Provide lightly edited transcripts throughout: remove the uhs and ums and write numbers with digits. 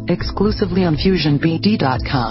exclusively on FusionBD.com.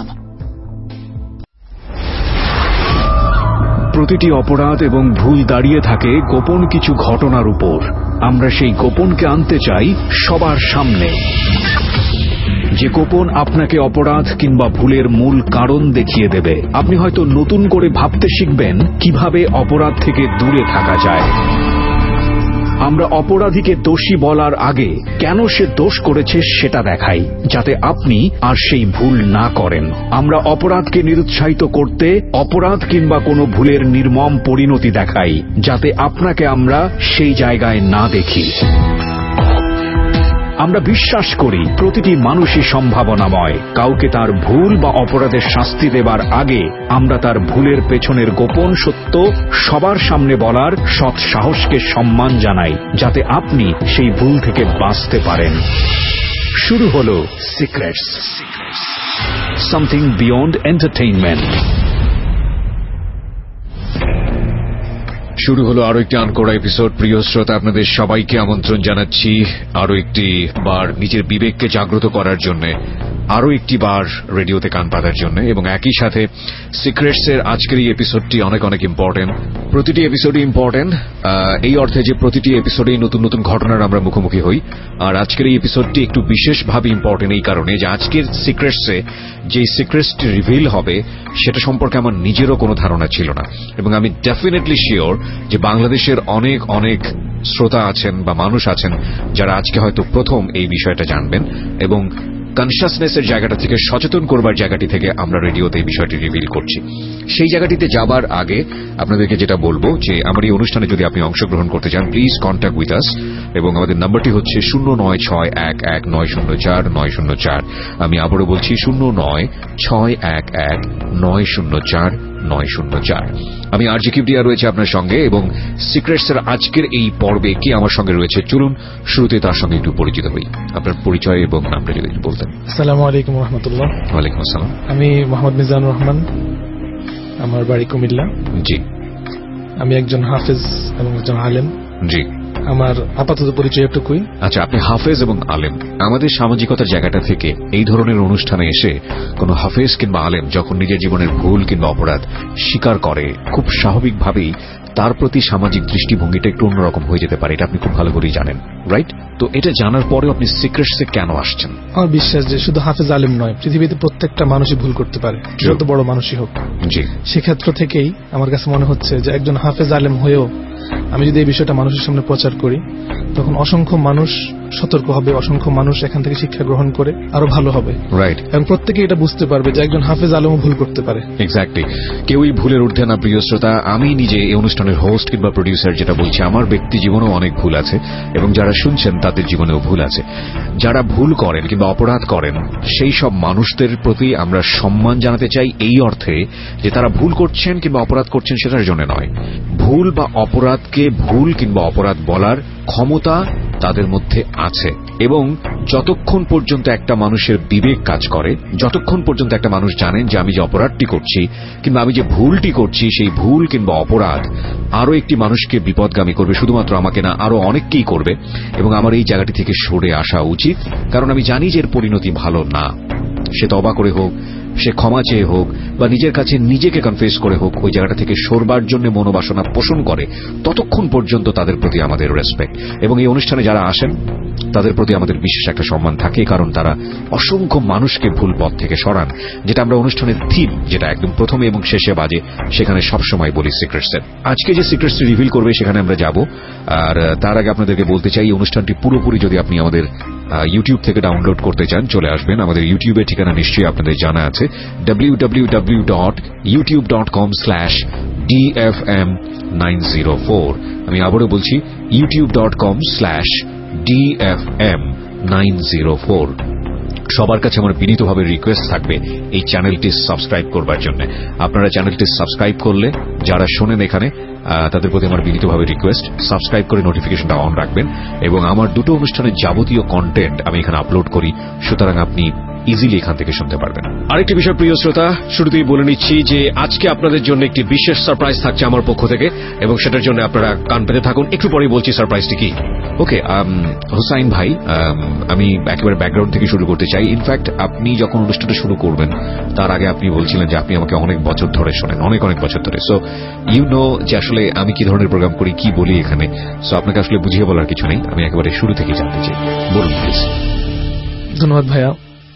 প্রতিটি অপরাধ এবং ভুল দাঁড়িয়ে থাকে গোপন কিছু ঘটনার উপর। আমরা সেই গোপনকে আনতে চাই সবার সামনে, যে গোপন আপনাকে অপরাধ কিংবা ভুলের মূল কারণ দেখিয়ে দেবে। আপনি হয়তো নতুন করে ভাবতে শিখবেন কিভাবে অপরাধ থেকে দূরে থাকা যায়। আমরা অপরাধীকে দোষী বলার আগে কেন সে দোষ করেছে সেটা দেখাই, যাতে আপনি আর সেই ভুল না করেন। আমরা অপরাধকে নিরুৎসাহিত করতে অপরাধ কিংবা কোনো ভুলের নির্মম পরিণতি দেখাই, যাতে আপনাকে আমরা সেই জায়গায় না দেখি। আমরা বিশ্বাস করি প্রতিটি মানুষই সম্ভাবনাময়। কাউকে তার ভুল বা অপরাধের শাস্তি দেবার আগে আমরা তার ভুলের পেছনের গোপন সত্য সবার সামনে বলার সৎ সাহসকে সম্মান জানাই, যাতে আপনি সেই ভুল থেকে বাঁচতে পারেন। শুরু হলো সিক্রেটস, সামথিং বিয়ন্ড এন্টারটেইনমেন্ট। শুরু হলো আরো একটি আনকোড়া এপিসোড। প্রিয় শ্রোতা, আপনাদের সবাইকে আমন্ত্রণ জানাচ্ছি আরো একটি বার নিজের বিবেককে জাগ্রত করার জন্য, আরো একটি বার রেডিওতে কান পাতার জন্য, এবং একই সাথে সিক্রেটস এর আজকের এই এপিসোডটি অনেক অনেক ইম্পর্টেন্ট। প্রতিটি এপিসোডই ইম্পর্টেন্ট এই অর্থে যে প্রতিটি এপিসোডেই নতুন নতুন ঘটনার আমরা মুখোমুখি হই। আর আজকের এই এপিসোডটি একটু বিশেষভাবে ইম্পর্টেন্ট এই কারণে যে আজকের সিক্রেটসে যে সিক্রেটসটি রিভিল হবে সেটা সম্পর্কে আমার নিজেরও কোনো ধারণা ছিল না, এবং আমি ডেফিনেটলি শিওর যে বাংলাদেশের অনেক অনেক শ্রোতা আছেন বা মানুষ আছেন যারা আজকে হয়তো প্রথম এই বিষয়টা জানবেন, এবং কনশাসনেসের জায়গাটা থেকে, সচেতন করবার জায়গাটি থেকে আমরা রেডিওতে এই বিষয়টি রিভিল করছি। সেই জায়গাটিতে যাবার আগে আপনাদেরকে যেটা বলবো যে আমার এই অনুষ্ঠানে যদি আপনি অংশগ্রহণ করতে চান, প্লিজ কন্ট্যাক্ট উইথ আস, এবং আমাদের নাম্বারটি হচ্ছে 09611904। আমি আবারও বলছি 09611904। আমি আরজি কিবরিয়া রয়েছে আপনার সঙ্গে, এবং সিক্রেটস এর আজকের এই পর্বে কে আমার সঙ্গে রয়েছে চলুন শুরুতে তার সঙ্গে একটু পরিচিত হই। আপনার পরিচয় এবং নামটা যদি একটু বলতেন। আসসালামু আলাইকুম রহমতুল্লাহ। ওয়ালাইকুম আসসালাম। আমি মোহাম্মদ মিজানুর রহমান, আমার বাড়ি কুমিল্লা। জি। আমি একজন হাফেজ এবং একজন আলেম। জি। আমার আপাতত পরিচয় এটুকুই। আচ্ছা, আপনি হাফেজ এবং আলেম। আমাদের সামাজিকতার জায়গাটা থেকে এই ধরনের অনুষ্ঠানে এসে কোন হাফেজ কিংবা আলেম যখন নিজের জীবনের ভুল কিংবা অপরাধ স্বীকার করে, খুব স্বাভাবিকভাবেই তার প্রতি সামাজিক দৃষ্টিভঙ্গিটা একটু অন্যরকম হয়ে যেতে পারে। এটা আপনি খুব ভালো করেই জানেন, রাইট? তো এটা জানার পরেও আপনি সিক্রেটসে কেন আসছেন? আমার বিশ্বাস যে শুধু হাফেজ আলেম নয়, পৃথিবীতে প্রত্যেকটা মানুষই ভুল করতে পারে, যত বড় মানুষই হোক। জি। সেক্ষেত্র থেকেই আমার কাছে মনে হচ্ছে যে একজন হাফেজ আলেম হয়েও আমি যদি এই বিষয়টা মানুষের সামনে প্রচার করি, তখন অসংখ্য মানুষ সতর্ক হবে, অসংখ্য মানুষ এখান থেকে শিক্ষা গ্রহণ করে আরো ভালো হবে, রাইট? এবং প্রত্যেকে এটা বুঝতে পারবে যে একজন হাফেজ আলেমও ভুল করতে পারে। এক্স্যাক্টলি। কেউই ভুলের ঊর্ধ্বে না, প্রিয় শ্রোতা। আমি নিজে এই অনুষ্ঠানের হোস্ট কিংবা প্রডিউসার যেটা বলছি, আমার ব্যক্তি জীবনেও অনেক ভুল আছে, এবং যারা শুনছেন তাদের জীবনেও ভুল আছে। যারা ভুল করেন কিংবা অপরাধ করেন সেই সব মানুষদের প্রতি আমরা সম্মান জানাতে চাই, এই অর্থে যে তারা ভুল করছেন কিংবা অপরাধ করছেন সেটার জন্য নয়। ভুল বা অপরাধকে ভুল কিংবা অপরাধ বলার ক্ষমতা তাদের মধ্যে আছে, এবং যতক্ষণ পর্যন্ত একটা মানুষের বিবেক কাজ করে, যতক্ষণ পর্যন্ত একটা মানুষ জানেন যে আমি যে অপরাধটি করছি কিংবা আমি যে ভুলটি করছি, সেই ভুল কিংবা অপরাধ আরো একটি মানুষকে বিপদগামী করবে, শুধুমাত্র আমাকে না, আরো অনেককেই করবে, এবং আমার এই জায়গাটি থেকে সরে আসা উচিত। কারণ আমি জানি যে এর পরিণতি ভালো না। সে তওবা করে হোক, সে ক্ষমা চেয়ে হোক, বা নিজের কাছে নিজেকে কনফেস করে হোক, ওই জায়গাটা থেকে সরবার জন্য মনোবাসনা পোষণ করে, ততক্ষণ পর্যন্ত তাদের প্রতি আমাদের রেসপেক্ট। এবং এই অনুষ্ঠানে যারা আসেন তাদের প্রতি আমাদের বিশেষ একটা সম্মান থাকে, কারণ তারা অসংখ্য মানুষকে ভুল পথ থেকে সরান, যেটা আমরা অনুষ্ঠানের থিম, যেটা একদম প্রথমে এবং শেষে বাজে, সেখানে সবসময় বলি সিক্রেটসের। আজকে যে সিক্রেটসটি রিভিল করবে সেখানে আমরা যাব। আর তার আগে আপনাদেরকে বলতে চাই, এই অনুষ্ঠানটি পুরোপুরি যদি আপনি আমাদের ইউটিউব থেকে ডাউনলোড করতে চান, চলে আসবেন। আমাদের ইউটিউবের ঠিকানা নিশ্চয়ই আপনাদের জানা আছে, www.youtube.com/dfm904। আমি আবারও বলছি, youtube.com/dfm904। সবার কাছে আমার বিনীতভাবে রিকোয়েস্ট থাকবে এই চ্যানেলটি সাবস্ক্রাইব করবার জন্য। আপনারা চ্যানেলটি সাবস্ক্রাইব করলে, যারা শোনেন এখানে, তাদের প্রতি আমার বিনীতভাবে রিকোয়েস্ট, সাবস্ক্রাইব করে নোটিফিকেশনটা অন রাখবেন। এবং আমার দুটো অনুষ্ঠানের যাবতীয় কন্টেন্ট আমি এখানে আপলোড করি, সুতরাং আপনি ইজিলি এখান থেকে শুনতে পারবেন। আরেকটি বিষয় প্রিয় শ্রোতা, শুরুতেই বলে নিচ্ছি যে আজকে আপনাদের জন্য একটি বিশেষ সারপ্রাইজ থাকছে আমার পক্ষ থেকে, এবং সেটার জন্য আপনারা কান পেতে থাকুন। একটু পরেই বলছি সারপ্রাইজটি কি। ওকে, হুসাইন ভাই, আমি একেবারে ব্যাকগ্রাউন্ড থেকে শুরু করতে চাই। ইনফ্যাক্ট আপনি যখন অনুষ্ঠানটা শুরু করবেন তার আগে আপনি বলছিলেন যে আপনি আমাকে অনেক বছর ধরে শোনেন, অনেক বছর ধরে। সো ইউ নো যে আসলে আমি কি ধরনের প্রোগ্রাম করি, কি বলি এখানে। সো আপনাকে আসলে বুঝিয়ে বলার কিছু নেই, আমি একেবারে শুরু থেকে জানতে চাই। বলুন প্লিজ। ধন্যবাদ ভাইয়া।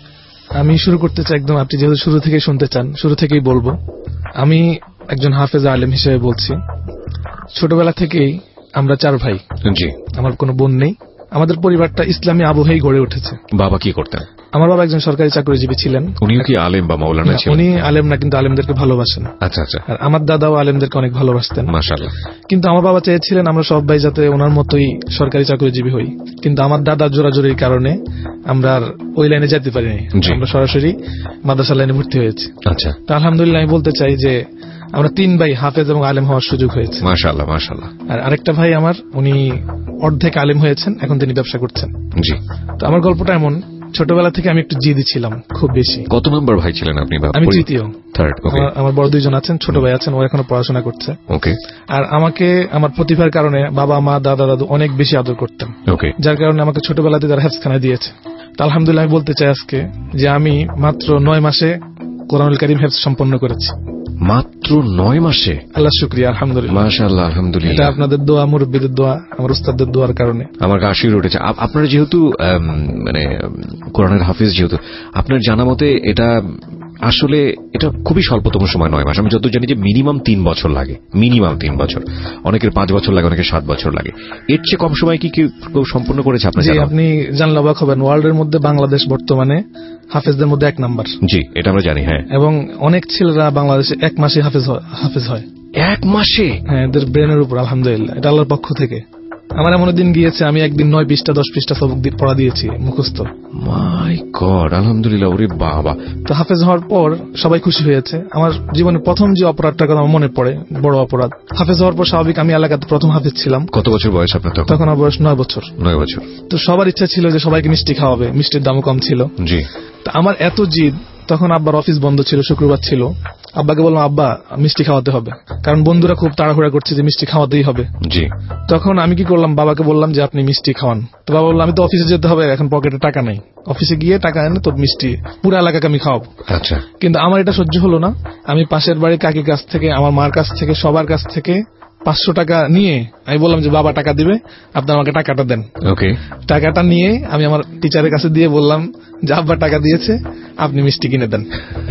আমি শুরু করতে চাই একদম, আপনি যেহেতু শুরু থেকেই শুনতে চান শুরু থেকেই বলবো। আমি একজন হাফেজ আলেম হিসেবে বলছি। ছোটবেলা থেকেই আমরা 4 ভাই। জি। আমার কোনো বোন নেই। আমাদের পরিবারটা ইসলামী আবহেই গড়ে উঠেছে। বাবা কি করতেন? আমার বাবা একজন সরকারি চাকরিজীবী ছিলেন। উনিও কি আলেম বা মাওলানা ছিলেন? উনি আলেম না, কিন্তু আলেমদেরকে ভালোবাসেন। আচ্ছা আচ্ছা। আর আমার দাদাও আলেমদেরকে অনেক ভালোবাসতেন। মাশাআল্লাহ। কিন্তু আমার বাবা চেয়েছিলেন আমরা সব ভাই যাতে ওনার মতোই সরকারি চাকরিজীবী হই, কিন্তু আমার দাদার জোরাজোরির কারণে আমরা আর ওই লাইনে যেতে পারিনি। আমরা সরাসরি মাদ্রাসা লাইনে ভর্তি হয়েছি। আচ্ছা। তো আলহামদুলিল্লাহ আমি বলতে চাই যে আমরা 3 ভাই হাফেজ এবং আলেম হওয়ার সুযোগ হয়েছে। মাশাআল্লাহ মাশাআল্লাহ। আর আরেকটা ভাই আমার, উনি অর্ধেক আলেম হয়েছেন, এখন তিনি ব্যবসা করছেন। জি। তো আমার গল্পটা এমন, ছোটবেলা থেকে আমি একটু জিদি ছিলাম খুব বেশি। কত নম্বর ভাই ছিলেন আপনি? আমি তৃতীয়। থার্ড। ওকে। আমার বড় 2 জন আছেন, ছোট ভাই আছেন, ও এখনো পড়াশোনা করছে। ওকে। আর আমাকে আমার প্রতিভার কারণে বাবা মা দাদা দাদু অনেক বেশি আদর করতেন। ওকে। যার কারণে আমাকে ছোটবেলাতে তারা হেফজখানায় দিয়েছে। তো আলহামদুলিল্লাহ আমি বলতে চাই আজকে যে আমি মাত্র 9 মাসে কোরআনুল কারীম হেফজ সম্পন্ন করেছি। মাত্র 9 মাসে? আল্লাহ শুকরিয়া, আলহামদুলিল্লাহ। মাশাআল্লাহ, আলহামদুলিল্লাহ। এটা আপনাদের দোয়া, মুরব্বিদের দোয়া, আমার উস্তাদদের দোয়ার কারণে আমার আশীর্বাদ উঠেছে। আপনারা যেহেতু মানে কোরআনের হাফেজ, যেহেতু আপনার জানা মতে এটা আসলে এটা খুবই স্বল্পতম সময় 9 মাস। আমি যত জানি যে মিনিমাম 3 বছর লাগে, মিনিমাম 3 বছর। অনেকের 5 বছর লাগে, অনেকের 7 বছর লাগে। এর চেয়ে কম সময় কি কেউ সম্পূর্ণ করেছে আপনার জানা? আপনি জানলে অবাক হবেন, ওয়ার্ল্ডের মধ্যে বাংলাদেশ বর্তমানে হাফেজদের মধ্যে 1 নাম্বার। জি, এটা আমরা জানি। হ্যাঁ। এবং অনেক ছেলেরা বাংলাদেশে 1 মাসে হাফেজ হয়। 1 মাসে? হ্যাঁ, এদের ব্রেনের উপর আলহামদুলিল্লাহ, এটা আল্লাহর পক্ষ থেকে। আমার এমন দিন গিয়েছে আমি একদিন 9 পৃষ্ঠা 10 পৃষ্ঠা সবক পড়া দিয়েছি মুখস্থ। মাই গড, আলহামদুলিল্লাহ। ওরে বাবা। তো হাফেজ হওয়ার পর সবাই খুশি হয়েছে। আমার জীবনের প্রথম যে অপরাধটার কথা আমার মনে পড়ে, বড় অপরাধ। হাফেজ হওয়ার পর স্বাভাবিক আমি এলাকাতে প্রথম হাফেজ ছিলাম। কত বছর বয়স আপনার তখন? তখন আমার বয়স 9 বছর। 9 বছর। তো সবার ইচ্ছা ছিল যে সবাইকে মিষ্টি খাওয়াবে, মিষ্টির দামও কম ছিল। জি। তো আমার এত জিদ, তখন আব্বার অফিস বন্ধ ছিল, শুক্রবার ছিল। আব্বাকে বললাম আব্বা মিষ্টি খাওয়াতে হবে, কারণ বন্ধুরা খুব তাড়াহুড়া করছে যে মিষ্টি খাওয়াতেই হবে। জি। তখন আমি কি করলাম, বাবাকে বললাম যে আপনি মিষ্টি খাওয়ান। তো বাবা বললাম আমি তো অফিসে যেতে হবে, এখন পকেটে টাকা নাই, অফিসে গিয়ে টাকা এনে তোর মিষ্টি পুরো এলাকাকে আমি খাওয়াবো। আচ্ছা। কিন্তু আমার এটা সহ্য হলো না। আমি পাশের বাড়ির কাকির কাছ থেকে, আমার মার কাছ থেকে, সবার কাছ থেকে 500 টাকা নিয়ে আমি বললাম যে বাবা টাকা দিবে, আপনি আমাকে টাকাটা দেন। ওকে। টাকাটা নিয়ে আমি আমার টিচারের কাছে দিয়ে বললাম যে আব্বা টাকা দিয়েছে, আপনি মিষ্টি কিনে দেন।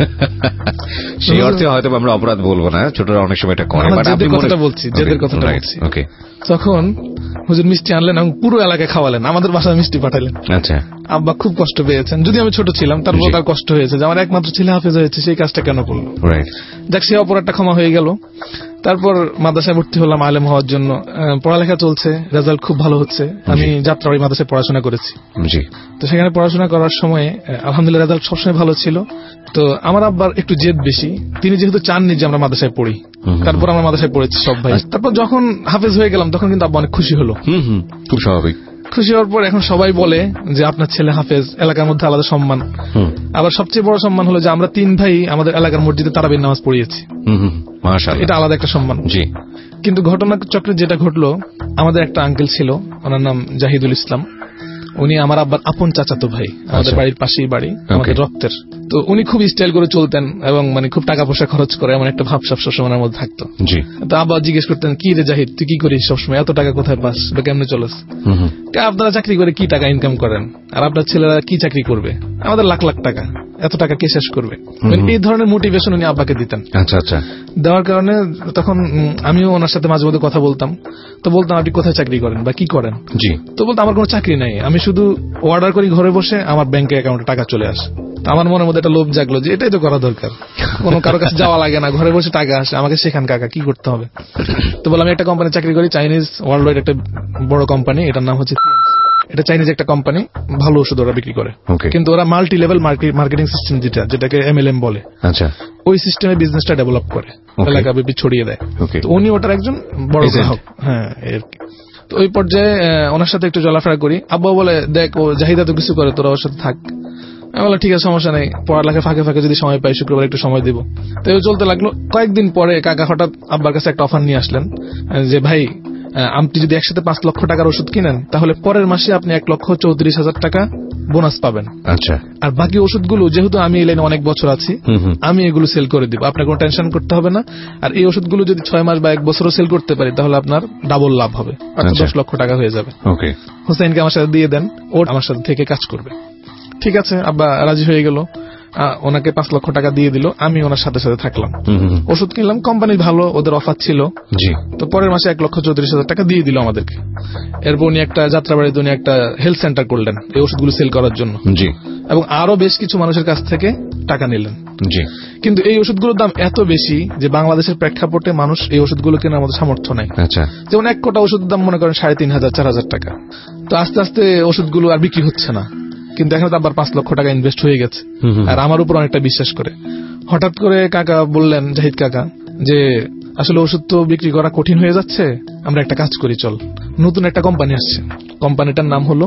সেই অর্থে হয়তো আমরা অপরাধ বলবো না, ছোটরা অনেক সময় এটা করে। জেদের কথাটা বলছি। ওকে। তখন হুজুর মিষ্টি আনলেন এবং পুরো এলাকায় খাওয়ালেন, আমাদের বাসায় মিষ্টি পাঠালেন। আচ্ছা। আব্বা খুব কষ্ট পেয়েছেন, যদি আমি ছোট ছিলাম তারপর তার কষ্ট হয়েছে যে আমার একমাত্র ছেলে হাফেজ হয়েছে, সেই কাজটা কেন করলো। যাক, সেই অপরাধটা ক্ষমা হয়ে গেল। তারপর মাদ্রাসায় ভর্তি হলাম আলেম হওয়ার জন্য। পড়ালেখা চলছে, রেজাল্ট খুব ভালো হচ্ছে। আমি যাত্রাবাড়ি মাদ্রাসায় পড়াশোনা করেছি। জি। তো সেখানে পড়াশোনা করার সময় আলহামদুলিল্লাহ রেজাল্ট সবসময় ভালো ছিল। তো আমার আব্বার একটু জেদ বেশি, তিনি যেহেতু চাননি যে আমরা মাদ্রাসায় পড়ি, তারপর আমরা মাদ্রাসায় পড়েছি সব ভাই। তারপর যখন হাফেজ হয়ে গেলাম তখন কিন্তু আব্বা অনেক খুশি হলো। খুব স্বাভাবিক। খুশি হওয়ার পর এখন সবাই বলে যে আপনার ছেলে হাফেজ, এলাকার মধ্যে আলাদা সম্মান। আবার সবচেয়ে বড় সম্মান হলো যে আমরা 3 ভাই আমাদের এলাকার মসজিদে তারাবির নামাজ পড়িয়েছি। মাশাআল্লাহ, এটা আলাদা একটা সম্মান। জি। কিন্তু ঘটনা চক্রে যেটা ঘটলো, আমাদের একটা আঙ্কেল ছিল, ওনার নাম জাহিদুল ইসলাম। উনি আমার আব্বার আপন চাচাতো ভাই, আমাদের বাড়ির পাশেই বাড়ি, আমাদের রক্তের। তো উনি খুব স্টাইল করে চলতেন এবং মানে খুব টাকা পয়সা খরচ করে, এমন একটা ভাবসাব সবসময় মধ্যে থাকতো। তো আব্বা জিজ্ঞেস করতেন, কি রে জাহিদ, তুই কি করিস সবসময়, এত টাকা কোথায় পাস বা কেমনে চলস? আপনারা চাকরি করে কি টাকা ইনকাম করেন, আর আপনার ছেলেরা কি চাকরি করবে, আমাদের লাখ লাখ টাকা, এত টাকা কে শেষ করবে? এই ধরনের মোটিভেশন উনি আব্বাকে দিতেন। আচ্ছা আচ্ছা। দেওয়ার কারণে তখন আমিও ওনার সাথে মাঝে মধ্যে কথা বলতাম। তো বলতাম আপনি কোথায় চাকরি করেন বা কি করেন? জি। তো বলতাম আমার কোনো চাকরি নাই, আমি শুধু অর্ডার করি, ঘরে বসে আমার ব্যাংকে অ্যাকাউন্টে টাকা চলে আসে। তো আমার মনের মধ্যে একটা লোভ জাগলো যে এটাই তো করা দরকার, কোনো কারো কাছে যাওয়া লাগে না, ঘরে বসে টাকা আসে, আমাকে শেখান কাকা কি করতে হবে। তো বললাম আমি একটা কোম্পানি চাকরি করি, চাইনিজ ওয়ার্ল্ড ওয়াইড একটা বড় কোম্পানি, এটার নাম হচ্ছে, এটা চাইনিজ একটা কোম্পানি, ভালো ওষুধ ওরা বিক্রি করে, কিন্তু ওরা মাল্টি লেভেল মার্কেটিং সিস্টেম যেটাকে MLM বলে, আচ্ছা, ওই সিস্টেমে বিজনেসটা ডেভেলপ করে, এলাকাব্যাপী ছড়িয়ে দেয়। তো উনি ওটার একজন বড় গ্রাহক। হ্যাঁ, তো ওই পর্যায়ে ওনার সাথে একটু চলাফেরা করি। আব্বা বলে দেখ ও জাহিদা তো কিছু করে, তোরা ওর সাথে থাক। আমি বললাম ঠিক আছে, সমস্যা নেই, পড়ালেখা ফাঁকে ফাঁকে যদি সময় পাই শুক্রবার একটু সময় দিব। তো চলতে লাগলো। কয়েকদিন পরে কাকা হঠাৎ আব্বার কাছে একটা অফার নিয়ে আসলেন যে ভাই, আপনি যদি একসাথে 5 লক্ষ টাকার ওষুধ কিনেন তাহলে পরের মাসে আপনি 1,34,000 টাকা বোনাস পাবেন। আচ্ছা। আর বাকি ওষুধগুলো যেহেতু আমি এই লাইনে অনেক বছর আছি, আমি এগুলো সেল করে দিব, আপনার কোনো টেনশন করতে হবে না। আর এই ওষুধগুলো যদি 6 মাস বা 1 বছরও সেল করতে পারি তাহলে আপনার ডাবল লাভ হবে, 10 লক্ষ টাকা হয়ে যাবে। হোসেনকে আমার সাথে দিয়ে দেন, ওর আমার সাথে থেকে কাজ করবে। ঠিক আছে, আব্বা রাজি হয়ে গেল, ওনাকে 5 লক্ষ টাকা দিয়ে দিল, আমি ওনার সাথে সাথে থাকলাম, ওষুধ কিনলাম, কোম্পানি ভালো, ওদের অফার ছিল। তো পরের মাসে 1,34,000 টাকা দিয়ে দিল আমাদেরকে। এরপর উনি একটা যাত্রাবাড়িতে উনি একটা হেলথ সেন্টার করলেন এই ওষুধগুলো সেল করার জন্য, এবং আরো বেশ কিছু মানুষের কাছ থেকে টাকা নিলেন। কিন্তু এই ওষুধগুলোর দাম এত বেশি যে বাংলাদেশের প্রেক্ষাপটে মানুষ এই ওষুধগুলো কেনার মতো সামর্থ্য নাই। যেমন 1 কোটা ওষুধের দাম মনে করেন 3,500-4,000 টাকা। তো আস্তে আস্তে ওষুধগুলো আর বিক্রি হচ্ছে না, কিন্তু এখন তো আবার 5 লক্ষ টাকা ইনভেস্ট হয়ে গেছে, আর আমার উপর অনেকটা বিশ্বাস করে। হঠাৎ করে কাকা বললেন, জাহিদ কাকা, যে আসলে ওষুধ তো বিক্রি করা কঠিন হয়ে যাচ্ছে, আমরা একটা কাজ করি, চল, নতুন একটা কোম্পানি আসছে, কোম্পানিটার নাম হলো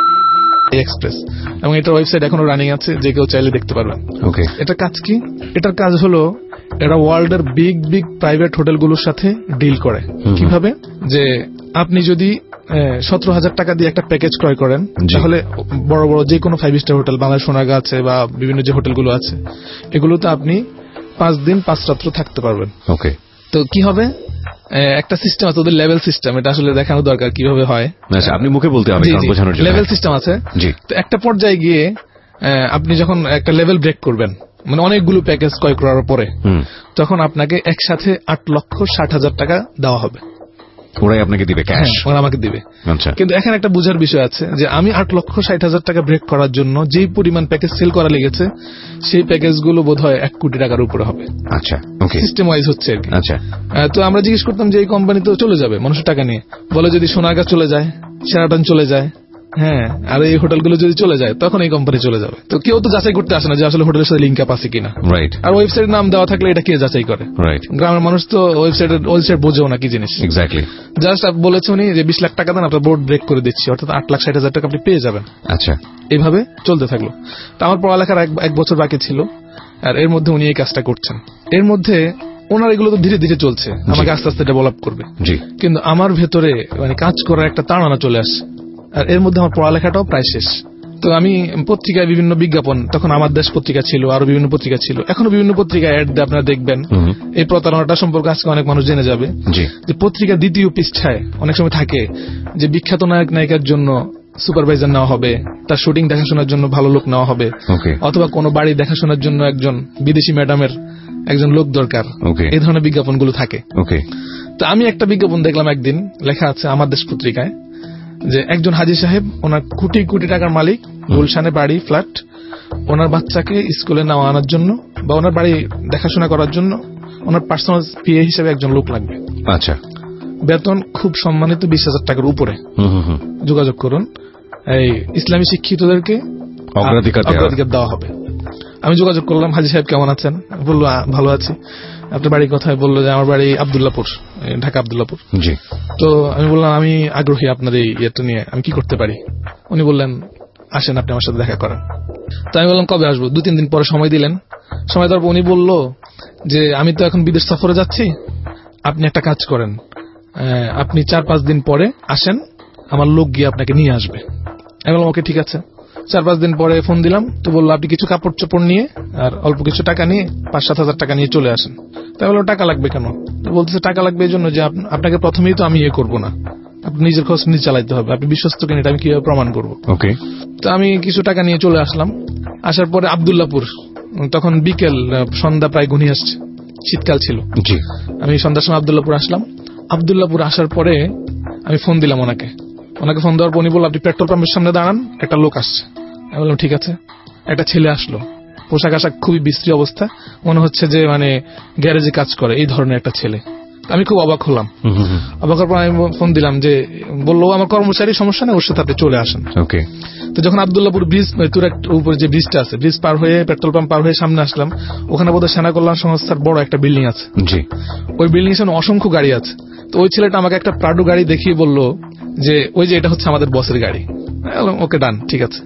এক্সপ্রেস, এবং এটার ওয়েবসাইট এখনো রানিং আছে, যে কেউ চাইলে দেখতে পারবেন। এটার কাজ কি? এটার কাজ হলো এরা ওয়ার্ল্ডের বিগ বিগ প্রাইভেট হোটেলগুলোর সাথে ডিল করে। কিভাবে? যে আপনি যদি 17,000 টাকা দিয়ে একটা প্যাকেজ ক্রয় করেন তাহলে বড় বড় যে কোনো 5 স্টার হোটেল, বাংলাদেশ সোনাগা আছে বা বিভিন্ন যে হোটেলগুলো আছে, এগুলোতে আপনি 5 দিন 5 রাত্র থাকতে পারবেন। তো কি হবে, একটা সিস্টেম আছে, ওদের লেভেল সিস্টেম, এটা আসলে দেখানো দরকার কিভাবে হয়। আপনি মুখে বলতে হবে, লেভেল সিস্টেম আছে। তো একটা পর্যায়ে গিয়ে আপনি যখন একটা লেভেল ব্রেক করবেন, মানে অনেকগুলো প্যাকেজ ক্রয় করার পরে, তখন আপনাকে একসাথে 8,60,000 টাকা দেওয়া হবে। ওরাই আপনাকে দিবে ক্যাশ? ওরা আমাকে দিবে। কিন্তু এখানে একটা বুঝার বিষয় আছে যে আমি 8,60,000 টাকা ব্রেক করার জন্য যেই পরিমাণ প্যাকেজ সেল করা লেগেছে সেই প্যাকেজগুলো বোধহয় 1 কোটি টাকার উপরে হবে। সিস্টেম ওয়াইজ হচ্ছে আর কি। তো আমরা জিজ্ঞেস করতাম যে এই কোম্পানি তো চলে যাবে মানুষের টাকা নিয়ে, বলে যদি সোনারগাঁ চলে যায়, শেরাটন চলে যায়, আর এই হোটেলগুলো যদি চলে যায় তখন এই কোম্পানি চলে যাবে। তো কেউ তো যাচাই করতে আসে না যে আসলে হোটেলের সাথে লিঙ্ক আপ আছে কিনা। আর ওয়েবসাইটের নাম দেওয়া থাকলে এটা কে যাচাই করে? গ্রামের মানুষ তো ওয়েবসাইট বোঝেও না কি জিনিস। জাস্ট বলেছে উনি যে 20 লাখ টাকা দেন, আপনার বোর্ড ব্রেক করে দিচ্ছি, অর্থাৎ 8,60,000 টাকা আপনি পেয়ে যাবেন। এইভাবে চলতে থাকলো। তো আমার পড়ালেখার 1 বছর বাকি ছিল, আর এর মধ্যে উনি এই কাজটা করছেন। এর মধ্যে ওনার এগুলো তো ধীরে ধীরে চলছে, আমাকে আস্তে আস্তে ডেভেলপ করবে, কিন্তু আমার ভেতরে মানে কাজ করার একটা তাড়না চলে আসে। আর এর মধ্যে আমার পড়ালেখাটাও প্রায় শেষ। তো আমি পত্রিকায় বিভিন্ন বিজ্ঞাপন, তখন আমার দেশ পত্রিকা ছিল, আরো বিভিন্ন পত্রিকা ছিল, এখনো বিভিন্ন পত্রিকায় অ্যাড দিয়ে আপনারা দেখবেন। এই প্রতারণাটা সম্পর্কে আজকে অনেক মানুষ জেনে যাবে যে পত্রিকার 2য় পৃষ্ঠায় অনেক সময় থাকে যে বিখ্যাত নায়ক নায়িকার জন্য সুপারভাইজার নেওয়া হবে, তার শুটিং দেখাশোনার জন্য ভালো লোক নেওয়া হবে, অথবা কোনো বাড়ি দেখাশোনার জন্য একজন বিদেশি ম্যাডামের একজন লোক দরকার, এই ধরনের বিজ্ঞাপনগুলো থাকে। তো আমি একটা বিজ্ঞাপন দেখলাম একদিন, লেখা আছে আমার দেশ পত্রিকায় যে একজন হাজী সাহেব, ওনার কোটি কোটি টাকার মালিক, গুলশানে বাড়ি, ফ্ল্যাট, ওনার বাচ্চাকে স্কুলে নেওয়া আনার জন্য বা ওনার বাড়ি দেখাশোনা করার জন্য ওনার পার্সোনাল পিএ হিসেবে একজন লোক লাগবে। বেতন খুব সম্মানিত 20,000 টাকার উপরে। যোগাযোগ করুন, এই ইসলামী শিক্ষিতদেরকে অগ্রাধিকার দেওয়া হবে। আমি যোগাযোগ করলাম, হাজী সাহেব কেমন আছেন? বললো ভালো আছি। আপনার বাড়ি কোথায়? বললো যে আমার বাড়ি আব্দুল্লাহপুর, ঢাকা আব্দুল্লাহপুর। তো আমি বললাম আমি আগ্রহী আপনার এই ইয়েটা নিয়ে, আমি কি করতে পারি? উনি বললেন আসেন আপনি আমার সাথে দেখা করেন। তো আমি বললাম কবে আসবো? 2-3 দিন পরে সময় দিলেন। সময় দেওয়ার পর উনি বলল যে আমি তো এখন বিদেশ সফরে যাচ্ছি, আপনি একটা কাজ করেন, আপনি 4-5 দিন পরে আসেন, আমার লোক গিয়ে আপনাকে নিয়ে আসবে। আমি বললাম ওকে ঠিক আছে। 4-5 দিন পরে ফোন দিলাম, তো বললো আপনি কিছু কাপড় চোপড় নিয়ে আর অল্প কিছু টাকা নিয়ে 5-7 হাজার টাকা নিয়ে চলে আসেন। তাই বললো টাকা লাগবে কেন? বলতেছে টাকা লাগবে এই জন্য যে আপনাকে প্রথমেই তো আমি করবো না, আপনি নিজের খরচ নিজে চালাইতে হবে, আপনি বিশ্বস্ত কিনা এটা আমি কিভাবে প্রমাণ করবো? তো আমি কিছু টাকা নিয়ে চলে আসলাম। আসার পরে আব্দুল্লাহপুর, তখন বিকেল, সন্ধ্যা প্রায় ঘনিয়ে আসছে, শীতকাল ছিল। আমি সন্ধ্যার সময় আব্দুল্লাহপুর আসলাম। আব্দুল্লাহপুর আসার পরে আমি ফোন দিলাম ওনাকে ফোন দেওয়ার পর উনি বলল আপনি পেট্রোল পাম্পের সামনে দাঁড়ান, একটা লোক আসছে। আমি বললাম ঠিক আছে। একটা ছেলে আসলো, পোশাক আশাক খুবই বিশ্রী অবস্থা, মনে হচ্ছে যে মানে গ্যারেজে কাজ করে, এই ধরনের একটা ছেলে। আমি খুব অবাক হলাম। অবাক হওয়ার পর আমি ফোন দিলাম যে, বললো আমার কর্মচারী, সমস্যা নেই, ওর সাথে আপনি চলে আসেন। তো যখন আব্দুল্লাহপুর ব্রিজ, উপরে যে ব্রিজটা আছে, ব্রিজ পার হয়ে পেট্রোল পাম্প পার হয়ে সামনে আসলাম, ওখানে বোধহয় সেনা কল্যাণ সংস্থার বড় একটা বিল্ডিং আছে। ওই বিল্ডিং এর সামনে অসংখ্য গাড়ি আছে। তো ওই ছেলেটা আমাকে একটা প্রাডো গাড়ি দেখিয়ে বললো যে ওই যে এটা হচ্ছে আমাদের বসের গাড়ি। ওকে ডান, ঠিক আছে।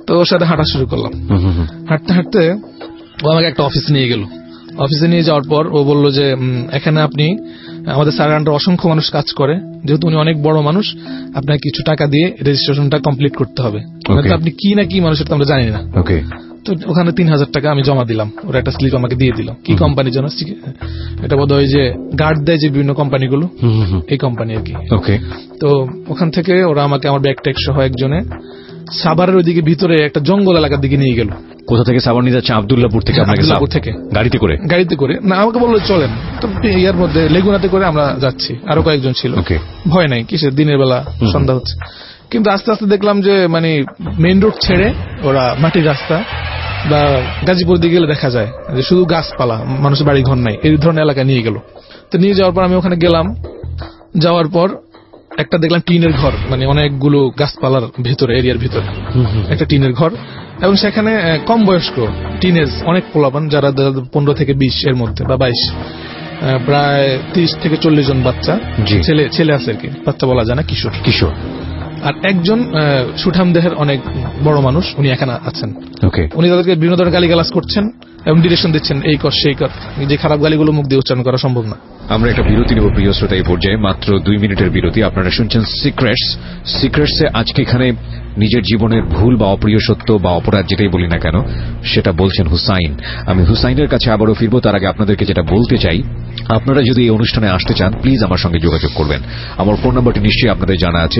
তো ওর সাথে হাঁটা শুরু করলাম। হাঁটতে হাঁটতে ও আমাকে একটা অফিসে নিয়ে গেল। অফিসে নিয়ে যাওয়ার পর ও বলল যে এখানে আপনি আমাদের স্যারের আন্ডার অসংখ্য মানুষ কাজ করে, যেহেতু উনি অনেক বড় মানুষ, আপনাকে কিছু টাকা দিয়ে রেজিস্ট্রেশনটা কমপ্লিট করতে হবে। আপনি কি না কি মানুষের তো আমরা জানি না। তো ওখানে 3,000 টাকা আমি জমা দিলাম। ওরা একটা স্লিপ আমাকে দিয়ে দিল। কি কোম্পানির জন্য এটা বোধ হয় যে গার্ড দেয় যে বিভিন্ন কোম্পানিগুলো, এই কোম্পানি আর কি। তো ওখান থেকে ওরা আমাকে আমার ব্যাগ ট্যাগ সহ একজনে সাভারের ওইদিকে ভিতরে একটা জঙ্গল এলাকার দিকে নিয়ে গেল। কোথা থেকে সাভার নিয়ে যাচ্ছে? আব্দুল্লাহপুর থেকে। আব্দুল্লাহপুর থেকে গাড়িতে করে না, আমাকে বললো চলেন। তো ইয়ার মধ্যে লেগুনাতে করে আমরা যাচ্ছি, আরো কয়েকজন ছিল। ভয় নাই, কিসের, দিনের বেলা, সন্ধ্যা হচ্ছে। কিন্তু আস্তে আস্তে দেখলাম যে মানে মেইন রোড ছেড়ে ওরা মাটির রাস্তা বা গাজীপুর দিকে গেলে দেখা যায় যে শুধু গাছপালা, মানুষের বাড়ি ঘর নাই, এই ধরনের এলাকা নিয়ে গেল। তো নিয়ে যাওয়ার পর আমি ওখানে গেলাম। যাওয়ার পর একটা দেখলাম টিনের ঘর, মানে অনেকগুলো গাছপালার ভিতরে, এরিয়ার ভিতরে একটা টিনের ঘর, এবং সেখানে কম বয়স্ক টিনেজ অনেক পোলাপান, যারা 15 থেকে 20 এর মধ্যে বা 22, প্রায় 30 থেকে 40 জন বাচ্চা ছেলে আছে আর কি, বাচ্চা বলা যায় না, কিশোর। আর একজন সুঠাম দেহের অনেক বড় মানুষ, উনি এখানে আছেন। উনি তাদেরকে বিভিন্ন ধরনের গালিগালাজ করছেন এবং ডিরেকশন দিচ্ছেন, এই কর সেই কর, যে খারাপ গালিগুলো মুখ দিয়ে উচ্চারণ করা সম্ভব না। আমরা একটা বিরতি নেব প্রিয় শ্রোতা, এই পর্যায়ে মাত্র 2 মিনিটের বিরতি। আপনারা শুনছেন সিক্রেটসে আজকে এখানে নিজের জীবনের ভুল বা অপ্রিয় সত্য বা অপরাধ যেটাই বলি না কেন সেটা বলছেন হুসাইন। আমি হুসাইনের কাছে আবারও ফিরবো। তার আগে আপনাদেরকে যেটা বলতে চাই, আপনারা যদি এই অনুষ্ঠানে আসতে চান প্লিজ আমার সঙ্গে যোগাযোগ করবেন। আমার ফোন নম্বরটি নিশ্চয়ই আপনাদের জানা আছে,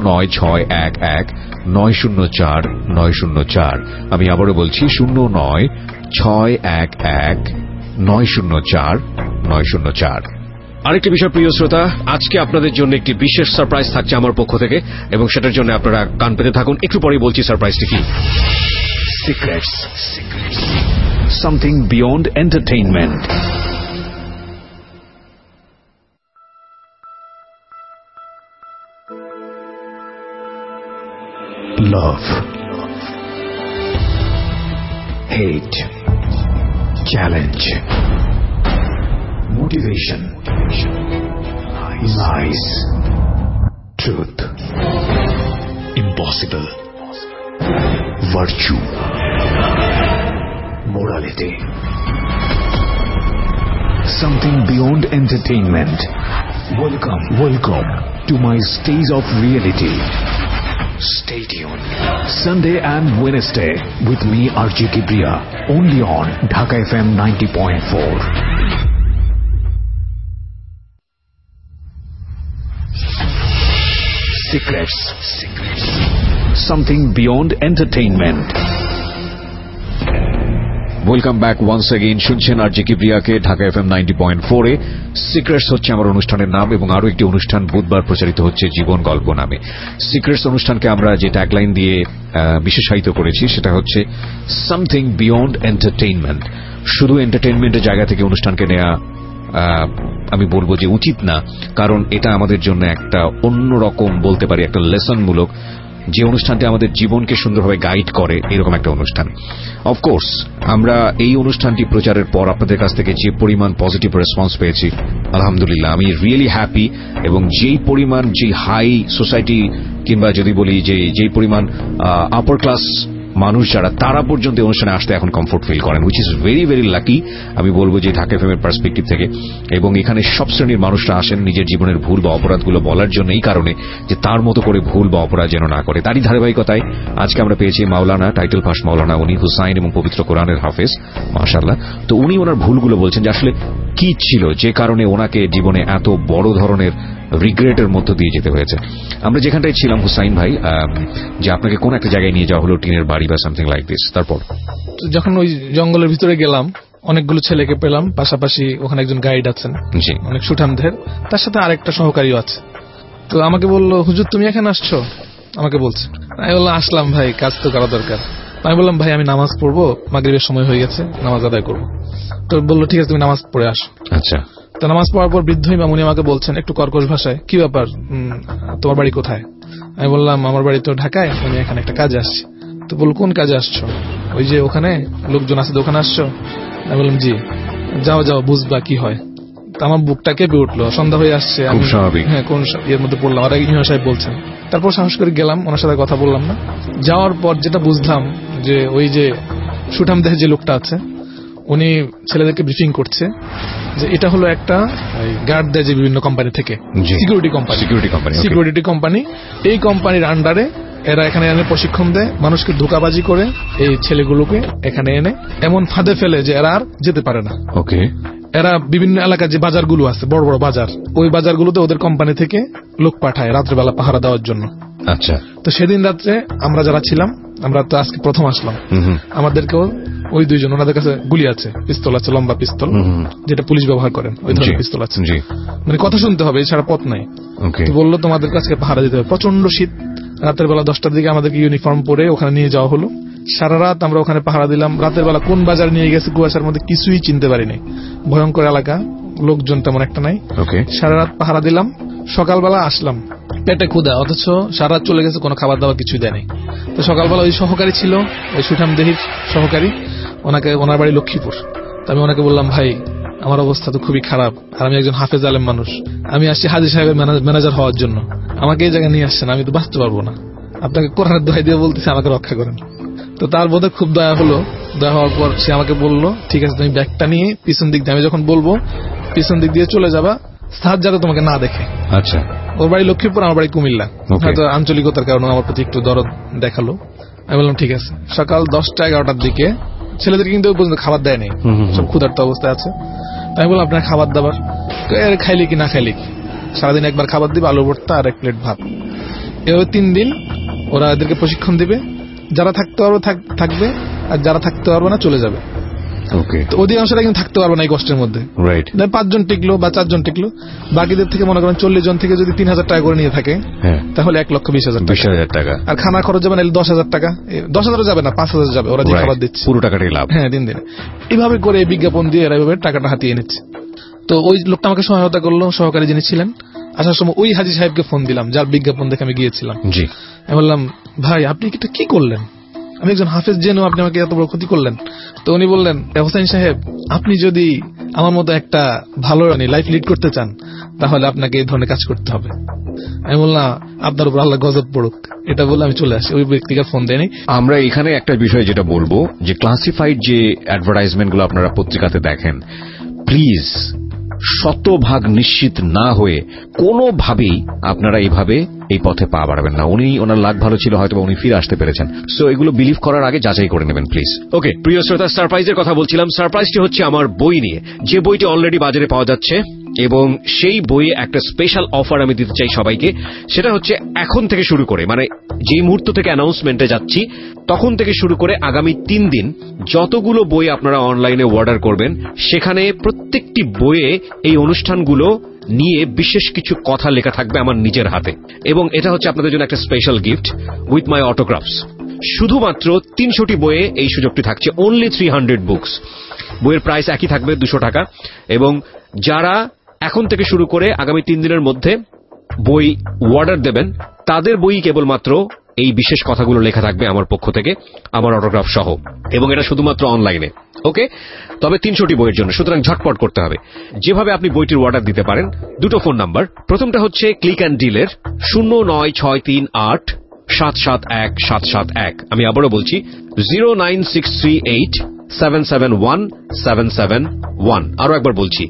09611904904। আমি আবারও বলছি 09611904904। আরেকটি বিষয় প্রিয় শ্রোতা, আজকে আপনাদের জন্য একটি বিশেষ সারপ্রাইজ থাকছে আমার পক্ষ থেকে, এবং সেটার জন্য আপনারা কান পেতে থাকুন। একটু পরেই বলছি সারপ্রাইজটি কি। Secrets, something beyond entertainment. Love, hate, challenge, motivation, lies, truth, impossible, virtue, morality, something beyond entertainment. Welcome to my stage of reality. Stay tuned. Sunday and Wednesday with me RJ Kibriya, only on Dhaka FM 90.4. Secrets, something beyond entertainment. Welcome back once again. শুনছেন RJ কিবরিয়াকে Dhaka FM 90.4 এ। Secrets হচ্ছে আমার অনুষ্ঠানের নাম, এবং আরো একটি অনুষ্ঠান বুধবার প্রচারিত হচ্ছে জীবন গল্প নামে। সিক্রেটস অনুষ্ঠানকে আমরা যে ট্যাগলাইন দিয়ে বিশেষায়িত করেছি সেটা হচ্ছে সামথিং বিয়ন্ড এন্টারটেইনমেন্ট। শুধু এন্টারটেইনমেন্টের জায়গা থেকে অনুষ্ঠানকে নেওয়া আমি বলবো যে উচিত না, কারণ এটা আমাদের জন্য একটা অন্যরকম, বলতে পারি একটা লেসনমূলক, যে অনুষ্ঠানটি আমাদের জীবনকে সুন্দরভাবে গাইড করে, এরকম একটা অনুষ্ঠান। অফকোর্স আমরা এই অনুষ্ঠানটি প্রচারের পর আপনাদের কাছ থেকে যে পরিমাণ পজিটিভ রেসপন্স পেয়েছি, আলহামদুলিল্লাহ, আমি রিয়েলি হ্যাপি। এবং যেই পরিমাণ, যে হাই সোসাইটি কিংবা যদি বলি যেই পরিমাণ আপার ক্লাস মানুষ যারা, তারা পর্যন্ত অনুষ্ঠানে আসতে এখন কমফোর্ট ফিল করেন, which is very very lucky আমি বলবো যে ঢাকা এফএম এর পার্সপেক্টিভ থেকে। এবং এখানে সব শ্রেণীর মানুষরা আসেন নিজের জীবনের ভুল বা অপরাধগুলো বলার জন্য, এই কারণে যে তার মতো করে ভুল বা অপরাধ যেন না করে। তারই ধারাবাহিকতায় আজকে আমরা পেয়েছি মাওলানা, টাইটেল পাস মাওলানা, উনি হুসাইন এবং পবিত্র কোরআনের হাফেজ, মাশাআল্লাহ। তো উনি ওনার ভুলগুলো বলছেন যে আসলে কি ছিল যে কারণে ওনাকে জীবনে এত বড় ধরনের রিগ্রেটের মধ্য দিয়ে যেতে হয়েছে। আমরা যেখানটায় ছিলাম হুসাইন ভাই, যে আপনাকে কোন একটা জায়গায় নিয়ে যাওয়া হলো, টিনের বাড়ি বা সামথিং লাইক দিস। তারপর যখন ওই জঙ্গলের ভিতরে গেলাম, অনেকগুলো ছেলেকে পেলাম, পাশাপাশি ওখানে একজন গাইড আছেন, অনেক সুঠামদের, তার সাথে আরেকটা সহকারীও আছে। তো আমাকে বললো, হুজুর তুমি এখানে আসছো? আমাকে বলছে। আমি বললাম আসলাম ভাই, কাজ তো করা দরকার। আমি বললাম ভাই আমি নামাজ পড়বো, মাগরিবের সময় হয়ে গেছে, নামাজ আদায় করবো। তো বললো ঠিক আছে তুমি নামাজ পড়ে আসো। আচ্ছা। তো নামাজ পড়ার পর বৃদ্ধ ইমাম উনি আমাকে বলছেন একটু কর্কশ ভাষায়, কি ব্যাপার, তোমার বাড়ি কোথায়? আমি বললাম আমার বাড়ি তো ঢাকায়, আমি এখানে একটা কাজে আসছি। তো বলল কোন কাজে আসছো? ওই যে ওখানে লোকজন আছে, ওখানে আসছো? আমি বললাম জি। যাও বুঝবা কি হয়। আমার বুকটা কেঁপে উঠলো, সন্ধ্যা হয়ে আসছে, খুব স্বাভাবিক। হ্যাঁ, কোন এর মধ্যে পড়লাম, আর ইমাম সাহেব বলছেন। তারপর সাহস করে গেলাম, ওনার সাথে কথা বললাম না। যাওয়ার পর যেটা বুঝলাম যে ওই যে সুঠাম দেহে যে লোকটা আছে উনি ছেলেদেরকে ব্রিফিং করছে যে এটা হলো একটা গার্ড দেয় যে বিভিন্ন কোম্পানি থেকে, সিকিউরিটি কোম্পানি, এই কোম্পানির আন্ডারে এরা এখানে এনে প্রশিক্ষণ দেয়, মানুষকে ধোঁকাবাজি করে এই ছেলেগুলোকে এখানে এনে এমন ফাঁদে ফেলে যে এরা আর যেতে পারে না। ওকে। এরা বিভিন্ন এলাকার যে বাজারগুলো আছে, বড় বড় বাজার, ওই বাজারগুলোতে ওদের কোম্পানি থেকে লোক পাঠায় রাত্রেবেলা পাহারা দেওয়ার জন্য। আচ্ছা। তো সেদিন রাত্রে আমরা যারা ছিলাম, আমরা তো আজকে প্রথম আসলাম, আমাদেরকেও ওই দুইজন, ওনাদের কাছে গুলি আছে, পিস্তল আছে, লম্বা পিস্তল যেটা পুলিশ ব্যবহার করেন, ওই ধরনের পিস্তল আছে। মানে কথা শুনতে হবে, এছাড়া পথ নাই। তো বললো তোমাদের কাছে পাহারা দিতে হবে। প্রচন্ড শীত, রাতের বেলা 10টার দিকে আমাদেরকে ইউনিফর্ম পরে ওখানে নিয়ে যাওয়া হলো। সারা রাত আমরা ওখানে পাহারা দিলাম। রাতের বেলা কোন বাজার নিয়ে গেছে কুয়াশার মধ্যে কিছুই চিনতে পারিনি, ভয়ঙ্কর এলাকা, লোকজন তেমন একটা নাই। সারা রাত পাহারা দিলাম, সকালবেলা আসলাম, পেটে ক্ষুধা, অথচ সারা রাত চলে গেছে, কোনো খাবার দাবার কিছুই দেয়নি। তো সকালবেলা ওই সহকারী ছিল, ওই সুঠাম দেহির সহকারী, ওনার বাড়ি লক্ষ্মীপুর। তো আমি ওনাকে বললাম, ভাই আমার অবস্থা তো খুবই খারাপ, আর আমি একজন হাফেজ আলেম মানুষ, আমি আসছি হাজী সাহেবের ম্যানেজার হওয়ার জন্য, আমাকে এই জায়গায় নিয়ে আসছেন, আমি তো বাঁচতে পারবো না, আপনাকে কোরআনের দোহাই দিয়ে বলতেছি আমাকে রক্ষা করেন। তো তার বোধহয় খুব দয়া হলো, দয়া হওয়ার পর সে আমাকে বললো, ঠিক আছে তুমি ব্যাগটা নিয়ে পিছন দিক দিয়ে, আমি যখন বলবো পিছন দিক দিয়ে চলে যাবা, স্যার যাতে তোমাকে না দেখে। আচ্ছা। ওর বাড়ি লক্ষ্মীপুর, আমার বাড়ি কুমিল্লা, হয়তো আঞ্চলিকতার কারণে আমার প্রতি একটু দরদ দেখালো। আমি বললাম ঠিক আছে। সকাল 10টা-11টার দিকে ছেলেদের কিন্তু পর্যন্ত খাবার দেয়নি, সব ক্ষুধার্ত অবস্থায় আছে। আমি বললাম আপনার খাবার দাবার খাইলে কি না খাইলে কি, সারাদিন একবার খাবার দিবে, আলু ভর্তা আর 1 প্লেট ভাত। এভাবে 3 দিন ওরা এদেরকে প্রশিক্ষণ দিবে, যারা থাকতে পারবে থাকবে, আর যারা থাকতে পারবে না চলে যাবে। তো অধিকাংশরা কিন্তু থাকতে পারবে না এই কষ্টের মধ্যে। 5 জন টিকলো বা 4 জন টিকলো, বাকিদের থেকে মনে করেন 40 জন থেকে যদি 3,000 টাকা করে নিয়ে থাকে, তাহলে 1,20,000 টাকা। আর খানা খরচ যাবে 10,000 টাকা, 10,000 যাবে না, 5,000 যাবে, ওরা যে খাবার দিচ্ছে পুরো টাকাটাই লাভ। হ্যাঁ, দিন দিন এইভাবে করে বিজ্ঞাপন দিয়ে এরা এভাবে টাকাটা হাতিয়ে নিচ্ছে। তো ওই লোকটা আমাকে সহায়তা করলো, সহকারী যিনি ছিলেন। আসার সময় ওই হাজী সাহেবকে ফোন দিলাম যার বিজ্ঞাপন দেখে আমি গিয়েছিলাম। আমি বললাম, ভাই আপনি এটা কি করলেন, আমি একজন হাফেজ জেনেও আপনি আমাকে এত বড় ক্ষতি করলেন। তো উনি বললেন, হোসেন সাহেব আপনি যদি আমার মতো একটা ভালো লাইফ লিড করতে চান তাহলে আপনাকে এই ধরনের কাজ করতে হবে। আমি বললাম আপনার উপর আল্লাহ গজব পড়ুক, এটা বলে আমি চলে আসি, ওই ব্যক্তিকে ফোন দেয়নি। আমরা এখানে একটা বিষয় যেটা বলবো, যে ক্লাসিফাইড যে অ্যাডভার্টাইজমেন্ট গুলো আপনারা পত্রিকাতে দেখেন, প্লিজ শতভাগ নিশ্চিত না হয়ে কোনোভাবেই আপনারা এইভাবে এই পথে পা বাড়াবেন না। ওনার লাক ভালো ছিল, হয়তো উনি ফিরে আসতে পেরেছেন। সো এগুলো বিলিভ করার আগে যাচাই করে নেবেন প্লিজ। ওকে প্রিয় শ্রোতা, সারপ্রাইজের কথা বলছিলাম। সারপ্রাইজটি হচ্ছে আমার বই নিয়ে, যে বইটি অলরেডি বাজারে পাওয়া যাচ্ছে, এবং সেই বইয়ে একটা স্পেশাল অফার আমি দিতে চাই সবাইকে। সেটা হচ্ছে এখন থেকে শুরু করে, মানে যে মুহূর্ত থেকে অ্যানাউন্সমেন্টে যাচ্ছি তখন থেকে শুরু করে আগামী 3 দিন যতগুলো বই আপনারা অনলাইনে অর্ডার করবেন, সেখানে প্রত্যেকটি বইয়ে এই অনুষ্ঠানগুলো নিয়ে বিশেষ কিছু কথা লেখা থাকবে আমার নিজের হাতে, এবং এটা হচ্ছে আপনাদের জন্য একটা special gift with my autographs. শুধুমাত্র 300টি বইয়ে এই সুযোগটি থাকছে, অনলি 300 বুকস। বইয়ের প্রাইস একই থাকবে 200 টাকা, এবং যারা এখন থেকে শুরু করে আগামী 3 দিনের মধ্যে বই অর্ডার দেবেন তাদের বই কেবলমাত্র এই বিশেষ কথাগুলো লেখা থাকবে আমার পক্ষ থেকে, আমার অটোগ্রাফ সহ, এবং এটা শুধুমাত্র অনলাইনে। ওকে, তবে 300টি বইয়ের জন্য, সুতরাং ঝটপট করতে হবে। যেভাবে আপনি বইটির অর্ডার দিতে পারেন, 2টো ফোন নাম্বার। প্রথমটা হচ্ছে ক্লিক অ্যান্ড ডিলের 09638771771। আমি আবারও বলছি 09638771771। আরো একবার বলছি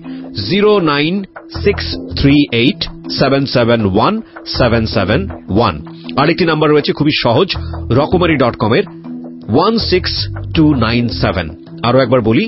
09638771771। আরেকটি নাম্বার রয়েছে খুবই সহজ, রকমারি.com এর 16297। আরো একবার বলি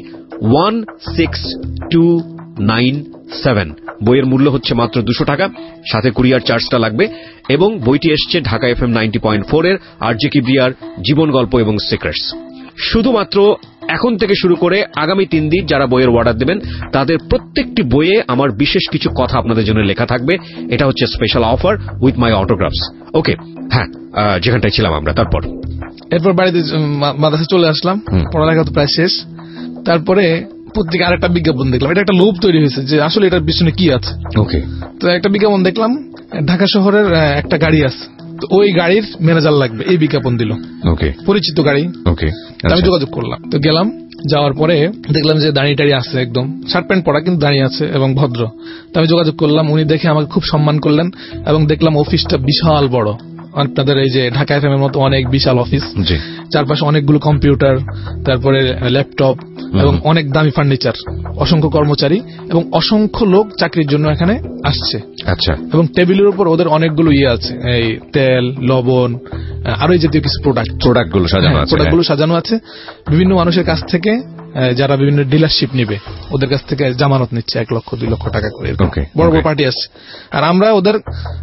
16297। বইয়ের মূল্য হচ্ছে মাত্র 200 টাকা, সাথে কুরিয়ার চার্জটা লাগবে, এবং বইটি এসছে ঢাকা FM 90.4 এর আরজে কিবরিয়ার জীবন গল্প এবং সিক্রেটস। শুধুমাত্র এখন থেকে শুরু করে আগামী 3 দিন যারা বইয়ের অর্ডার দেবেন তাদের প্রত্যেকটি বইয়ে আমার বিশেষ কিছু কথা আপনাদের জন্য লেখা থাকবে। এটা হচ্ছে special offer with my autographs. Okay, হ্যাঁ, যেখানটায় ছিলাম আমরা। এরপর বাড়িতে মাদ্রাসা চলে আসলাম, পড়ালেখা তো প্রায় শেষ। তারপরে পত্রিকা আরেকটা বিজ্ঞাপন দেখলাম, এটা একটা লোভ তৈরি হয়েছে যে আসলে এটার পিছনে কি আছে। ওকে, তো একটা বিজ্ঞাপন দেখলাম, ঢাকা শহরের একটা গাড়ি আছে, তো ওই গাড়ির ম্যানেজার লাগবে, এই বিজ্ঞাপন দিল। ওকে, পরিচিত গাড়ি। ওকে, আমি যোগাযোগ করলাম, তো গেলাম, যাওয়ার পরে দেখলাম যে দাঁড়িয়ে টাড়িয়ে আছে, একদম শার্ট প্যান্ট পরা কিন্তু দাঁড়িয়ে আছে এবং ভদ্র। তো আমি যোগাযোগ করলাম, উনি দেখে আমাকে খুব সম্মান করলেন এবং দেখলাম অফিসটা বিশাল বড়, আপনাদের এই যে ঢাকা এফএম এর মতো অনেক বিশাল অফিস, চারপাশে অনেকগুলো কম্পিউটার, তারপরে ল্যাপটপ এবং অনেক দামি ফার্নিচার, অসংখ্য কর্মচারী এবং অসংখ্য লোক চাকরির জন্য এখানে আসছে। আচ্ছা। এবং টেবিলের উপর ওদের অনেকগুলো আছে, এই তেল, লবণ, আরো এই জাতীয় কিছু প্রোডাক্টগুলো সাজানো আছে। বিভিন্ন মানুষের কাছ থেকে যারা বিভিন্ন ডিলারশিপ নিবে ওদের কাছ থেকে জামানত নিচ্ছে 1 লক্ষ 2 লক্ষ টাকা করে, বড় বড় পার্টি আসছে। আর আমরা ওদের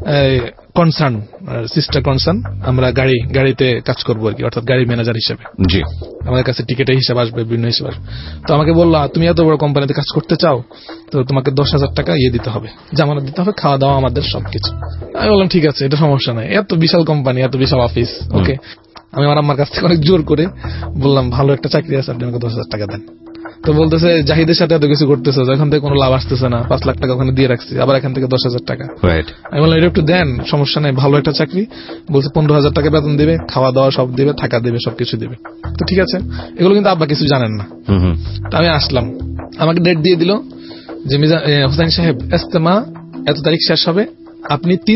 কনসার্ন, সিস্টার কনসার্ন, আমরা গাড়িতে কাজ করবো আর কি, অর্থাৎ গাড়ি ম্যানেজার হিসেবে। জি, আমাদের কাছে টিকেটের হিসাব আসবে, বিভিন্ন হিসাব আসবে। তো আমাকে বললো, তুমি এত বড় কোম্পানিতে কাজ করতে চাও তো তোমাকে 10,000 টাকা দিতে হবে, জামানত দিতে হবে, খাওয়া দাওয়া আমাদের সবকিছু। আমি বললাম ঠিক আছে, এটা সমস্যা নাই, এত বিশাল কোম্পানি, এত বিশাল অফিস, ওকে। আমি আমার আম্মার কাছ থেকে অনেক জোর করে বললাম, ভালো একটা চাকরি আছে, আপনি আমাকে 10,000 টাকা দেন। তো বলতেছে, জাহিদের সাথে এত কিছু করতেছে, এখান থেকে কোনো লাভ আসতেছে না, 5 লাখ টাকা ওখানে দিয়ে রাখছি, আবার এখান থেকে 10,000 টাকা। আমি বললাম, এটা একটু দেন, সমস্যা নেই, ভালো একটা চাকরি। বলছে 15,000 টাকা বেতন দিবে, খাওয়া দাওয়া সব দিবে, থাকা দিবে, সবকিছু দিবে। তো ঠিক আছে, এগুলো কিন্তু আব্বা কিছু জানেন না। তো আমি আসলাম, আমাকে ডেট দিয়ে দিল যে হোসেন সাহেব, ইস্তেমা এত তারিখ শেষ হবে, আপনি 3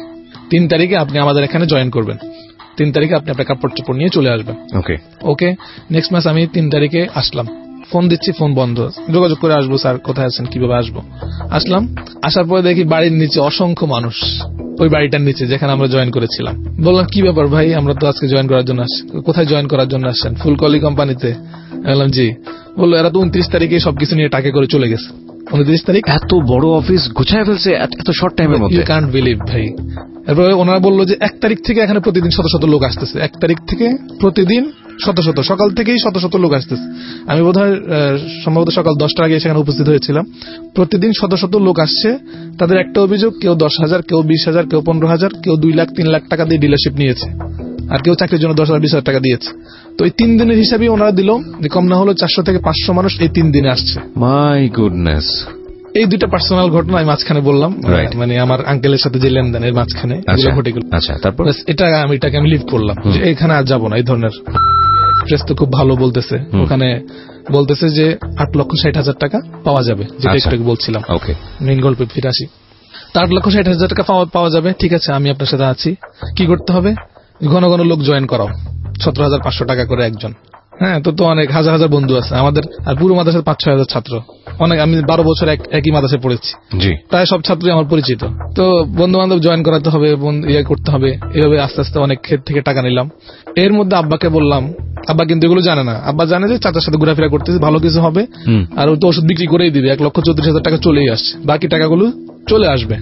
তারিখে আপনি আমাদের এখানে জয়েন করবেন, 3 তারিখে আপনি আপনার কাপড় চোপড় নিয়ে চলে আসবেন। ওকে। নেক্সট মাস আমি 3 তারিখে আসলাম, ফোন দিচ্ছি, ফোন বন্ধ, যোগাযোগ করে আসবো, স্যার কোথায় আছেন, কিভাবে আসবো। আসলাম, আসার পরে দেখি বাড়ির নিচে অসংখ্য মানুষ, ওই বাড়িটার নিচে যেখানে আমরা জয়েন করেছিলাম। বললাম, কি ব্যাপার ভাই, আমরা তো আজকে জয়েন করার জন্য আসছি। কোথায় জয়েন করার জন্য আসছেন? ফুলকলি কোম্পানিতে। বললাম জি। বললো, এরা তো 29 তারিখে সবকিছু নিয়ে টাকা করে চলে গেছে। 29 তারিখ এত বড় অফিস গুছায় ফেলছে এত শর্ট টাইমের মধ্যে, ইউ কান্ট বিলিভ ভাই। এরপরে ওনারা বললো যে 1 তারিখ থেকে এখানে প্রতিদিন শত শত লোক আসতেছে, 1 তারিখ থেকে প্রতিদিন শত শত, সকাল থেকেই শত শত লোক আসতেছে। আমি বোধহয় সম্ভবত সকাল 10টার আগে সেখানে উপস্থিত হয়েছিলাম। প্রতিদিন শত শত লোক আসছে, তাদের একটা অভিযোগ, কেউ 10,000, কেউ 20,000, কেউ 15,000, কেউ 2 লাখ 3 লাখ টাকা দিয়ে ডিলারশিপ নিয়েছে, আর কেউ চাকরির জন্য 10,000 20,000 টাকা দিয়েছে। তো এই 3 দিনের হিসাবে ওনারা দিল যে কম না হলো 400 থেকে 500 মানুষ এই 3 দিনে আসছে। My goodness. এই 2টা পার্সোনাল ঘটনা আমি মাঝখানে বললাম, মানে আমার আঙ্কেলের সাথে যে লেনদেনের মাঝখানে ঘটে গেল। আচ্ছা, তারপর এটাকে আমি লিভ করলাম যে এখানে আর যাবো না। এই ধরনের এক্সপ্রেস তো খুব ভালো বলতেছে, ওখানে বলতেছে যে 8,60,000 টাকা পাওয়া যাবে, যেটা একটু বলছিলাম। মেইন গল্পে ফিরে আসি। 8,60,000 টাকা পাওয়া যাবে, ঠিক আছে, আমি আপনার সাথে আছি। কি করতে হবে? ঘন ঘন লোক জয়েন করাও, 17,500 টাকা করে একজন। হ্যাঁ, তো অনেক হাজার হাজার বন্ধু আছে আমাদের, আর পুরো মাদ্রাসার 5-6 হাজার ছাত্র, অনেক। আমি 12 বছর একই মাদ্রাসায় পড়েছি, প্রায় সব ছাত্রই আমার পরিচিত। তো বন্ধু বান্ধব জয়েন করাতে হবে, ইয়ে করতে হবে, এভাবে আস্তে আস্তে অনেক ক্ষেত থেকে টাকা নিলাম। এর মধ্যে আব্বাকে বললাম, আব্বা কিন্তু এগুলো জানে না, আব্বা জানে যে চাচার সাথে ঘোরাফেরা করতেছে, ভালো কিছু হবে, আর ও তো ওষুধ বিক্রি করেই দিবে, 1,34,000 টাকা চলেই আসছে, বাকি টাকাগুলো চলে আসবে।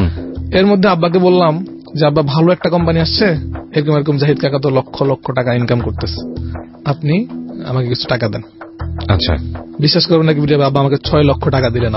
এর মধ্যে আব্বাকে বললাম যে আব্বা, ভালো একটা কোম্পানি আসছে, এরকম এরকম জাহিদ কাকা তো লক্ষ লক্ষ টাকা ইনকাম করতেছে, আপনি আমাকে কিছু টাকা দেন। আচ্ছা, বিশ্বাস করবেন নাকি, বাবা আমাকে 6 লক্ষ টাকা দিলেন।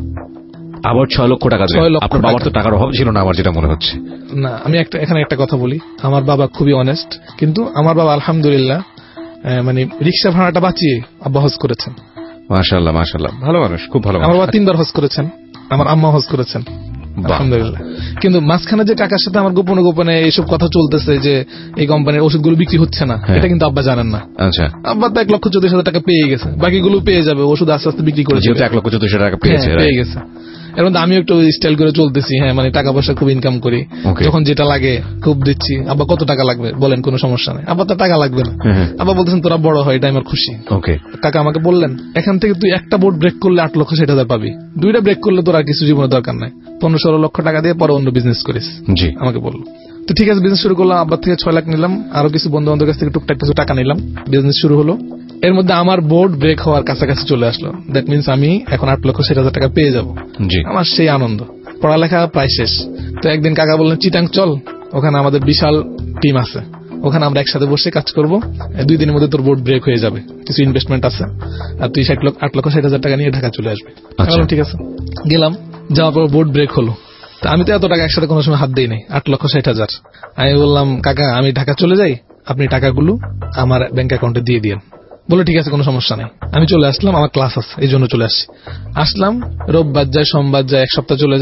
আবার 6 লক্ষ টাকা দিলেন? আপনার বাবার তো টাকার অভাব ছিল না আমার যেটা মনে হচ্ছে। না, আমি এখানে একটা কথা বলি, আমার বাবা খুবই অনেস্ট, কিন্তু আমার বাবা আলহামদুলিল্লাহ মানে রিক্সা ভাড়াটা বাঁচিয়ে আব্বা হজ করেছেন। মাশাআল্লাহ মাশাআল্লাহ, ভালো মানুষ, খুব ভালো। আমার বাবা 3বার হজ করেছেন, আমার আম্মা হজ করেছেন, আলহামদুলিল্লাহ। কিন্তু মাঝখানে যে কাকার সাথে আমার গোপনে গোপনে এইসব কথা চলতেছে যে এই কোম্পানির ওষুধগুলো বিক্রি হচ্ছে না, এটা কিন্তু আব্বা জানেন না। আচ্ছা, আব্বা তো 1,34,000 টাকা পেয়ে গেছে, বাকিগুলো পেয়ে যাবে, ওষুধ আস্তে আস্তে বিক্রি করে, যেহেতু 1,34,000 টাকা পেয়ে গেছে। এর মধ্যে আমি একটু স্টাইল করে চলতেছি, হ্যাঁ, মানে টাকা পয়সা খুব ইনকাম করি, যখন যেটা লাগে খুব দিচ্ছি। আব্বা, কত টাকা লাগবে বলেন, কোনো সমস্যা নেই। আব্বা, তো টাকা লাগবে না। আব্বা বলতেছেন, তোরা বড় হয়, এটা আমার খুশি। কাকা আমাকে বললেন, এখান থেকে তুই একটা বোর্ড ব্রেক করলে 8,60,000 পাবি, 2টা ব্রেক করলে তোর আর কিছু জীবনে দরকার নাই, 15-16 লক্ষ টাকা দিয়ে পরে অন্য বিজনেস করিস। আমাকে বললো। তো ঠিক আছে, বিজনেস শুরু করলাম। আব্বার থেকে 6 লাখ নিলাম, আরো কিছু বন্ধু বান্ধবের কাছ থেকে টুকটাক কিছু টাকা নিলাম, বিজনেস শুরু হলো। এর মধ্যে আমার বোর্ড ব্রেক হওয়ার কাছাকাছি চলে আসলো, দ্যাট মিনস আমি এখন 8,60,000 টাকা পেয়ে যাব। আমার সেই আনন্দ, পড়ালেখা প্রায় শেষ। তো একদিন কাকা বললেন, চিটাং চল, ওখানে আমাদের বিশাল টিম আছে, ওখানে আমরা একসাথে বসে কাজ করব, 2 দিনের মধ্যে তোর বোর্ড ব্রেক হয়ে যাবে, কিছু ইনভেস্টমেন্ট আছে, আর তুই 8,60,000 টাকা নিয়ে ঢাকা চলে আসবে। ঠিক আছে, গেলাম, যাওয়ার পর বোর্ড ব্রেক হলো। আমি তো এত টাকা একসাথে কোনো সময় হাত দিই নাই, 8,60,000। আমি বললাম, কাকা আমি ঢাকা চলে যাই, আপনি টাকাগুলো আমার ব্যাংক অ্যাকাউন্টে দিয়ে দিন। বলে ঠিক আছে, কোনো সমস্যা নেই। আমি চলে আসলাম, আমার ক্লাস আছে, এই জন্য চলে আসলাম। রোববার যায়, সোমবার যায়, 1 সপ্তাহ চলে যায়,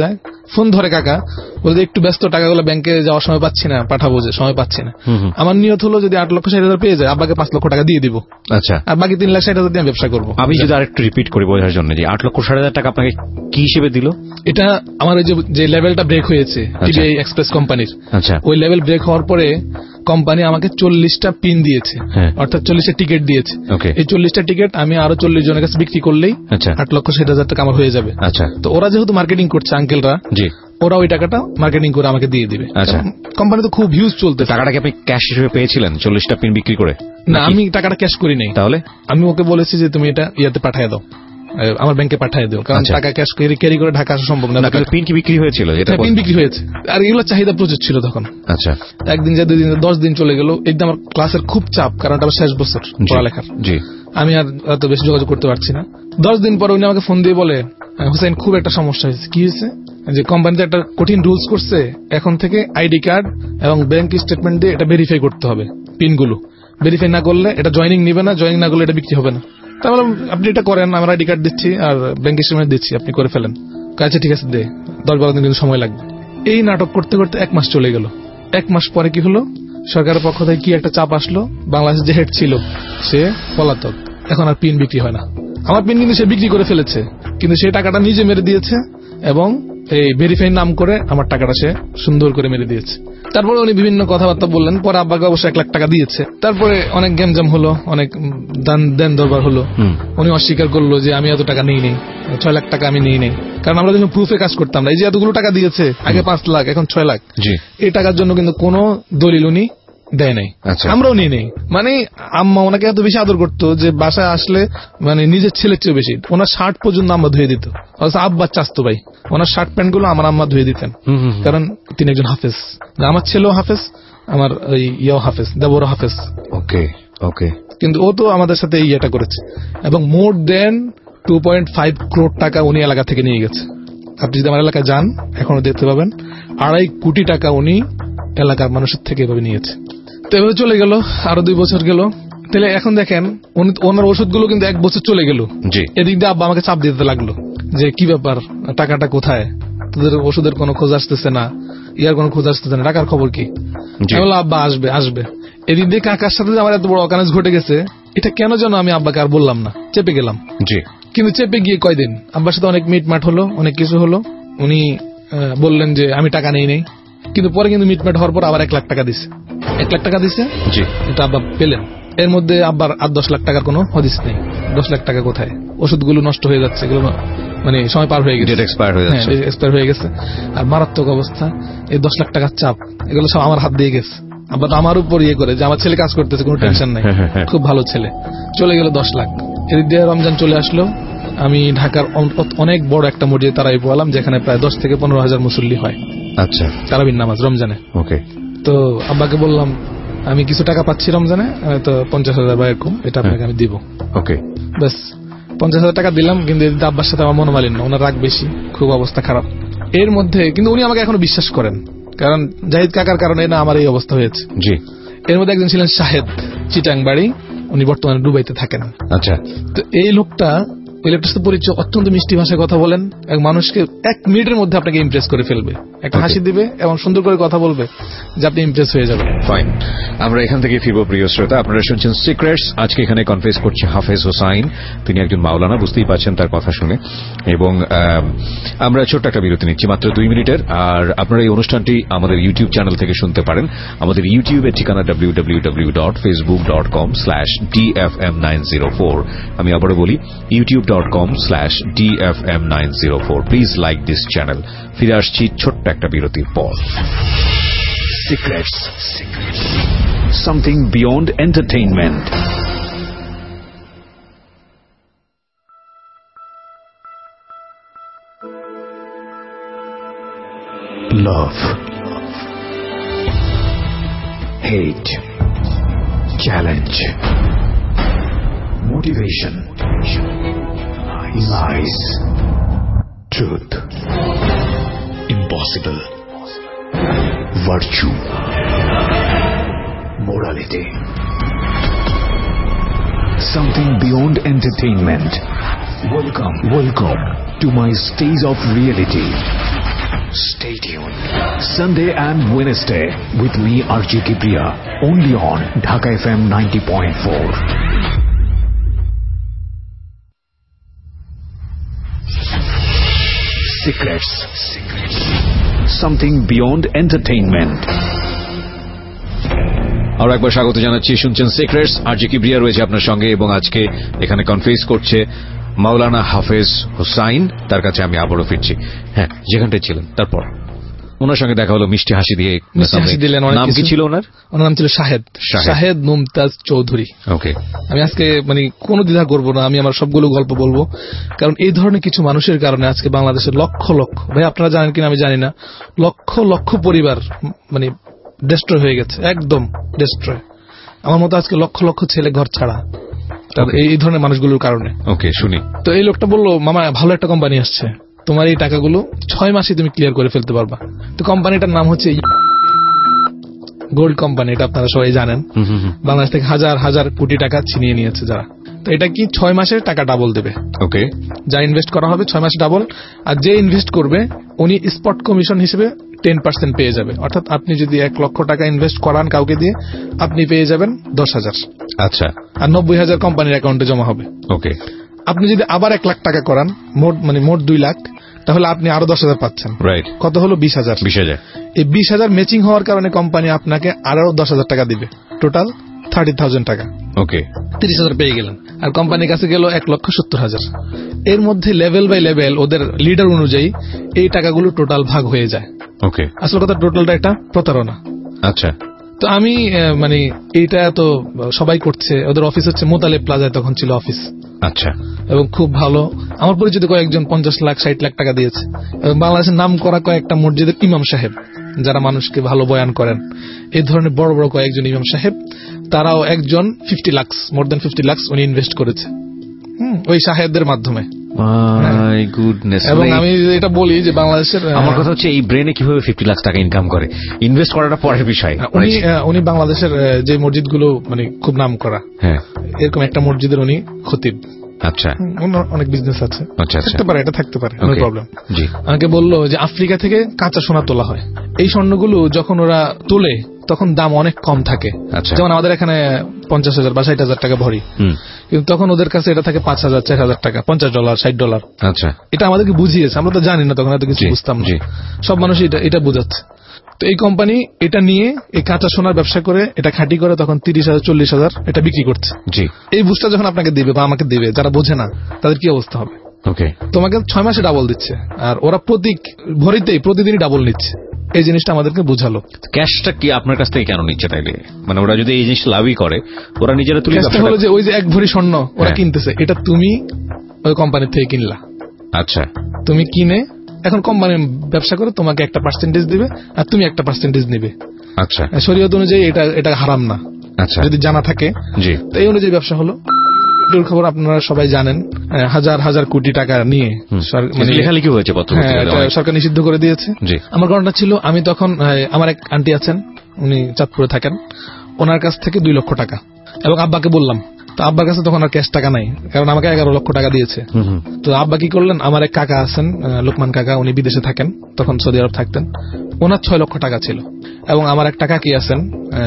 ফোন ধরে কাকা বলতে একটু ব্যস্ত, টাকাগুলো ব্যাংকে যাওয়ার সময় পাচ্ছি না, পাঠাবো যে সময় পাচ্ছি না। আমার নিয়ত হলো যদি 8,60,000 পেয়ে যায় আব্বাকে 5 লক্ষ টাকা দিয়ে দিব। আচ্ছা, আর বাকি 3,60,000 দিয়ে ব্যবসা করবো। আমি যদি আরেকটু রিপিট করি বোঝার জন্য, যে 8,60,000 টাকা আপনাকে কি হিসেবে দিল? এটা আমার ওই যে লেভেলটা ব্রেক হয়েছে টিভিআই এক্সপ্রেস কোম্পানির, আচ্ছা, ওই লেভেল ব্রেক হওয়ার পরে কোম্পানি আমাকে 40টা পিন দিয়েছে, অর্থাৎ 40টা টিকিট দিয়েছে। এই 40টা টিকিট আমি আরো 40 জনের কাছে বিক্রি করলেই 8,60,000 টাকা আমার হয়ে যাবে। আচ্ছা, তো ওরা যেহেতু মার্কেটিং করছে আঙ্কেলরা, ওরা ওই টাকাটা মার্কেটিং করে আমাকে দিয়ে দিবে। আচ্ছা, কোম্পানি তো খুব হিউজ চলতে। টাকাটা কি আপনি ক্যাশ হিসেবে পেয়েছিলেন 40টা পিন বিক্রি করে? না, আমি টাকাটা ক্যাশ করি নাই। তাহলে আমি ওকে বলেছি যে তুমি এটা ইয়াতে পাঠিয়ে দাও, আমার ব্যাংকে পাঠিয়ে দিও, কারণ টাকা ক্যাশ ক্যারি করে ঢাকা আসা সম্ভব না। পিন কি বিক্রি হয়েছিল? এটা পিন বিক্রি হয়েছে, আর এগুলো চাহিদা প্রচুর ছিল তখন। আচ্ছা, একদিন যা 2 দিন 10 দিন চলে গেল, একদম আমার ক্লাসের খুব চাপ, কারণ এটা শেষ বছর পড়ালেখার। আমি আর এত বেশি যোগাযোগ করতে পারছি না। 10 দিন পর উনি আমাকে ফোন দিয়ে বলে, হুসাইন খুব একটা সমস্যা হয়েছে। কি হয়েছে? যে কোম্পানিতে একটা কঠিন রুলস করছে, এখন থেকে আইডি কার্ড এবং ব্যাংক স্টেটমেন্ট দিয়ে এটা ভেরিফাই করতে হবে। পিনগুলো ভেরিফাই না করলে এটা জয়েনিং নিবে না, জয়েনিং না করলে এটা বিক্রি হবে না। তাহলে আপনি এটা করেন, আমার আইডি কার্ড দিচ্ছি আর ব্যাংক স্টেটমেন্ট দিচ্ছি, আপনি করে ফেলেন। আচ্ছা ঠিক আছে, দে 10-12 দিন কিন্তু সময় লাগবে। এই নাটক করতে করতে 1 মাস চলে গেল। 1 মাস পরে কি হলো, সরকারের পক্ষ থেকে কি একটা চাপ আসলো, বাংলাদেশের যে হেড ছিল সে পলাতক, এখন আর পিন বিক্রি হয় না। আমার পিন কিন্তু সে বিক্রি করে ফেলেছে, কিন্তু সে টাকাটা নিজে মেরে দিয়েছে এবং এই ভেরিফাই নাম করে আমার টাকাটা সে সুন্দর করে মেরে দিয়েছে। তারপরে উনি বিভিন্ন কথাবার্তা বললেন, পরে আব্বাকে অবশ্য 1 লাখ টাকা দিয়েছে। তারপরে অনেক গেমজাম হলো, অনেক দেন দরবার হলো। উনি অস্বীকার করলো যে আমি এত টাকা নিই নেই, 6 লাখ টাকা আমি নিই নেই, কারণ আমরা যখন প্রুফে কাজ করতাম না। এই যে এতগুলো টাকা দিয়েছে, আগে 5 লাখ এখন 6 লাখ, এই টাকার জন্য কিন্তু কোনো দলিল উনি দেয় নাই, আমরাও নিয়ে নেই। মানে আম্মা ওনাকে এত বেশি আদর করতো যে বাসায় আসলে মানে নিজের ছেলের চেয়ে বেশি ওনার শার্ট পর্যন্ত আম্মা ধুয়ে দিত। আব্বা চাস্তো ভাই, ওনার শার্ট প্যান্ট গুলো আমার আম্মা ধুয়ে দিতেন, কারণ তিনি একজন হাফেজ। আমার ছেলেও হাফেজ, আমার ওই ইয়েও হাফেজ, দেবরও হাফেজ। ওকে ওকে, কিন্তু ও তো আমাদের সাথে ইয়েটা করেছে, এবং মোর দেন 2.5 crore টাকা উনি এলাকা থেকে নিয়ে গেছে। আপনি যদি আমার এলাকায় যান এখনো দেখতে পাবেন, 2.5 কোটি টাকা উনি এলাকার মানুষের থেকে এভাবে নিয়েছে। তো এভাবে চলে গেল, আরো 2 বছর গেল। তাহলে এখন দেখেন ওনার ওষুধগুলো কিন্তু 1 বছর চলে গেল। এদিক দিয়ে আব্বা আমাকে চাপ দিতে লাগলো যে কি ব্যাপার, টাকাটা কোথায়, তোদের ওষুধের কোনো খোঁজ আসতেছে না, ইয়ার কোনো খোঁজ আসতেছে না, টাকার খবর কি? আব্বা আসবে আসবে। এদিক দিয়ে কাকার সাথে আমার এত বড় অকারেন্স ঘটে গেছে, এটা কেন যেন আমি আব্বাকে আর বললাম না, চেপে গেলাম। কিন্তু চেপে গিয়ে কয়দিন আব্বার সাথে অনেক মিটমাট হলো, অনেক কিছু হলো। উনি বললেন যে আমি টাকা নেই, কিন্তু পরে কিন্তু মিটমাট হওয়ার পর আবার 1 লাখ টাকা দিছে। 1 লাখ টাকা দিছে, এটা আব্বা পেলেন। এর মধ্যে আব্বার 8-10 লাখ টাকার কোনো হদিস নেই। 10 লাখ টাকা কোথায়? ওষুধগুলো নষ্ট হয়ে যাচ্ছে, এগুলো মানে সময় পার হয়ে গেছে, এক্সপায়ার হয়ে গেছে, আর মারাত্মক অবস্থা। এই 10 লাখ টাকার চাপ, এগুলো সব আমার হাত দিয়ে গেছে। আব্বা তো আমার উপর ইয়ে করে যে আমার ছেলে কাজ করতেছে, কোনো টেনশন নাই, খুব ভালো ছেলে। চলে গেল 10 লাখ। এদিক দিয়ে রমজান চলে আসলো। আমি ঢাকার অনেক বড় একটা মসজিদে তারাবি পড়ালাম, যেখানে প্রায় 10 থেকে 15 হাজার মুসল্লি হয়। আচ্ছা, তারাবির নামাজ রমজানে। ওকে। তো আব্বাকে বললাম আমি কিছু টাকা পাচ্ছি রমজানে, তো 50,000 বা এরকম, এটা আপনাকে আমি দিব। ওকে, ব্যাস 50,000 টাকা দিলাম। কিন্তু আব্বার সাথে আমার মনোমালিন্য, ওনার রাগ বেশি, খুব অবস্থা খারাপ। এর মধ্যে কিন্তু উনি আমাকে এখনো বিশ্বাস করেন, কারণ জাহিদ কাকার কারণে না আমার এই অবস্থা হয়েছে। জি। এর মধ্যে একজন ছিলেন শাহেদ, চিটাং বাড়ি, উনি বর্তমানে দুবাইতে থাকেন। আচ্ছা। তো এই লোকটা ইলেকট্রিক পরিচয়, অত্যন্ত মিষ্টি ভাষায় কথা বলেন, এক মানুষকে 1 মিনিটের মধ্যে আপনাকে ইমপ্রেস করে ফেলবে, একটা হাসি দিবে এবং সুন্দর করে কথা বলবে যে আপনি ইমপ্রেস হয়ে যাবেন। ফাইন, আমরা এখান থেকে ফিরবো প্রিয় শ্রোতা। আপনারা শুনছেন সিক্রেটস। আজকে এখানে কনফেস করছে হাফেজ হোসাইন, তিনি একজন মাওলানা, বুঝতেই পারছেন তার কথা শুনে। এবং আমরা ছোট্ট একটা বিরতি নিচ্ছি, মাত্র 2 মিনিটের। আর আপনারা এই অনুষ্ঠানটি আমাদের ইউটিউব চ্যানেল থেকে শুনতে পারেন। আমাদের ইউটিউবের ঠিকানা www.facebook.com/dfm904। আমি আবারও বলি, youtube.com/dfm904। Please like this channel. ফিরে আসছি ছোট্ট একটা বিরতির পর। Secrets. Something beyond entertainment. Love. Hate. Challenge. Motivation. Lies. Truth. Impossible. Virtue. Morality. Something beyond entertainment. Welcome to my stage of reality. Stay tuned. Sunday and Wednesday with me, RJ Kibriya, only on Dhaka FM 90.4. Secrets. Something beyond entertainment. আর একবার স্বাগত জানাচ্ছি, শুনছেন secrets. RJ Kibria রয়েছে আপনার সঙ্গে এবং আজকে এখানে কনফেস করছে মাওলানা হাফেজ হুসাইন। তার কাছে আমি আবারও ফিরছি। হ্যাঁ, যেখানটায় ছিলেন। তারপর ওনার সঙ্গে দেখা হলো, মিষ্টি হাসি দিয়ে দিলেন। নাম কি ছিল ওনার? ওনার নাম ছিল শাহেদ মুমতাজ চৌধুরী। ওকে, আমি আজকে কোনো দ্বিধা করবো না, আমি আমার সবগুলো গল্প বলবো, কারণ এই ধরনের কিছু মানুষের কারণে আজকে বাংলাদেশের লক্ষ লক্ষ, ভাই আপনারা জানেন কিনা আমি জানি না, লক্ষ লক্ষ পরিবার ডেস্ট্রয় হয়ে গেছে, একদম ডেস্ট্রয়। আমার মতো আজকে লক্ষ লক্ষ ছেলে ঘর ছাড়া এই ধরনের মানুষগুলোর কারণে। ওকে, শুনি। তো এই লোকটা বললো, মামা ভালো একটা কোম্পানি আসছে, তোমার এই টাকাগুলো 6 মাসে তুমি ক্লিয়ার করে ফেলতে পারবা। তো কোম্পানিটার নাম হচ্ছে গোল্ড কোম্পানি। এটা আপনারা সবাই জানেন, বাংলাদেশ থেকে হাজার হাজার কোটি টাকা ছিনিয়ে নিয়েছে যারা। তো এটা কি 6 মাসে টাকা ডাবল দেবে। ওকে, যা ইনভেস্ট করা হবে 6 মাসে ডাবল, আর যে ইনভেস্ট করবে উনি স্পট কমিশন হিসেবে 10% পেয়ে যাবে। অর্থাৎ আপনি যদি 1 লক্ষ টাকা ইনভেস্ট করান কাউকে দিয়ে, আপনি পেয়ে যাবেন 10,000। আচ্ছা, আর 90,000 কোম্পানির অ্যাকাউন্টে জমা হবে। ওকে, আপনি যদি আবার 1 লাখ টাকা করান, মোট 2 লাখ, তাহলে আপনি আরো 10,000 পাচ্ছেন। রাইট, কত হলো? 20,000। এই 20,000 ম্যাচিং হওয়ার কারণে কোম্পানি আপনাকে আরো 10,000 টাকা দিবে, টোটাল 30,000 টাকা। ওকে, 30,000 পেয়ে গেলেন। আর কোম্পানির কাছে গেল 1,70,000। এর মধ্যে লেভেল বাই লেভেল ওদের লিডার অনুযায়ী এই টাকাগুলো টোটাল ভাগ হয়ে যায়। ওকে, আসল কথা টোটালটা একটা প্রতারণা। আচ্ছা। তো আমি এইটা তো সবাই করছে। ওদের অফিস হচ্ছে মোতালেব প্লাজায় তখন ছিল অফিস। আচ্ছা, এবং খুব ভালো, আমার পরিচিত কয়েকজন 50 লাখ 60 লাখ টাকা দিয়েছে। এবং বাংলাদেশের নাম করা কয়েকটা মসজিদের ইমাম সাহেব, যারা মানুষকে ভালো বয়ান করেন, এই ধরনের বড় বড় কয়েকজন ইমাম সাহেব, তারাও একজন 50 লাখ, মোর দেন 50 লাখ উনি ইনভেস্ট করেছে ওই সাহেবদের মাধ্যমে। My goodness. এবং আমি এটা বলি যে বাংলাদেশের, আমার কথা হচ্ছে এই ব্রেনে কিভাবে 50 লাখ টাকা ইনকাম করে, ইনভেস্ট করাটা পরের বিষয়। উনি বাংলাদেশের যে মসজিদগুলো খুব নাম করা, হ্যাঁ, এরকম একটা মসজিদের উনি খতিব। আচ্ছা, অনেক বিজনেস আছে, থাকতে পারে, এটা থাকতে পারে, নো প্রবলেম। জি, আমাকে বললো যে আফ্রিকা থেকে কাঁচা সোনা তোলা হয়। এই স্বর্ণগুলো যখন ওরা তোলে তখন দাম অনেক কম থাকে। যেমন আমাদের এখানে 50,000 বা 60,000 টাকা ভরি, কিন্তু তখন ওদের কাছে এটা থাকে 5,000 4,000 টাকা, $50 $60। আচ্ছা, এটা আমাদেরকে বুঝিয়েছে, আমরা তো জানি না তখন, এত কিছু বুঝতাম না। সব মানুষ এটা বোঝাচ্ছে। তো এই কোম্পানি এটা নিয়ে এই কাঁচা সোনার ব্যবসা করে, এটা খাঁটি করে তখন 30,000 40,000 এটা বিক্রি করছে। জি, এই বুঝটা যখন আপনাকে দিবে বা আমাকে দিবে, যারা বোঝে না তাদের কি অবস্থা হবে? ওকে, তোমাকে 6 মাসে ডাবল দিচ্ছে, আর ওরা প্রতিদিনই ডাবল নিচ্ছে। এই জিনিসটা আমাদেরকে বুঝালো। ক্যাশটা কি আপনার কাছ থেকে কেন নিচ্ছে তাইলে? ওরা যদি এই জিনিসটা লাভই করে, ওরা নিজেরা তুলে ব্যবসা হলো যে ওই যে 1 ভরি স্বর্ণ ওরা কিনতেছে, এটা তুমি ওই কোম্পানির থেকে কিনলা। আচ্ছা, তুমি কিনে এখন কোম্পানি ব্যবসা করে তোমাকে একটা পার্সেন্টেজ দিবে, আর তুমি একটা পার্সেন্টেজ নিবে। আচ্ছা, শরীয়ত অনুযায়ী এটা হারাম না। আচ্ছা, যদি জানা থাকে। জি, তো এই অনুযায়ী ব্যবসা হলো। খবর আপনারা সবাই জানেন, হাজার হাজার কোটি টাকা নিয়ে লেখালেখি হয়েছে, সরকার নিষিদ্ধ করে দিয়েছে। আমার ঘটনা ছিল, আমি তখন আমার এক আন্টি আছেন, উনি চাঁদপুরে থাকেন, ওনার কাছ থেকে 2 লক্ষ টাকা, এবং আব্বাকে বললাম। তো আব্বার কাছে তখন আর ক্যাশ টাকা নাই, কারণ আমাকে 11 লক্ষ টাকা দিয়েছে। তো আব্বা কি করলেন, আমার এক কাকা আছেন, লোকমান কাকা, উনি বিদেশে থাকেন, তখন সৌদি আরব থাকতেন, ওনার 6 লক্ষ টাকা ছিল। এবং আমার একটা কাকি আছেন,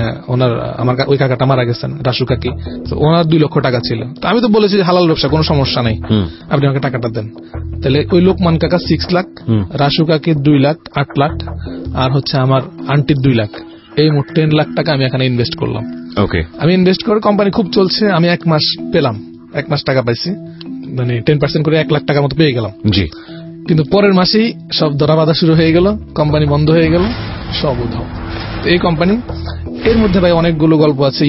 আমার ওই কাকাটা মারা গেছেন, রাসু কাকি, তো ওনার 2 লক্ষ টাকা ছিল। তো আমি তো বলেছি যে হালাল ব্যবসা, কোনো সমস্যা নেই, আপনি আমাকে টাকাটা দেন। তাহলে ওই লোকমান কাকা 6 লাখ, রাসু কাকির 2 লাখ 8 লাখ, আর হচ্ছে আমার আন্টির 2 লাখ, এই মোট 10 লাখ টাকা আমি এখানে ইনভেস্ট করলাম। ওকে, আমি ইনভেস্ট করে কোম্পানি খুব চলছে, আমি 1 মাস পেলাম, 1 মাস টাকা পাইছি, 10% করে 1 লাখ টাকার মতো পেয়ে গেলাম। জি, কিন্তু পরের মাসেই সব ধরা বাঁধা শুরু হয়ে গেল, কোম্পানি বন্ধ হয়ে গেল, সব উধাও। তো এই কোম্পানি, এর মধ্যে ভাই অনেকগুলো গল্প আছে,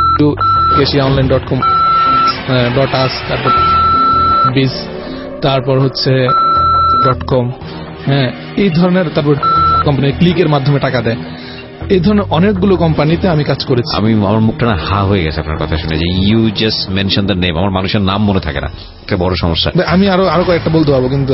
union.com, .us, তারপর biz, তারপর হচ্ছে .com, হ্যাঁ, এই ধরনের। তারপর কোম্পানি ক্লিকের মাধ্যমে টাকা দেয়। এই ধরনের অনেকগুলো কোম্পানিতে আমি কাজ করেছি। আমার মুখটা না হা হয়ে গেছে আপনার কথা শুনে, যে you just mention the name. আমার মানুষের নাম মনে থাকে না, একটা বড় সমস্যা। আমি আরো কয়েকটা বলতে পারবো, কিন্তু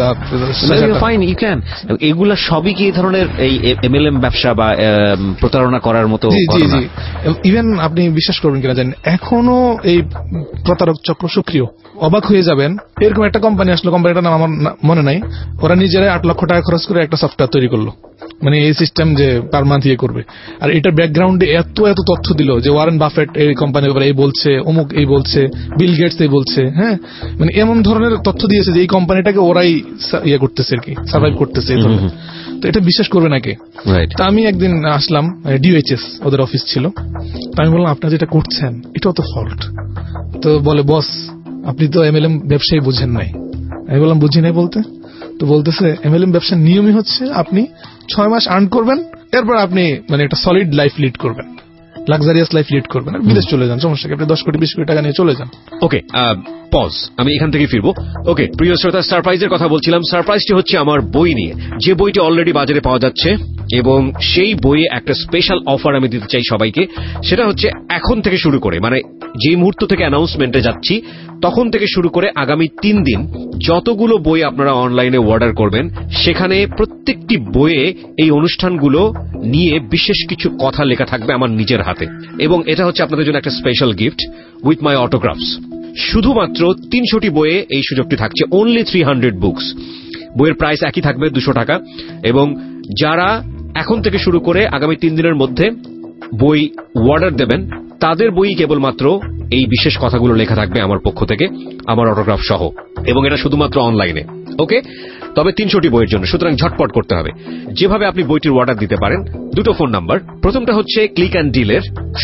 ফাইন, ইউ ক্যান। এগুলা সবই কি এই ধরনের এই এমএলএম ব্যবসা বা প্রতারণা করার মতো? জি। ইভেন আপনি বিশ্বাস করবেন কিনা জানেন, এখনো এই প্রতারক চক্র সক্রিয়। অবাক হয়ে যাবেন, এরকম একটা কোম্পানি আসলো, কোম্পানিটার নাম আমার মনে নাই। ওরা নিজেরাই 8 লক্ষ টাকা খরচ করে একটা সফটওয়্যার তৈরি করলো, মানে এই সিস্টেম যে পার মান্থ ইয়ে করবে। আর এটার ব্যাকগ্রাউন্ডে এত তথ্য দিল যে ওয়ারেন বাফেট এই কোম্পানির ব্যাপারে এই বলছে, অমুক এই বলছে, বিল গেটস এই বলছে। হ্যাঁ, মানে এমন ধরনের তথ্য দিয়েছে যে এই কোম্পানিটাকে ওরাই ইয়ে করতেছে আর কি, সার্ভাইভ করতেছে। তো এটা বিশ্বাস করবে নাকি? তো আমি একদিন আসলাম, ডিওএইচএস ওদের অফিস ছিল। তো আমি বললাম, আপনারা যেটা করছেন এটাও তো ফল্ট। তো বলে, বস আপনি তো এমএলএম ব্যবসায়ী বুঝেন নাই। আমি বললাম, বুঝি নাই বলতে? তো বলতেছে, এমএলএম ব্যবসার নিয়মই হচ্ছে আপনি 6 মাস আর্ন করবেন, এরপর আপনি মানে একটা সলিড লাইফ লিড করবেন, লাক্সারিয়াস লাইফ লিড করবেন, আর বিদেশ চলে যান, সমস্যা কি, আপনি 10 কোটি 20 কোটি টাকা নিয়ে চলে যান। ওকে, পজ, আমি এখান থেকে ফিরবো। ওকে, প্রিয় শ্রোতা, সারপ্রাইজের কথা বলছিলাম। সারপ্রাইজটি হচ্ছে আমার বই নিয়ে, যে বইটি অলরেডি বাজারে পাওয়া যাচ্ছে, এবং সেই বইয়ে একটা স্পেশাল অফার আমি দিতে চাই সবাইকে। সেটা হচ্ছে এখন থেকে শুরু করে, মানে যে মুহূর্ত থেকে অ্যানাউন্সমেন্টে যাচ্ছি তখন থেকে শুরু করে আগামী 3 দিন যতগুলো বই আপনারা অনলাইনে অর্ডার করবেন, সেখানে প্রত্যেকটি বইয়ে এই অনুষ্ঠানগুলো নিয়ে বিশেষ কিছু কথা লেখা থাকবে আমার নিজের হাতে, এবং এটা হচ্ছে আপনাদের জন্য একটা special gift with my autographs. শুধুমাত্র 300টি বইয়ে এই সুযোগটি থাকছে, অনলি 300 বুকস। বইয়ের প্রাইস একই থাকবে, 200 টাকা। এবং যারা এখন থেকে শুরু করে আগামী 3 দিনের মধ্যে বই অর্ডার দেবেন, তাদের বই কেবলমাত্র এই বিশেষ কথাগুলো লেখা থাকবে আমার পক্ষ থেকে, আমার অটোগ্রাফ সহ, এবং এটা শুধুমাত্র অনলাইনে। ওকে, তবে 300টি বইয়ের জন্য, সুতরাং ঝটপট করতে হবে। যেভাবে আপনি বইটির অর্ডার দিতে পারেন, 2টো ফোন নাম্বার। প্রথমটা হচ্ছে ক্লিক অ্যান্ড ডিলের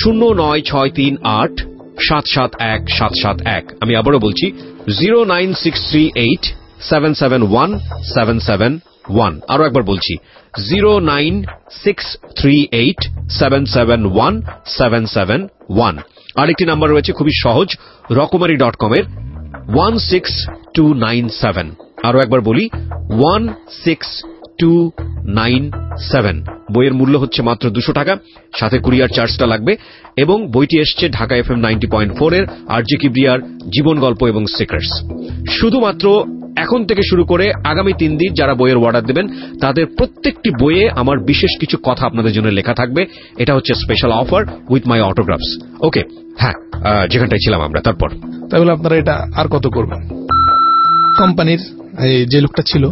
09638771771। আমি আবারও বলছি 09638771771। আরো একবার বলছি 09638771771। আরেকটি নাম্বার রয়েছে খুবই সহজ, রকমারি.com এর 16297। আরো একবার বলি 16297। বইয়ের মূল্য হচ্ছে মাত্র 200 টাকা, সাথে কুরিয়ার চার্জটা লাগবে। এবং বইটি এসছে ঢাকা FM 90.4 এর আরজে কিবরিয়ার জীবন গল্প এবং সিক্রেটস। শুধুমাত্র এখন থেকে শুরু করে আগামী 3 দিন যারা বইয়ের অর্ডার দেবেন, তাদের প্রত্যেকটি বইয়ে আমার বিশেষ কিছু কথা আপনাদের জন্য লেখা থাকবে। এটা হচ্ছে special offer with my autographs. Okay, হ্যাঁ, যেখানটায় ছিলাম আমরা, তারপর তাই বলে আপনারা এটা আর কত করবেন? কোম্পানির যে লোকটা ছিল,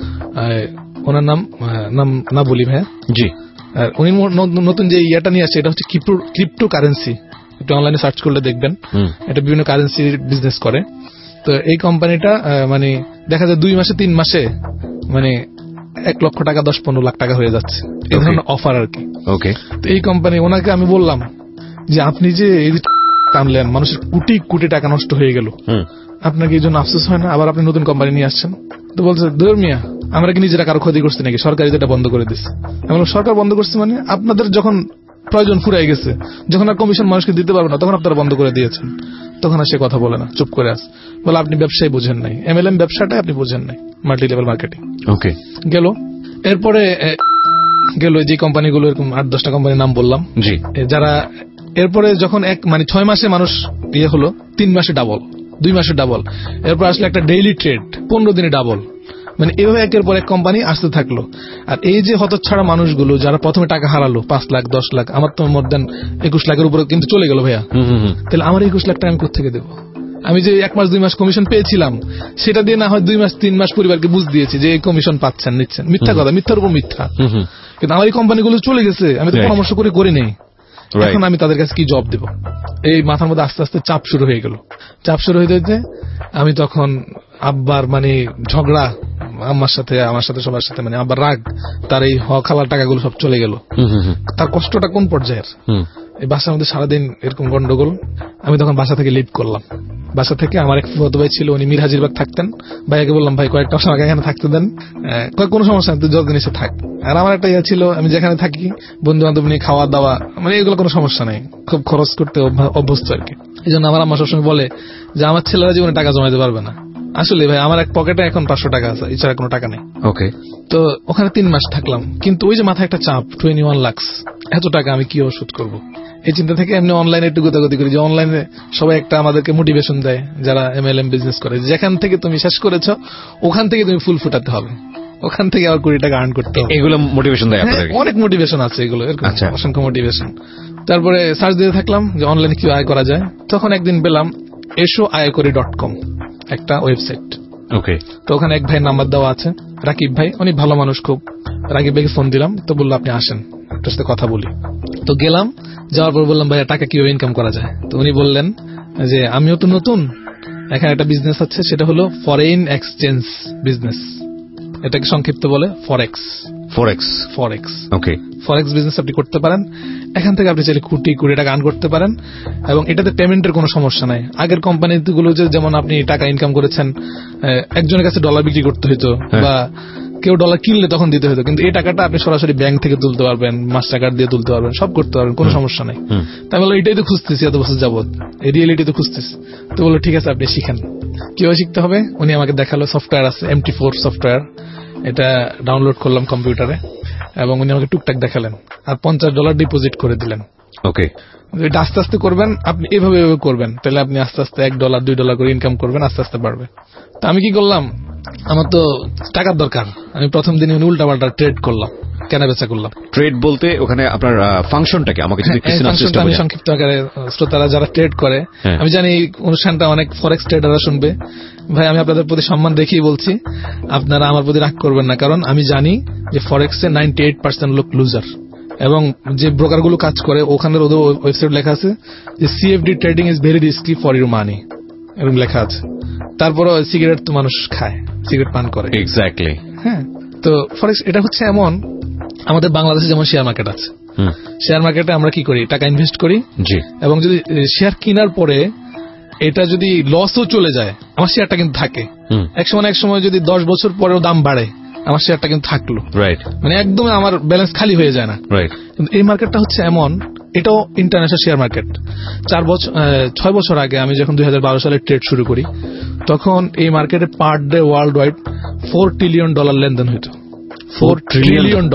ওনার নাম না বলি ভাইয়া, জি, উনি নতুন যে ইয়েটা নিয়ে আসছে, এটা হচ্ছে ক্রিপ্টো কারেন্সি। একটু অনলাইনে সার্চ করলে দেখবেন, এটা বিভিন্ন কারেন্সির বিজনেস করে। তো এই কোম্পানিটা মানে দেখা যায় 2 মাসে 3 মাসে মানে 1 লক্ষ টাকা 10-15 লাখ টাকা হয়ে যাচ্ছে, এই ধরনের অফার আর কি। ওকে, তো এই কোম্পানি, ওনাকে আমি বললাম যে আপনি যে এই টানলেন, মানুষের কোটি কোটি টাকা নষ্ট হয়ে গেল, আপনাকে এই জন্য আফসোস হয় না? আবার আপনি নতুন কোম্পানি নিয়ে আসছেন। তো বলছে, ধর মিয়া, আমরা কি নিজেরা কারো ক্ষতি করছি নাকি? সরকার যেটা বন্ধ করে দিচ্ছে। আমি বললাম, সরকার বন্ধ করছে মানে আপনাদের যখন প্রয়োজন ফুরাই গেছে, যখন আর কমিশন মানুষকে দিতে পারবে না, তখন আপনারা বন্ধ করে দিয়েছেন। তখন আর সে কথা বলে না, চুপ করে আছে, বলে আপনি ব্যবসায় বুঝেন নাই, এমএলএম ব্যবসাটাই আপনি বুঝেন নাই, মাল্টি লেভেল মার্কেটিং। ওকে, গেল। এরপরে গেল যে কোম্পানিগুলো, এরকম 8-10টা কোম্পানির নাম বললাম, জি, যারা এরপরে যখন 6 মাসে মানুষ ইয়ে হলো, 3 মাসে ডাবল, 2 মাসে ডাবল, এরপর আসলে একটা ডেইলি ট্রেড, 15 দিনে ডাবল। মানে এভাবে একের পর এক কোম্পানি আসতে থাকলো। আর এই যে হতচ্ছাড়া মানুষগুলো যারা প্রথমে টাকা হারালো 5 লাখ 10 লাখ, আমার তো মোর দেন 21 লাখের উপরে কিন্তু চলে গেল ভাইয়া। তাহলে আমার 21 লাখ টাকা আমি কোথা থেকে দেবো? আমি যে 1 মাস 2 মাস কমিশন পেয়েছিলাম, সেটা দিয়ে না হয় 2 মাস 3 মাস পরিবারকে বুঝ দিয়েছি যে এই কমিশন পাচ্ছেন, নিচ্ছেন। মিথ্যা কথা, মিথ্যার উপর মিথ্যা। কিন্তু আমার এই কোম্পানিগুলো চলে গেছে, আমি তো পরামর্শ করে নেই। এখন আমি তাদের কাছে কি জবাব দেব? এই মাথার মধ্যে আস্তে আস্তে চাপ শুরু হয়ে গেল। চাপ শুরু হয়ে যেতে আমি তখন আব্বার মানে ঝগড়া, আম্মার সাথে, আমার সাথে, সবার সাথে, মানে আব্বার রাগ, তার এই হক হালাল টাকাগুলো সব চলে গেল। তার কষ্টটা কোন পর্যায়ের? এই বাসার মধ্যে সারাদিন এরকম গন্ডগোল। আমি তখন বাসা থেকে লিভ করলাম। বাসা থেকে আমার এক ফুফাতো ভাই ছিল, উনি মিরহাজিরবাগ থাকতেন। ভাইয়াকে বললাম, ভাই কয়েকটা সময় এখানে থাকতে দেন, কোনো সমস্যা নেই, তুই যতদিন এসে থাক। আর আমার একটা ইয়ে ছিল, আমি যেখানে থাকি বন্ধু বান্ধব নিয়ে খাওয়া দাওয়া, মানে এগুলো কোনো সমস্যা নেই, খুব খরচ করতে অভ্যস্ত আর কি। এই জন্য আমার আম্মা সবসময় বলে যে আমার ছেলেরা জীবনে টাকা জমাইতে পারবে না। আসলে ভাই আমার এক পকেটে এখন 500 টাকা আছে, এছাড়া কোনো টাকা নেই। ওকে, তো ওখানে 3 মাস থাকলাম, কিন্তু ওই যে মাথায় একটা চাপ 21 লাখ, এত টাকা আমি কি ওষুধ করব, এই চিন্তা থেকে এমনি অনলাইনে একটু গোতাগতি করি, যে অনলাইনে সবাই একটা আমাদেরকে মোটিভেশন দেয় যারা MLM বিজনেস করে, যেখান থেকে তুমি শেষ করেছো ওখান থেকে তুমি ফুল ফুটাতে হবে, ওখান থেকে আবার 20 টাকা আর্ন করতে হবে। এগুলো মোটিভেশন দেয় আপনাদের? অনেক মোটিভেশন আছে এগুলো, অসংখ্য মোটিভেশন। তারপরে সার্চ দিতে থাকলাম যে অনলাইনে কি আয় করা যায়। তখন একদিন পেলাম esoayakori.com একটা ওয়েবসাইট। ওকে। তো ওখানে এক ভাইয়ের নাম্বার দেওয়া আছে, রাকিব ভাই, উনি ভালো মানুষ খুব। রাকিব ভাইকে ফোন দিলাম, তো বললো আপনি আসেন একটার সাথে কথা বলি। তো গেলাম, যাওয়ার পর বললাম ভাইয়া টাকা কিভাবে ইনকাম করা যায়। তো উনি বললেন যে আমিও তো নতুন, এখানে একটা বিজনেস আছে, সেটা হলো ফরেন এক্সচেঞ্জ বিজনেস, এটাকে সংক্ষিপ্ত বলে ফরেক্স। ওকে। ফরেক্স বিজনেস আপনি করতে পারেন, এখান থেকে আপনি চাইলে কোটি টাকা আর্ন করতে পারেন, এবং এটাতে পেমেন্টের কোনো সমস্যা নাই। আগের কোম্পানিগুলো যেমন আপনি টাকা ইনকাম করেছেন, একজনের কাছে ডলার বিক্রি করতে হইতো, বা কেউ ডলার কিনলে তখন দিতে হতো, কিন্তু এই টাকাটা আপনি সরাসরি ব্যাংক থেকে তুলতে পারবেন, মাস্টার কার্ড দিয়ে তুলতে পারবেন, সব করতে পারবেন, কোনো সমস্যা নাই। তাই বললো এটাই তো খুঁজতেছি এত বছর যাবত, এই রিয়েলিটি তো খুঁজতেছি। তো বললো ঠিক আছে আপনি শিখেন। কিভাবে শিখতে হবে উনি আমাকে দেখালো, সফটওয়্যার আছে MT4 সফটওয়্যার, এটা ডাউনলোড করলাম কম্পিউটারে, এবং উনি আমাকে টুকটাক দেখালেন, আর $50 ডিপোজিট করে দিলেন। ওকে। এটা আস্তে আস্তে করবেন আপনি, এভাবে করবেন, তাহলে আপনি আস্তে আস্তে $1 $2 করে ইনকাম করবেন, আস্তে আস্তে বাড়বে। তো আমি কি করলাম, আমার তো টাকার দরকার, আমি প্রথম দিনে উল্টা পাল্টা ট্রেড করলাম, কেনা বেচা করলাম। ট্রেড বলতে ওখানে আপনার ফাংশনটা কি আমাকে যদি আমি সংক্ষিপ্ত আকারে, শ্রোতারা যারা ট্রেড করে, আমি জানি অনুষ্ঠানটা অনেক ফরেক্স ট্রেডাররা শুনবে, ভাই আমি আপনাদের প্রতি সম্মান দেখিয়ে বলছি, আপনারা আমার প্রতি রাগ করবেন না, কারণ আমি জানি যে ফরেক্সে 98% লোক লুজার, এবং যে ব্রোকার গুলো কাজ করে ওখানে ওদের ওয়েবসাইট লেখা আছে যে CFD trading is very risky for your money, এরকম লেখা আছে। তারপরে সিগারেট তো মানুষ খায়, সিগারেট পান করে। এক্স্যাক্টলি। হ্যাঁ, তো ফরেক্স এটা হচ্ছে এমন, আমাদের বাংলাদেশে যেমন শেয়ার মার্কেট আছে, শেয়ার মার্কেটে আমরা কি করি, টাকা ইনভেস্ট করি, এবং যদি শেয়ার কেনার পরে এটা যদি লসও চলে যায়, আমার শেয়ারটা কিন্তু থাকে। এক সময় যদি 10 বছর পরেও দাম বাড়ে, আমার শেয়ারটা কিন্তু থাকলো, মানে একদম আমার ব্যালেন্স খালি হয়ে যায় না। কিন্তু এই মার্কেটটা হচ্ছে এমন, এটাও ইন্টারন্যাশনাল শেয়ার মার্কেট। 6 বছর আগে আমি যখন 2012 সালে ট্রেড শুরু করি, তখন এই মার্কেটে per day world wide $4 trillion লেনদেন হইতো। $4 ট্রিলিয়ন।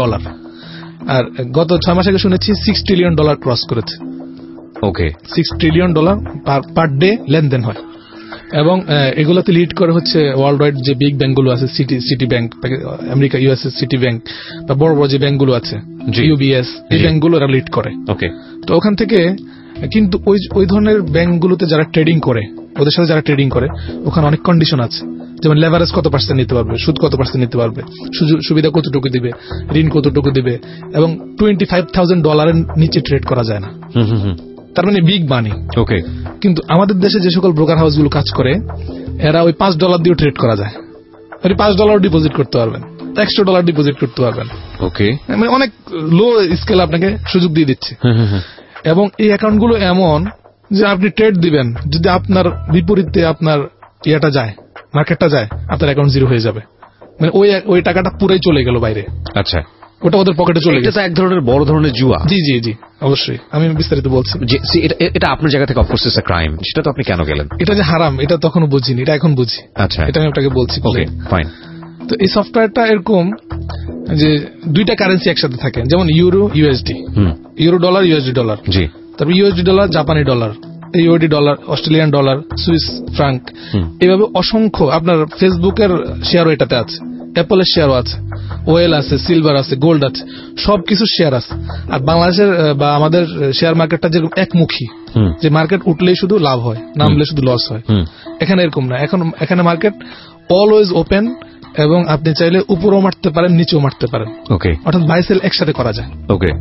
আর গত 6 মাস আগে শুনেছি $6 ট্রিলিয়ন ক্রস করেছে। ওকে। $6 ট্রিলিয়ন পার ডে লেনদেন হয়, এবং এগুলোতে লিড করে হচ্ছে ওয়ার্ল্ড ওয়াইড যে বিগ ব্যাংকগুলো আছে, Citibank, America USA Citibank, বা বড় বড় যে ব্যাংকগুলো আছে UBS, এই ব্যাংকগুলো এরা লিড করে। ওকে। তো ওখান থেকে কিন্তু ওই ধরনের ব্যাংকগুলোতে যারা ট্রেডিং করে, ওদের সাথে যারা ট্রেডিং করে, ওখানে অনেক কন্ডিশন আছে, যেমন লেভারেজ কত % নিতে পারবে, সুদ কত % নিতে পারবে, সুবিধা কতটুকু দিবে, ঋণ কতটুকু দিবে, এবং $25,000 নিচে ট্রেড করা যায় না। তার মানে বিগ মানি। ওকে। কিন্তু আমাদের দেশে যে সকল ব্রোকার হাউস গুলো কাজ করে, এরা ওই $5 দিয়ে ট্রেড করা যায়, ওই $5 ডিপোজিট করতে পারবেন, $100 ডিপোজিট করতে পারবেন। ওকে। মানে অনেক লো স্কেল আপনাকে সুযোগ দিয়ে দিচ্ছে, এবং এই অ্যাকাউন্ট গুলো এমন যে আপনি ট্রেড দিবেন, যদি আপনার বিপরীতে আপনার ইয়েটা যায়, মার্কেটটা যায়, আপনার অ্যাকাউন্ট জিরো হয়ে যাবে, মানে ওই টাকাটা পুরাই চলে গেল বাইরে। আচ্ছা, ওটা ওদের পকেটে চলে গেছে। এটা এক ধরনের বড় ধরনের জুয়া। জি জি জি, অবশ্যই আমি বিস্তারিত বলছি। এটা আপনার জায়গা থেকে অফকোর্স ইটস আ ক্রাইম, সেটা তো আপনি কেন গেলেন? এটা যে হারাম, এটা তখনও বুঝিনি, এটা এখন বুঝি। আচ্ছা, এটা আমি আপনাকে বলছি। Okay, fine. তো এই সফটওয়্যারটা এরকম যে 2টা কারেন্সি একসাথে থাকে, যেমন euro USD, euro dollar USD dollar, জি, তারপর USD ডলার জাপানি dollar, AUD dollar, Australian dollar, Swiss franc, এভাবে অসংখ্য। আপনার ফেসবুকের শেয়ারও এটাতে আছে, অ্যাপলের শেয়ারও আছে, ওয়েল আছে, সিলভার আছে, গোল্ড আছে, সবকিছু শেয়ার আছে। আর বাংলাদেশের বা আমাদের শেয়ার মার্কেটটা যেরকম একমুখী, যে মার্কেট উঠলেই শুধু লাভ হয়, নামলে শুধু লস হয়, এখানে এরকম না। এখানে মার্কেট অলওয়েজ ওপেন, এবং আপনি চাইলে উপরেও মারতে পারেন, নিচেও মারতে পারেন। ওকে, অর্থাৎ বাই সেল একসাথে করা যায়। ওকে।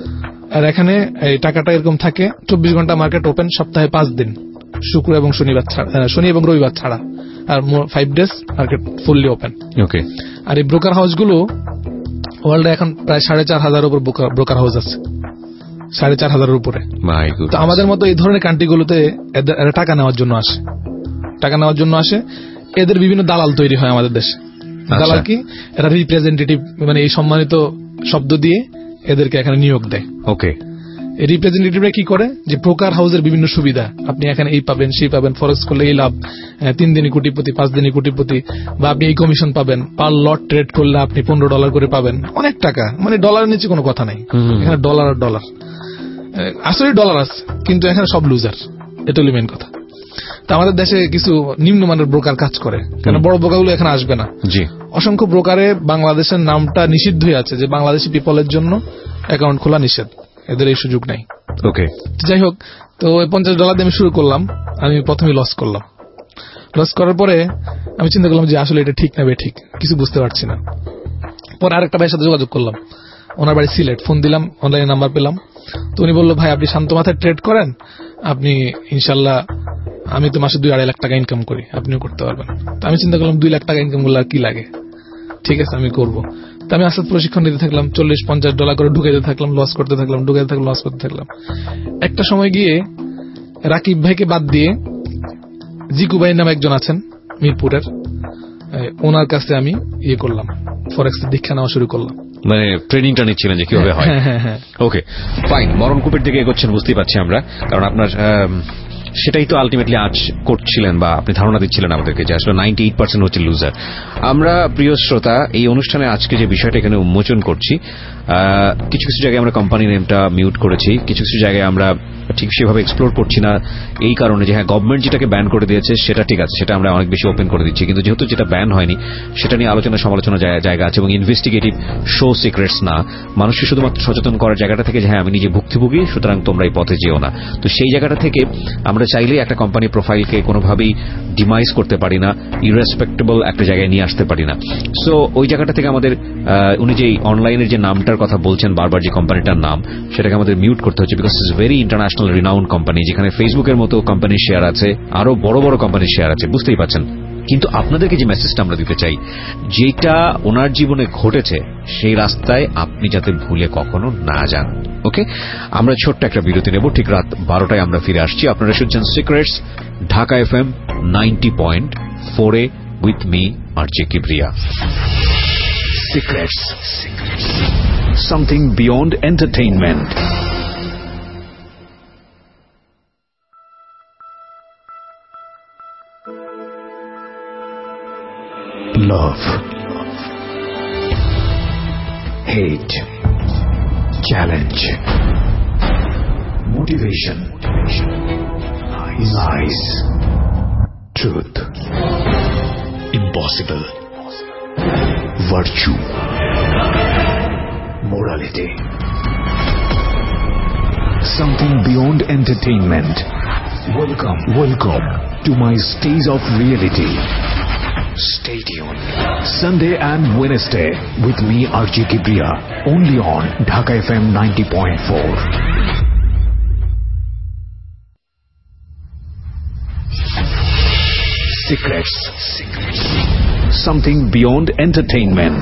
আর এখানে এই টাকাটা এরকম থাকে 24 ঘন্টা মার্কেট ওপেন, সপ্তাহে 5 দিন, শুক্র এবং শনিবার ছাড়া, শনি এবং রবিবার ছাড়া, আর 5 days market fully open. Okay. আর এই ব্রোকার হাউস গুলো ওয়ার্ল্ডে এখন প্রায় 4,500 উপর ব্রোকার হাউস আছে, 4,500 উপরে। তো আমাদের মতো এই ধরনের কান্ট্রিগুলোতে এরা টাকা নেওয়ার জন্য আসে। এদের বিভিন্ন দালাল তৈরি হয় আমাদের দেশে। দালাল কি? এরা রিপ্রেজেন্টেটিভ, মানে এই সম্মানিত শব্দ দিয়ে এদেরকে এখানে নিয়োগ দেয়। ওকে। রিপ্রেজেন্টেটিভরা কি করে, যে ব্রোকার হাউসের বিভিন্ন সুবিধা, আপনি এখানে এই পাবেন সেই পাবেন, ফরেক্স করলে এই লাভ, 3 দিনই কোটিপতি, 5 দিনই কোটিপতি, বা আপনি এই কমিশন পাবেন, পার লট ট্রেড করলে আপনি $15 করে পাবেন, অনেক টাকা, মানে ডলারের নিচে কোনো কথা নাই, এখানে ডলার আর ডলার, আসলে ডলার আছে কিন্তু এখানে সব লুজার, এটা হলো মেন কথা। তো আমাদের দেশে কিছু নিম্নমানের ব্রোকার কাজ করে, কেন বড় ব্রোকারগুলো এখানে আসবে না। অসংখ্য ব্রোকারে বাংলাদেশের নামটা নিষিদ্ধই আছে, যে বাংলাদেশি পিপলের জন্য অ্যাকাউন্ট খোলা নিষেধ, এদের এই সুযোগ নাই। ওকে, যাই হোক, তো $50 দিয়ে আমি শুরু করলাম। আমি প্রথমে লস করলাম। লস করার পরে আমি চিন্তা করলাম যে আসলে এটা ঠিক না ঠিক, কিছু বুঝতে পারছি না। পরে আরেকটা ভাইয়ের সাথে যোগাযোগ করলাম, ওনার বাড়ি সিলেট, ফোন দিলাম, অনলাইনে নাম্বার পেলাম। তো উনি বললো, ভাই আপনি শান্ত মাথায় ট্রেড করেন, আপনি ইনশাল্লাহ, আমি তো মাসে 2-2.5 লাখ টাকা ইনকাম করি, আপনিও করতে পারবেন। তো আমি চিন্তা করলাম 2 লাখ টাকা ইনকাম করলে আর কি লাগে, ঠিক আছে আমি করবো। তো আমি আস্তে প্রশিক্ষণ নিতে থাকলাম, $40-50 করে ঢুকাইতে থাকলাম, লস করতে থাকলাম, ঢুকাইতে থাকলাম, লস করতে থাকলাম। একটা সময় গিয়ে রাকিব ভাইকে বাদ দিয়ে জিকু ভাই নামে একজন আছেন মিরপুরের, ওনার কাছে আমি করলাম, ফরেক্স দীক্ষা নেওয়া শুরু করলাম। মানে ট্রেনিংটা নিচ্ছিলেন যে কিভাবে হয়। ওকে, ফাইন। মরণকূপের দিকে এগোচ্ছেন বুঝতেই পারছি আমরা, কারণ আপনার সেটাই তো আলটিমেটলি আজ করছিলেন, বা আপনি ধারণা দিচ্ছিলেন আমাদেরকে যে আসলে 98% হচ্ছে লুজার। আমরা প্রিয় শ্রোতা, এই অনুষ্ঠানে আজকে যে বিষয়টা এখানে উন্মোচন করছি, কিছু কিছু জায়গায় আমরা কোম্পানি নেমটা মিউট করেছি, কিছু কিছু জায়গায় আমরা ঠিক সেভাবে এক্সপ্লোর করছি না, এই কারণে যে হ্যাঁ গভর্নমেন্ট যেটাকে ব্যান করে দিয়েছে সেটা ঠিক আছে, সেটা আমরা অনেক বেশি ওপেন করে দিচ্ছি, কিন্তু যেহেতু যেটা ব্যান হয়নি সেটা নিয়ে আলোচনা সমালোচনা জায়গা আছে, এবং ইনভেস্টিগেটিভ শো সিক্রেটস না, মানুষকে শুধুমাত্র সচেতন করার জায়গাটা থেকে যে হ্যাঁ আমি নিজে ভুক্তভোগী, সুতরাং তোমরা এই পথে যেও না। তো সেই জায়গাটা থেকে আমরা চাইলেই একটা কোম্পানির প্রোফাইলকে কোনোভাবেই ডিমাইজ করতে পারি না, ইরেসপেক্টেবল একটা জায়গায় নিয়ে আসতে পারি না। সো ওই জায়গাটা থেকে আমাদের উনি যে অনলাইনের যে নামটার কথা বলছেন বারবার, যে কোম্পানিটার নাম, সেটাকে আমাদের মিউট করতে হচ্ছে, because it's very international renowned company, যেখানে ফেসবুকের মতো কোম্পানির শেয়ার আছে, আরো বড় বড় কোম্পানির শেয়ার আছে, বুঝতেই পারছেন। কিন্তু আপনাদেরকে যে মেসেজটা আমরা দিতে চাই, যেটা ওনার জীবনে ঘটেছে, সেই রাস্তায় আপনি যাতে ভুলে কখনো না যান। ওকে, আমরা ছোট্ট একটা বিরতি নেব, ঠিক রাত 12টায় আমরা ফিরে আসছি। আপনারা শুনছেন secrets, Dhaka FM 90.4 with me RJ Kibria. Secrets. Something beyond entertainment. Love, hate, challenge, motivation, lies, truth, impossible, virtue, morality. Something beyond entertainment. Welcome to my stage of reality. Stay tuned. Sunday and Wednesday with me RJ Kibriya, only on Dhaka FM 90.4. Secrets. Something beyond entertainment.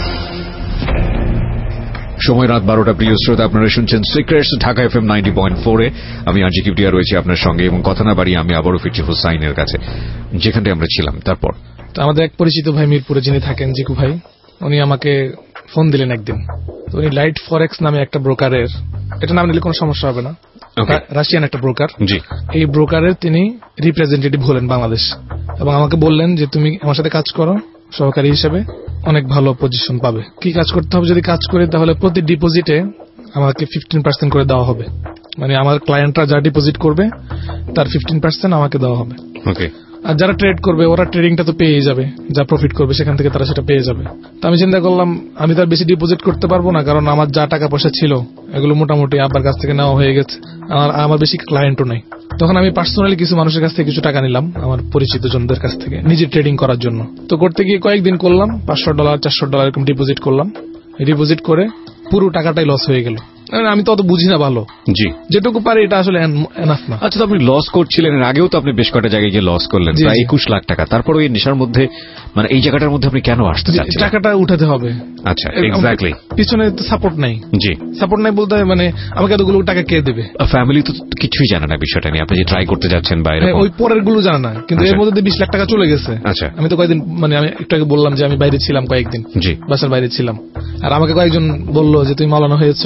সময় রাত 12টা। প্রিয় শ্রোতা, আপনারা শুনছেন secrets, Dhaka FM 90.4 আমি RJ Kibria রয়েছি আপনার সঙ্গে, এবং কথা না বাড়িয়ে আমি আবারও ফিরছি হুসাইনের কাছে, যেখানটায় আমরা ছিলাম। তারপর আমাদের এক পরিচিত ভাই মিরপুরে যিনি থাকেন, জিকু ভাই, উনি আমাকে ফোন দিলেন একদিন। উনি লাইট ফরেক্স নামে একটা ব্রোকারের, এটা নাম নিলে কোনো সমস্যা হবে না, রাশিয়ান একটা ব্রোকার, এই ব্রোকারের তিনি রিপ্রেজেন্টেটিভ হলেন বাংলাদেশ, এবং আমাকে বললেন যে তুমি আমার সাথে কাজ করো সহকারী হিসেবে, অনেক ভালো পজিশন পাবে। কি কাজ করতে হবে, যদি কাজ করি তাহলে প্রতি ডিপোজিটে আমাকে 15% করে দেওয়া হবে, মানে আমার ক্লায়েন্টরা যা ডিপোজিট করবে তার 15% আমাকে দেওয়া হবে। আর যারা ট্রেড করবে ওরা ট্রেডিংটা তো পেয়ে যাবে, যা প্রফিট করবে সেখান থেকে তারা সেটা পেয়ে যাবে। তো আমি চিন্তা করলাম আমি তার বেশি ডিপোজিট করতে পারবো না, কারণ আমার যা টাকা পয়সা ছিল এগুলো মোটামুটি আব্বার কাছ থেকে নেওয়া হয়ে গেছে, আমার বেশি ক্লায়েন্টও নাই। তখন আমি পার্সোনালি কিছু মানুষের কাছ থেকে কিছু টাকা নিলাম, আমার পরিচিত জনদের কাছ থেকে, নিজে ট্রেডিং করার জন্য। তো করতে গিয়ে কয়েকদিন করলাম, $500 $400 এরকম ডিপোজিট করলাম। ডিপোজিট করে পুরো টাকাটাই লস হয়ে গেল। আমি তো অত বুঝি না ভালো, জি যেটুকু পারি এটা আসলে এনাফ না। আচ্ছা, তো আপনি লস করছিলেন, এর আগেও তো আপনি বেশ কয়েকটা জায়গায় গিয়ে লস করলেন, প্রায় 21 লাখ টাকা। তারপর ওই নেশার মধ্যে, মানে এই জায়গাটার মধ্যে আপনি কেন আসতে চাচ্ছেন? টাকাটা উঠাতে হবে। আচ্ছা, এক্স্যাক্টলি। পিছনে তো সাপোর্ট নাই। জি, সাপোর্ট নাই বলতে মানে আমাকে এতগুলো টাকা কে দেবে? ফ্যামিলি তো কিছুই জানে না বিষয়টা নিয়ে, আপনি যে ট্রাই করতে যাচ্ছেন বাইরে, ওই পরের গুলো জানে না, কিন্তু এর মধ্যে 20 লাখ টাকা চলে গেছে। আচ্ছা, আমি তো কয়েকদিন, মানে আমি একটু আগে বললাম যে আমি বাইরে ছিলাম কয়েকদিন, জি বাসার বাইরে ছিলাম, আর আমাকে কয়েকজন বললো যে তুমি মাওলানা হয়েছো,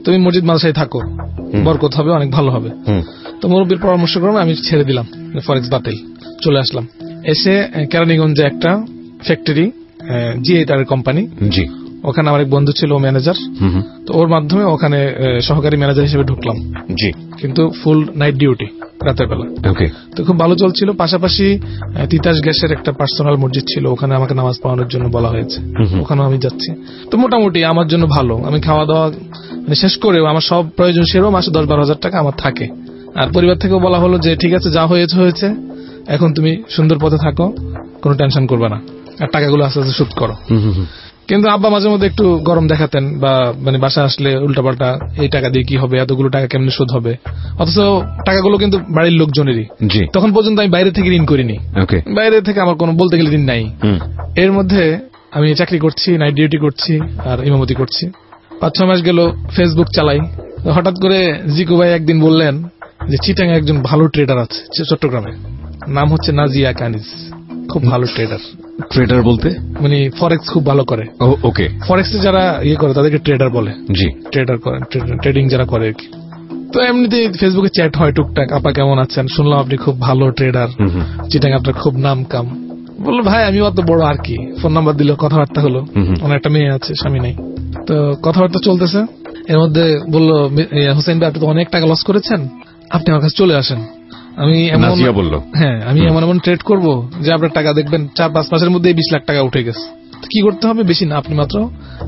তুমি মসজিদ মাদ্রাসায় থাকো, বরকত হবে, অনেক ভালো হবে। তো মুরব্বীর পরামর্শক্রমে আমি ছেড়ে দিলাম, ফরেক্স বাতিল, চলে আসলাম। এসে কেরানীগঞ্জে একটা ফ্যাক্টরি, জিএটার কোম্পানি, ওখানে আমার এক বন্ধু ছিল, ম্যানেজার। তো ওর মাধ্যমে ওখানে সহকারী ম্যানেজার হিসেবে ঢুকলাম। কিন্তু ফুল নাইট ডিউটি, রাতের বেলা। তো খুব ভালো চলছিল। পাশাপাশি তিতাস গ্যাসের একটা পার্সোনাল মসজিদ ছিল, ওখানে আমাকে নামাজ পড়ানোর জন্য বলা হয়েছে, ওখানেও আমি যাচ্ছি। তো মোটামুটি আমার জন্য ভালো। আমি খাওয়া দাওয়া শেষ করেও আমার সব প্রয়োজন সেরেও মাসে 10-12 হাজার টাকা আমার থাকে। আর পরিবার থেকেও বলা হলো যে ঠিক আছে, যা হয়েছে হয়েছে, এখন তুমি সুন্দর পথে থাকো, কোনো টেনশন করবে না, আর টাকাগুলো আস্তে আস্তে শোধ করো। কিন্তু আব্বা মাঝে মধ্যে একটু গরম দেখাতেন, বা মানে বাসা আসলে উল্টাপাল্টা, এই টাকা দিয়ে কি হবে, এতগুলো টাকা কেমনে শোধ হবে, অথচ টাকাগুলো কিন্তু বাড়ির লোকজনেরই। তখন পর্যন্ত আমি বাইরে থেকে ঋণ করিনি, বাইরে থেকে আমার কোনো বলতে গেলে ঋণ নাই। এর মধ্যে আমি চাকরি করছি, নাইট ডিউটি করছি, আর ইমামতি করছি। 5-6 মাস গেল, ফেসবুক চালাই। হঠাৎ করে জিকু ভাই একদিন বললেন যে চিটাং একজন ভালো ট্রেডার আছে চট্টগ্রামে, নাম হচ্ছে নাজিয়া কানিজ, খুব ভালো ট্রেডার। ট্রেডার বলতে মানে ফরেক্স খুব ভালো করে। ওকে, ফরেক্সে যারা করে তাদেরকে ট্রেডার বলে। জি, ট্রেডার করে, ট্রেডিং যারা করে আর কি। তো এমনিতে ফেসবুকে চ্যাট হয় টুকটাক, আপা কেমন আছেন, শুনলাম আপনি খুব ভালো ট্রেডার, চিটাং আপনার খুব নাম কাম। বললো ভাই আমি অত বড় আর কি। ফোন নাম্বার দিল, কথাবার্তা হলো। ওনার একটা মেয়ে আছে, স্বামী নাই। তো কথাবার্তা চলতেছে। এর মধ্যে বললো, হোসেন ভাই আপনি তো অনেক টাকা লস করেছেন, আপনি আমার কাছে চলে আসেন। আমি আমি এমন ট্রেড করবো যে আপনার টাকা দেখবেন 4-5 মাসের মধ্যে 20 লাখ টাকা উঠে গেছে। কি করতে হবে, বেশি না, আপনি মাত্র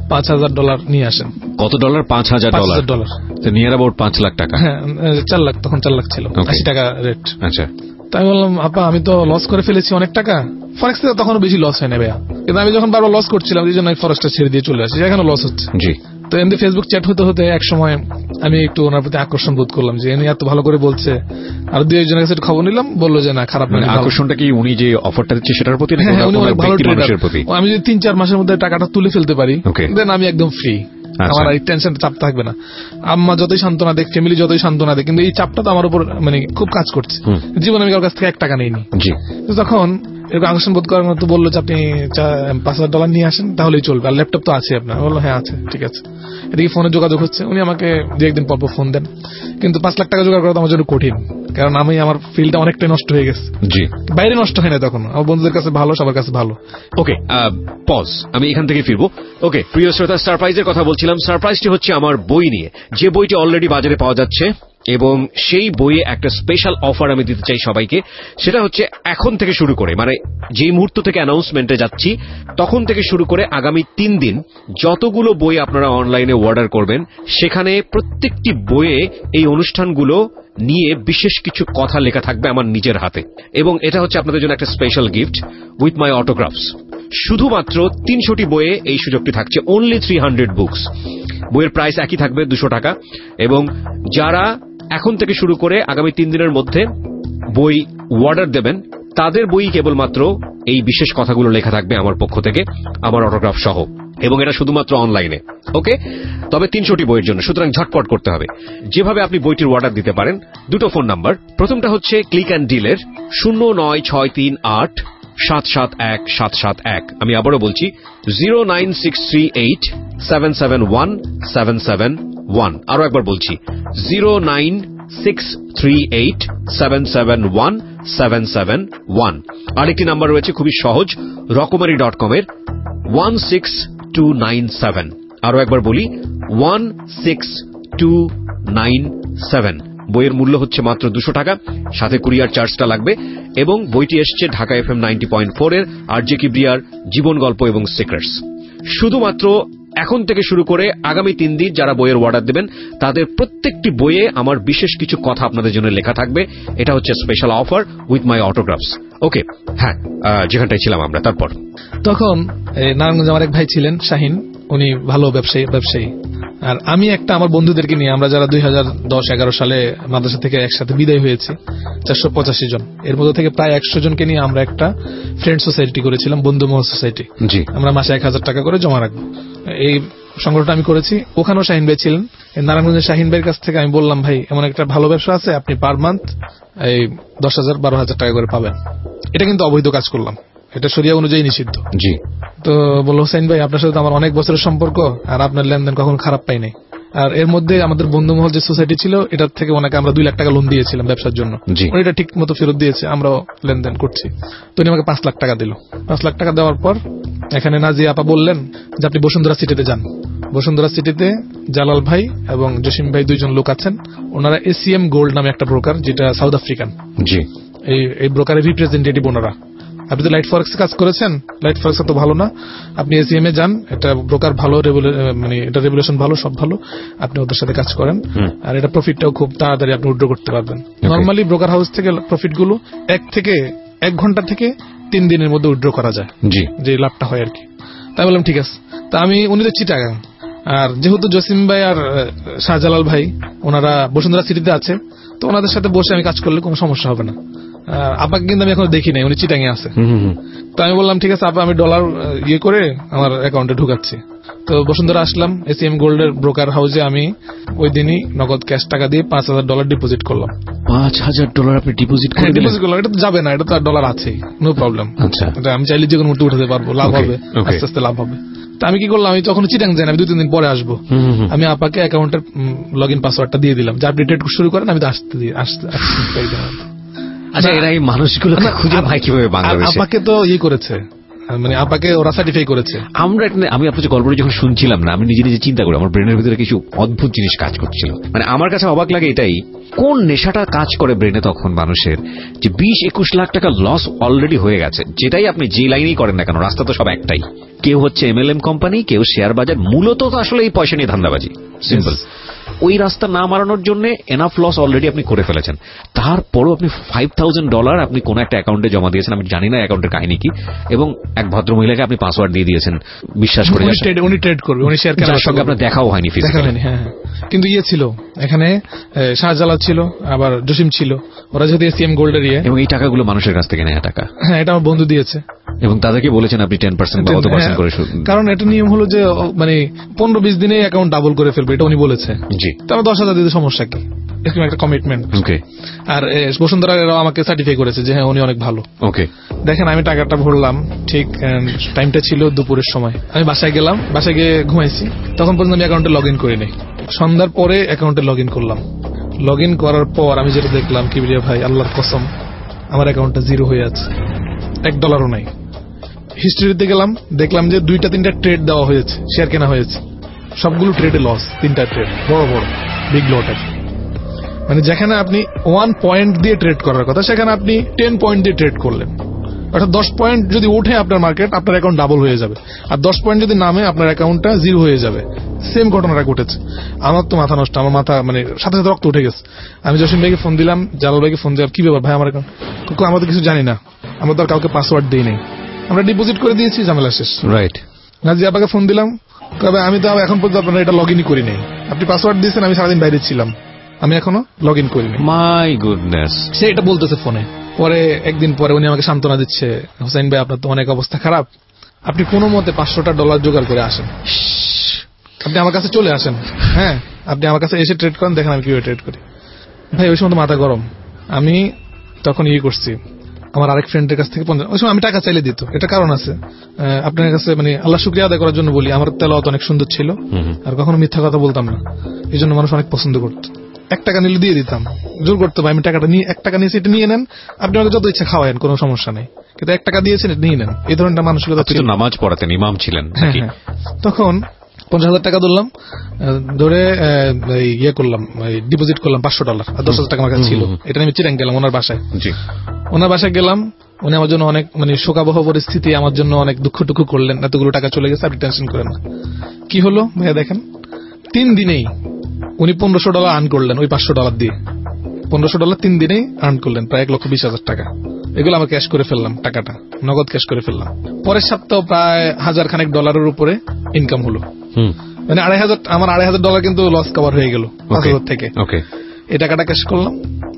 $5,000 নিয়ে আসেন। কত ডলার? $5,000 নিয়ার অ্যাবাউট 5 লাখ টাকা। হ্যাঁ, 4 লাখ, তখন 4 লাখ ছিল, 80 টাকা রেট। আচ্ছা, তাই বললাম আপা আমি তো লস করে ফেলেছি অনেক টাকা। ফরেক্স থেকে তখনও বেশি লস হয় না ভাইয়া, কিন্তু আমি যখন বারবার লস করছিলাম এই জন্য ফরেক্সটা ছেড়ে দিয়ে চলে আসি, এখানে লস হচ্ছে। জি। তো এমনি ফেসবুক চ্যাট হতে হতে এক সময় আমি একটু ওনার প্রতি আকর্ষণ বোধ করলাম যে উনি এত ভালো করে বলছে, আর 2-1 জনের কাছে খবর নিলাম, বললো যে না খারাপ না। আকর্ষণটা কি উনি যে অফারটা দিচ্ছে সেটার প্রতি? উনি অনেক ভালো ট্রেডার। আমি যদি 3-4 মাসের মধ্যে টাকাটা তুলে ফেলতে পারি, দেন আমি একদম ফ্রি, আমার এই টেনশন চাপ থাকবে না। আম্মা যতই সান্ত্বনা দেখ, ফ্যামিলি যতই সান্ত্বনা দেখ, কিন্তু এই চাপটা তো আমার উপর মানে খুব কাজ করছে। জীবনে আমি কারোর কাছ থেকে 1 টাকা নেইনি। তখন এরকম আকর্ষণ বোধ করার মতো বললো যে আপনি $5,000 নিয়ে আসেন, তাহলেই চলবে, আর ল্যাপটপ তো আছে আপনার। বললো হ্যাঁ আছে, ঠিক আছে। এদিকে ফোনে যোগাযোগ হচ্ছে, উনি আমাকে 2-1 দিন পর ফোন দেন। কিন্তু 5 লাখ টাকা জোগাড় করা আমার জন্য কঠিন, কারণ আমি আমার ফিল্ডটা অনেকটাই নষ্ট হয়ে গেছে। জি, বাইরে নষ্ট হয় না তখন, আমার বন্ধুদের কাছে ভালো, সবার কাছে ভালো। ওকে, পজ, আমি এখান থেকে ফিরবো। ওকে, প্রিয় শ্রোতা, সারপ্রাইজের কথা বলছিলাম। সারপ্রাইজটি হচ্ছে আমার বই নিয়ে, যে বইটি অলরেডি বাজারে পাওয়া যাচ্ছে, এবং সেই বইয়ে একটা স্পেশাল অফার আমি দিতে চাই সবাইকে। সেটা হচ্ছে এখন থেকে শুরু করে, মানে যে মুহূর্ত থেকে অ্যানাউন্সমেন্টে যাচ্ছি তখন থেকে শুরু করে আগামী 3 দিন যতগুলো বই আপনারা অনলাইনে অর্ডার করবেন, সেখানে প্রত্যেকটি বইয়ে এই অনুষ্ঠানগুলো নিয়ে বিশেষ কিছু কথা লেখা থাকবে আমার নিজের হাতে, এবং এটা হচ্ছে আপনাদের জন্য একটা special gift with my autographs. শুধুমাত্র 300টি বইয়ে এই সুযোগটি থাকছে, অনলি 300 বুকস। বইয়ের প্রাইস একই থাকবে, 200 টাকা। এবং যারা এখন থেকে শুরু করে আগামী 3 দিনের মধ্যে বই অর্ডার দেবেন, তাদের বই কেবলমাত্র এই বিশেষ কথাগুলো লেখা থাকবে আমার পক্ষ থেকে, আমার অটোগ্রাফ সহ, এবং এটা শুধুমাত্র অনলাইনে। ওকে, তবে 300টি বইয়ের জন্য, সুতরাং ঝটপট করতে হবে। যেভাবে আপনি বইটির অর্ডার দিতে পারেন, 2টো ফোন নাম্বার। প্রথমটা হচ্ছে ক্লিক অ্যান্ড ডিলের 09638771771। আমি আবারও বলছি 09638771771। আরো একবার বলছি 09638771771। আরেকটি নাম্বার রয়েছে খুবই সহজ, রকমারি.com এর 16297। আরো একবার বলি 16297। বইয়ের মূল্য হচ্ছে মাত্র 200 টাকা, সাথে কুরিয়ার চার্জটা লাগবে। এবং বইটি এসছে ঢাকা FM 90.4 এর আরজে কিবরিয়ার জীবন গল্প এবং সিক্রেটস। শুধুমাত্র এখন থেকে শুরু করে আগামী 3 দিন যারা বইয়ের অর্ডার দেবেন, তাদের প্রত্যেকটি বইয়ে আমার বিশেষ কিছু কথা আপনাদের জন্য লেখা থাকবে। এটা হচ্ছে special offer with my autographs. Okay, হ্যাঁ, যেখানটায় ছিলাম আমরা। তারপর তখন নারায়ণগঞ্জে আমার এক ভাই ছিলেন, শাহিন, উনি ভালো ব্যবসায়ী। আর আমি একটা আমার বন্ধুদেরকে নিয়ে, আমরা যারা 2010-11 সালে মাদ্রাসা থেকে একসাথে বিদায় হয়েছি, 485 জন, এর মধ্যে থেকে প্রায় 100 জনকে নিয়ে আমরা একটা ফ্রেন্ড সোসাইটি করেছিলাম, বন্ধু মহল সোসাইটি। আমরা মাসে 1000 টাকা করে জমা রাখবো, এই সংগঠনটা আমি করেছি। ওখানেও শাহিন ভাই ছিলেন। নারায়ণগঞ্জের শাহিন ভাইয়ের কাছ থেকে আমি বললাম, ভাই এমন একটা ভালো ব্যবসা আছে, আপনি পার মান্থ এই 10,000-12,000 টাকা করে পাবেন। এটা কিন্তু অবৈধ কাজ করলাম, এটা শরিয়া অনুযায়ী নিষিদ্ধ। জি। তো বলল, হোসেন ভাই আপনার সাথে আমার অনেক বছরের সম্পর্ক, আর আপনার লেনদেন কখনো খারাপ পাই নাই, আর এর মধ্যে আমাদের বন্ধু মহল যে সোসাইটি ছিল এটার থেকে ওনাকে আমরা 2 লাখ টাকা লোন দিয়েছিলাম ব্যবসার জন্য। উনি এটা ঠিক মতো ফেরত দিয়েছে, আমরাও লেনদেন করছি। তো উনি আমাকে 5 লাখ টাকা দিল। 5 লাখ টাকা দেওয়ার পর এখানে নাজিয়া আপা বললেন যে আপনি বসুন্ধরা সিটিতে যান। বসুন্ধরা সিটিতে জালাল ভাই এবং জসিম ভাই 2 জন লোক আছেন। ওনারা এসিএম গোল্ড নামে একটা ব্রোকার, যেটা সাউথ আফ্রিকান। এই ব্রোকারের রিপ্রেজেন্টেটিভ ওনারা। আপনি তো লাইট ফরেক্স কাজ করেছেন, লাইট ফরেক্স তো ভালো না, আপনি এসিএম এ যান, এটা ব্রোকার ভালো, মানে এটা রেগুলেশন ভালো, সব ভালো, আপনি ওদের সাথে কাজ করেন। আর এটা প্রফিটটাও খুব তাড়াতাড়ি আপনি উইথড্র করতে পারবেন। নরমালি ব্রোকার হাউস থেকে প্রফিট গুলো 1 ঘন্টা থেকে 3 দিনের মধ্যে উইথড্র করা যায়, যে লাভটা হয় আর কি। তাই বললাম ঠিক আছে। তা আমি উনি তো চিটাগাং, আর যেহেতু জসিম ভাই আর শাহজালাল ভাই ওনারা বসুন্ধরা সিটিতে আছে, তো ওনাদের সাথে বসে আমি কাজ করলে কোনো সমস্যা হবে না। আপাকে কিন্তু আমি এখনো দেখি নাই, উনি চিটাঙে আছে। তো আমি বললাম ঠিক আছে আপা, আমি ডলার করে আমার অ্যাকাউন্টে ঢুকাচ্ছি। তো বসুন্ধরা আসলাম, এসিএম গোল্ডের ব্রোকার হাউসে আমি ওই দিনই নগদ ক্যাশ টাকা দিয়ে $5,000 ডিপোজিট করলাম। $5,000 আপনি ডিপোজিট করে দিলেন? ডিপোজিট করলাম, এটা তো যাবে না, এটা তো আর ডলার আছেই, নো প্রবলেম। আচ্ছা, আমি চাইলে যে কোনো মুহূর্তে উঠাতে পারবো, লাভ হবে, আস্তে আস্তে লাভ হবে। তো আমি কি করলাম, আমি তখন চিটাং যাই না, আমি 2-3 দিন পরে আসবো। আমি আপাকে অ্যাকাউন্টের লগ ইন পাসওয়ার্ডটা দিয়ে দিলাম, যে আপনি ট্রেড শুরু করেন, আমি তো আসতে। আচ্ছা, এরা এই মানুষগুলোকে খুঁজে পায় কিভাবে বাংলাদেশে? আপাকে তো করেছে, মানে আপাকে ওরা সার্টিফাই করেছে। আমি আপনার গল্পটা যখন শুনছিলাম না, আমি নিজে নিজে চিন্তা করি, আমার ব্রেনের ভিতরে কিছু অদ্ভুত জিনিস কাজ করছিল। মানে আমার কাছে অবাক লাগে এটাই, কোন নেশাটা কাজ করে ব্রেনে তখন মানুষের, যে 20-21 লাখ টাকা লস অলরেডি হয়ে গেছে। যেটাই আপনি যে লাইনেই করেন না কেন, রাস্তা তো সব একটাই। কেউ হচ্ছে MLM কোম্পানি, কেউ শেয়ার বাজার, মূলত তো আসলে এই পয়সা নিয়ে ধান্দাবাজি, সিম্পল। ওই রাস্তা না মারানোর জন্য এনাফ লস অলরেডি আপনি করে ফেলেছেন। তারপরও আপনি $5,000 আপনি কোন একটা অ্যাকাউন্টে জমা দিয়েছেন, আমি জানি না অ্যাকাউন্টের কাহিনী কি, এবং এক ভদ্রমহিলাকে আপনি পাসওয়ার্ড দিয়ে দিয়েছেন বিশ্বাস করে, উনি ট্রেড করবে, উনি শেয়ার কেনার সঙ্গে আপনার দেখাও হয়নি ফিজিক্যালি। হ্যাঁ, কিন্তু ছিল এখানে, শাহজালাল ছিল, আবার জসিম ছিল, ওরা যেহেতু এসিএম গোল্ডের এবং এই টাকাগুলো মানুষের কাছ থেকে নেওয়া টাকা। হ্যাঁ, এটা আমার বন্ধু দিয়েছে। এবং তাদেরকে বলেছেন আপনি 10% বা কত পার্সেন্ট করে, কারণ এটা নিয়ম হলো যে মানে 15-20 দিনে অ্যাকাউন্ট ডাবল করে ফেলবে, এটা উনি বলেছে। জি, তবে 10,000 দিতে সমস্যা কি, এরকম একটা কমিটমেন্ট। আর বসুন্ধরা আমাকে সার্টিফাই করেছে যে হ্যাঁ উনি অনেক ভালো। দেখেন, আমি টাকাটা ভরলাম, ঠিক টাইমটা ছিল দুপুরের সময়। আমি বাসায় গেলাম, বাসায় গিয়ে ঘুমাইছি, তখন পর্যন্ত আমি অ্যাকাউন্টে লগ ইন করিনি। সন্ধ্যার পরে অ্যাকাউন্টে লগ ইন করলাম। লগ ইন করার পর আমি যেটা দেখলাম, কিবরিয়া ভাই, আল্লাহর কসম, আমার অ্যাকাউন্টটা জিরো হয়ে আছে, $1 নাই। হিস্ট্রিতে গেলাম, দেখলাম যে 2-3টা ট্রেড দেওয়া হয়েছে, শেয়ার কেনা হয়েছে, সবগুলো ট্রেডে লস। 3টা ট্রেড বড় বড় বিগ লটের। মানে যেখানে আপনি 1 পয়েন্ট দিয়ে ট্রেড করার কথা, সেখানে আপনি 10 পয়েন্ট দিয়ে ট্রেড করলেন। অর্থাৎ 10 পয়েন্ট যদি উঠে আপনার মার্কেট, আপনার অ্যাকাউন্ট ডাবল হয়ে যাবে, আর 10 পয়েন্ট যদি নামে আপনার অ্যাকাউন্টটা জিরো হয়ে যাবে। সেম ঘটনাটা ঘটেছে। আমার তো মাথা নষ্ট, আমার মাথা মানে সাথে সাথে রক্ত উঠে গেছে। আমি জসিম ভাইকে ফোন দিলাম, জালাল ভাইকে ফোন দিলাম, কি ব্যাপার ভাই আমার অ্যাকাউন্ট? আমরা তো কিছু জানি না, আমরা তো আর কাউকে পাসওয়ার্ড দিই নাই, আমরা ডিপোজিট করে দিয়েছি, ঝামেলা শেষ। রাইট। নাজিয়া আপাকে ফোন দিলাম, তবে আমি তো এখন পর্যন্ত আপনারা এটা লগ ইনই করি নাই, আপনি পাসওয়ার্ড দিয়েছেন, আমি সারাদিন বাইরে ছিলাম, আমি এখনো লগ ইন করিনি। My goodness. সে এটা বলতেছে ফোনে। পরে একদিন পরে উনি আমাকে সান্ত্বনা দিচ্ছে, হোসেন ভাই আপনার তো অনেক অবস্থা খারাপ, আপনি কোনো মতে $500 জোগাড় করে আসেন, আপনি আমার কাছে চলে আসেন। হ্যাঁ, আপনি আমার কাছে এসে ট্রেড করেন, দেখেন আমি কিভাবে ট্রেড করি। ভাই ওই সময় তো মাথা গরম। আমি তখন করছি, আমার আরেক ফ্রেন্ডের কাছ থেকে ওই সময় আমি টাকা চাইলে দিত। এটা কারণ আছে, আপনার কাছে মানে আল্লাহ শুকরিয়া আদায় করার জন্য বলি, আমার তেলাওয়াত অনেক সুন্দর ছিল, আর কখনো মিথ্যা কথা বলতাম না, এই জন্য মানুষ অনেক পছন্দ করত। $1 নিলে দিয়ে দিতাম, জোর করতো ভাই আমি টাকাটা নিয়ে, $1 নিয়েছি এটা নিয়ে নেন, আপনি আমাকে যত ইচ্ছা খাওয়ায়েন, কোনো সমস্যা নেই, কিন্তু $1 দিয়েছেন এটা নিয়ে নেন, এই ধরনের মানসিকতা ছিল। নামাজ পড়াতেন, ইমাম ছিলেন। তখন $50,000 ধরলাম, ধরে করলাম, ডিপোজিট করলাম $500, আর $10,000 আমার কাছে ছিল। এটা আমি চিরাং গেলাম ওনার বাসায়। ওনার বাসায় গেলাম, উনি আমার জন্য অনেক মানে শোকাবহ পরিস্থিতি, আমার জন্য অনেক দুঃখ টুকু করলেন, এতগুলো টাকা চলে গেছে, আপনি টেনশন করেন না। কি হলো ভাইয়া দেখেন, 3 দিনেই উনি $1,500 আর্ন করলেন, ওই $500 দিয়ে $1,500 3 দিনেই আর্ন করলেন, প্রায় $1,20,000 টাকা। এগুলো আমরা ক্যাশ করে ফেললাম, টাকাটা নগদ ক্যাশ করে ফেললাম। পরের সপ্তাহ প্রায় $1,000 উপরে ইনকাম হলো, মানে আমার $2,500 কিন্তু লস কভার হয়ে গেল 5,000 থেকে। এই টাকাটা ক্যাশ করলাম।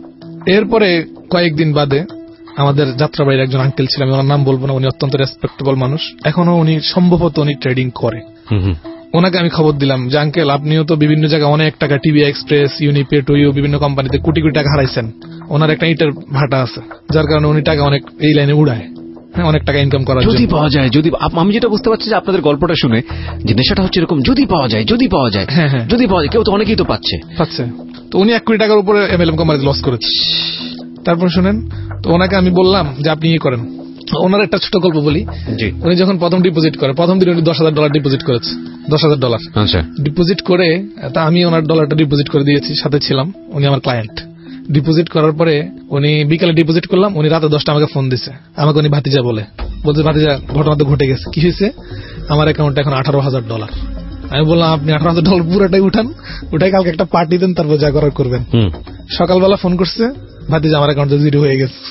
এরপরে কয়েকদিন বাদে আমাদের যাত্রাবাড়ির একজন আঙ্কেল ছিল, আমি ওনার নাম বলবো না, উনি অত্যন্ত রেসপেক্টেবল মানুষ, এখনো উনি সম্ভবত উনি ট্রেডিং করে। ওনাকে আমি খবর দিলাম যে আঙ্কেল আপনিও তো বিভিন্ন জায়গায় অনেক টাকা, টিভি এক্সপ্রেস, ইউনিপে, টুইও, বিভিন্ন কোম্পানিতে কোটি কোটি টাকা হারাইছেন। ওনার একটা ইটের ভাটা আছে, যার কারণে উনি টাকা অনেক এই লাইনে উড়ায়। হ্যাঁ, অনেক টাকা ইনকাম করার জন্য। যদি পাওয়া যায়, যদি আমি যেটা বুঝতে পারছি যে আপনাদের গল্পটা শুনে যে নেশাটা হচ্ছে এরকম, যদি পাওয়া যায়, যদি পাওয়া যায়, যদি পাওয়া যায়, কেউ তো অনেকেই তো পাচ্ছে। তো উনি 1 কোটি টাকার উপরে MLM কোম্পানিতে লস করেছে। তারপর শুনেন, তো ওনাকে আমি বললাম যে আপনি ইয়ে করেন। ওনার একটা ছোট গল্প বলি। উনি যখন প্রথম ডিপোজিট করে, প্রথম দিন উনি $10,000 ডিপোজিট করেছে। $10,000 আচ্ছা ডিপোজিট করে, তা আমি ওনার ডলারটা ডিপোজিট করে দিয়েছি, সাথে ছিলাম, উনি আমার ক্লায়েন্ট। ডিপোজিট করার পরে উনি বিকালে ডিপোজিট করলাম, উনি রাতে 10টা আমাকে ফোন দিছে। আমাকে উনি ভাতিজা বলছে ভাতিজা ঘটনা তো ঘটে গেছে। কি হয়েছে? আমার অ্যাকাউন্টে এখন $18,000। আমি বললাম আপনি $18,000 পুরোটাই উঠাই কালকে একটা পার্টি দেন, তারপর যা করার করবেন। সকালবেলা ফোন করছে, ভাতিজা আমার অ্যাকাউন্টে 0 হয়ে গেছে।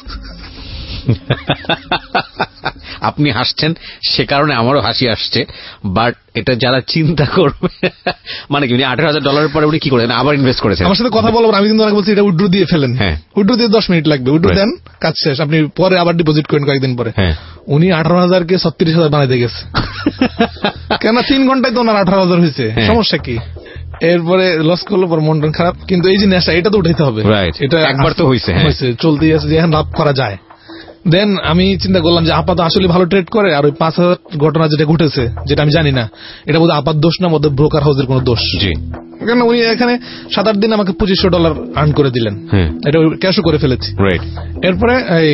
আপনি হাসছেন, সে কারণে আমারও হাসি আসছে, বাট এটা যারা চিন্তা করবে, মানে কি উনি $18,000 পরে উনি কি করেন, আবার ইনভেস্ট করেছেন। আমার সাথে কথা বলবো, আমি কিন্তু ওনাকে বলছি এটা উইথড্র দিয়ে ফেলেন। উইথড্র দিয়ে 10 মিনিট লাগবে, উইথড্র দেন, কাজ শেষ, আপনি পরে আবার ডিপোজিট করেন কয়েকদিন পরে। উনি 18,000 কে 36,000 বানাইতে গেছে। কেন 3 ঘন্টায় তো ওনার 18,000 হয়েছে, সমস্যা কি? এরপরে লস করলো, পর মন খারাপ। কিন্তু এই যে নেশা, এটা তো উঠাইতে হবে, এটা একবার তো হয়েছে, চলতেই আছে, যে এখন লাভ করা যায়। দেন আমি চিন্তা করলাম যে আপাত আসলে ভালো ট্রেড করে, আর ওই 5,000 ঘটনা যেটা ঘটেছে, যেটা আমি জানি না, এটা বোধহয় আপাত দোষ না, বোধহয় ব্রোকার হাউসের কোনো দোষ। কারণ উনি এখানে 7-8 দিন আমাকে $2,500 আর্ন করে দিলেন, এটা ক্যাশও করে ফেলেছি। এরপরে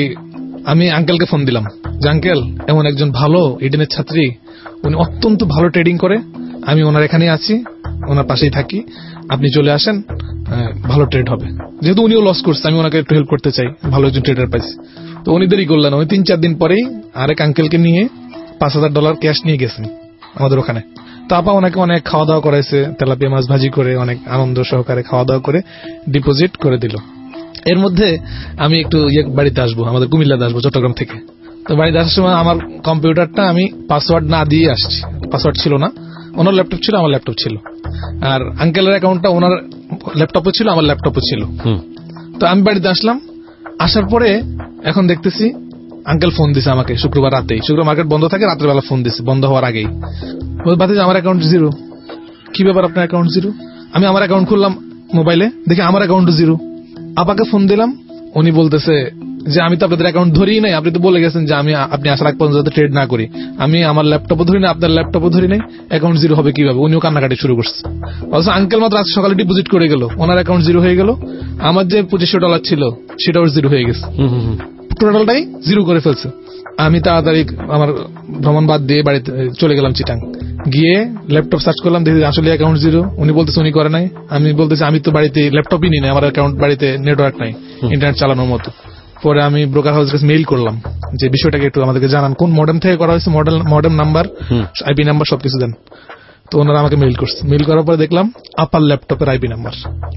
আমি আঙ্কেলকে ফোন দিলাম যে আঙ্কেল, এমন একজন ভালো ইডেনের ছাত্রী, উনি অত্যন্ত ভালো ট্রেডিং করে, আমি ওনার এখানে আছি, ওনার পাশেই থাকি, আপনি চলে আসেন, ভালো ট্রেড হবে। যেহেতু উনিও লস করছে, আমি ওনাকে একটু হেল্প করতে চাই, ভালো একজন ট্রেডার পাইছি। তো উনি দেরি করলেন, ওই 3-4 দিন পরেই আরেক আঙ্কেলকে নিয়ে $5,000 ক্যাশ নিয়ে গেছেন আমাদের ওখানে। তো আপা ওনাকে অনেক খাওয়া দাওয়া করাইছে, তেলাপিয়া মাছ ভাজি করে, অনেক আনন্দ সহকারে খাওয়া দাওয়া করে ডিপোজিট করে দিল। এর মধ্যে আমি একটু বাড়িতে আসবো, আমাদের কুমিল্লাতে আসবো চট্টগ্রাম থেকে। তো বাড়িতে আসার সময় আমার কম্পিউটারটা আমি পাসওয়ার্ড না দিয়ে আসছি, পাসওয়ার্ড ছিল না, ওনার ল্যাপটপ ছিল, আমার ল্যাপটপ ছিল, আর আঙ্কেলের অ্যাকাউন্টটা ওনার ল্যাপটপও ছিল, আমার ল্যাপটপও ছিল। তো আমি বাড়িতে আসলাম, আসার পরে এখন দেখতেছি আঙ্কেল ফোন দিছে আমাকে শুক্রবার রাতেই, শুক্রবার মার্কেট বন্ধ থাকে, রাতের বেলা ফোন দিছে বন্ধ হওয়ার আগেই। বলতে আমার অ্যাকাউন্ট 0। কি ব্যাপার আপনার অ্যাকাউন্ট 0? আমি আমার অ্যাকাউন্ট খুললাম মোবাইলে, দেখি আমার অ্যাকাউন্ট 0। আপাকে ফোন দিলাম, উনি বলতেছে যে আমি তো আপনাদের অ্যাকাউন্ট ধরিই নাই, আপনি তো বলে গেছেন যে আপনি আসার আগ পর্যন্ত ট্রেড না করি, আমি আমার ল্যাপটপও ধরি না, আপনার ল্যাপটপও ধরি নাই, অ্যাকাউন্ট 0 হবে কিভাবে? উনিও কান্নাকাটি শুরু করছে। অথচ আঙ্কেল মাত্র আজ সকালে ডিপোজিট করে গেল, ওনার অ্যাকাউন্ট 0 হয়ে গেল, আমার যে $2,500 ছিল সেটাও 0 হয়ে গেছে, টোটালটাই 0 করে ফেলছে। আমি তাড়াতাড়ি আমার ভ্রমণ বাদ দিয়ে বাড়িতে চলে গেলাম চিটাং, গিয়ে ল্যাপটপ সার্চ করলাম, দেখি আসলে অ্যাকাউন্ট 0। উনি বলতেছে উনি করে নাই, আমি বলতেছি আমি তো বাড়িতে ল্যাপটপই নিই না, আমার অ্যাকাউন্ট বাড়িতে নেটওয়ার্ক নাই ইন্টারনেট চালানোর মতো। পরে আমি ব্রোকার হাউসের কাছে মেইল করলাম যে বিষয়টাকে একটু আমাদেরকে জানান, কোন মডেম থেকে করা হয়েছে, মডেম নাম্বার, আইপি নাম্বার সবকিছু দেন। তো ওনারা আমাকে মেইল করছে, মেইল করার পরে দেখলাম আপার ল্যাপটপের আইপি নাম্বার,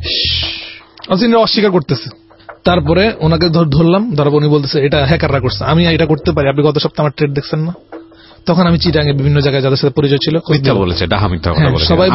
অস্বীকার করতেছে। তারপরে ওনাকে ধরলাম, ধরার উনি বলতেছে এটা হ্যাকাররা করছে, আমি এটা করতে পারি, আপনি গত সপ্তাহে আমার ট্রেড দেখছেন না? তখন আমি চিটাঙ্গে বিভিন্ন জায়গায় যাদের সাথে পরিচয় ছিল সবাই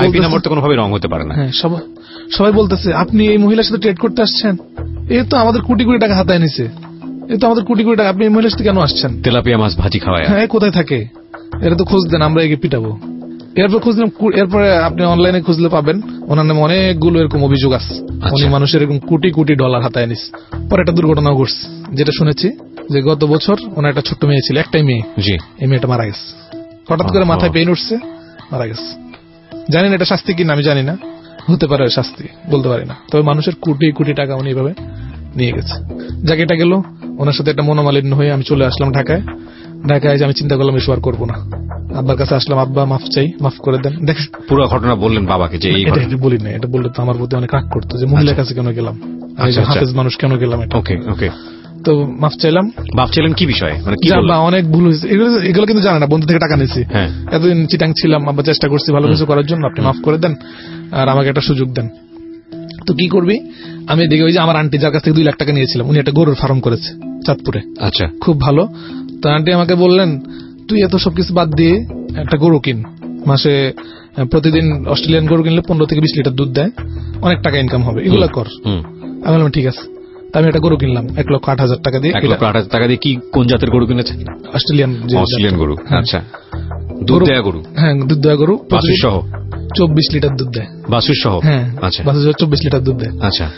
বলতেছে আপনি এই মহিলার সাথে ট্রেড করতে আসছেন, এ তো আমাদের কোটি কোটি টাকা হাতায় নিছে, এ তো আমাদের কোটি কোটি টাকা, আপনি এই মহিলার সাথে কেন আসছেন? তেলাপিয়া মাছ ভাজি খাওয়ায়, হ্যাঁ কোথায় থাকে, এটা তো খোঁজ দেন, আমরা একে পিটাবো। এরপর খুঁজলাম, এরপরে আপনি অনলাইনে খুঁজলে পাবেন ওনার নামে অনেকগুলো এরকম অভিযোগ আছে, উনি মানুষের এরকম কোটি কোটি ডলার হাতায় নিস। পরে একটা দুর্ঘটনাও ঘটছে, যেটা শুনেছি যে গত বছর ওনার একটা ছোট্ট মেয়ে ছিল, একটাই মেয়ে, এই মেয়েটা মারা গেছে, হঠাৎ করে মাথায় পেইন উঠছে, মারা গেছে। জানি না এটা শাস্তি কিনা, আমি জানি না, হতে পারে শাস্তি, বলতে পারি না, তবে মানুষের কোটি কোটি টাকা উনি এইভাবে নিয়ে গেছে। যাকে এটা গেল, ওনার সাথে একটা মনোমালিন্য হয়ে আমি চলে আসলাম ঢাকায়। ঢাকায় আমি চিন্তা করলাম এসব আর করবো না, আব্বার কাছে আসলাম, আব্বা মাফ চাই, মাফ করে দেন। দেখ পুরো ঘটনা বললেন বাবাকে, যে এটা বলি না, এটা বললে তো আমার প্রতি অনেক রাগ করতো, যে মহিলার কাছে কেন গেলাম, আমি হাফেজ মানুষ কেন গেলাম, এটা ওকে ওকে। তো মাফ চাইলাম। মাফ চাইলেন কি বিষয়ে, মানে কি আব্বা অনেক ভুল হয়েছে, এগুলো কিন্তু জানে না, বন্ধু থেকে টাকা নিয়েছি, এতদিন চিটাং ছিলাম, আব্বা চেষ্টা করছি ভালো কিছু করার জন্য, আপনি মাফ করে দেন আর আমাকে একটা সুযোগ দেন। তো কি করবি, আমি এদিকে ওই যে আমার আন্টি যার কাছ থেকে 2 লাখ টাকা নিয়েছিলাম, উনি একটা গরুর ফার্ম করেছে চাঁদপুরে, আচ্ছা খুব ভালো। তো আন্টি আমাকে বললেন তুই এত সবকিছু বাদ দিয়ে একটা গরু কিন, মাসে প্রতিদিন অস্ট্রেলিয়ান গরু কিনলে 15 থেকে 20 লিটার দুধ দেয়, অনেক টাকা ইনকাম হবে, এগুলো কর। আমি বললাম ঠিক আছে। আমি একটা গরু কিনলাম 1,08,000 টাকা দিয়ে। 1,08,000 টাকা দিয়ে কি, কোন জাতের গরু কিনেছেন? অস্ট্রেলিয়ান গরু, আচ্ছা দুধ দেয়া গরু, হ্যাঁ দুধ দেয়া গরু, বাছুর সহ 24 লিটার দুধ দেয়, বাছুর সহ, হ্যাঁ আচ্ছা বাছুর 24 লিটার দুধ দেয়, আচ্ছা। তো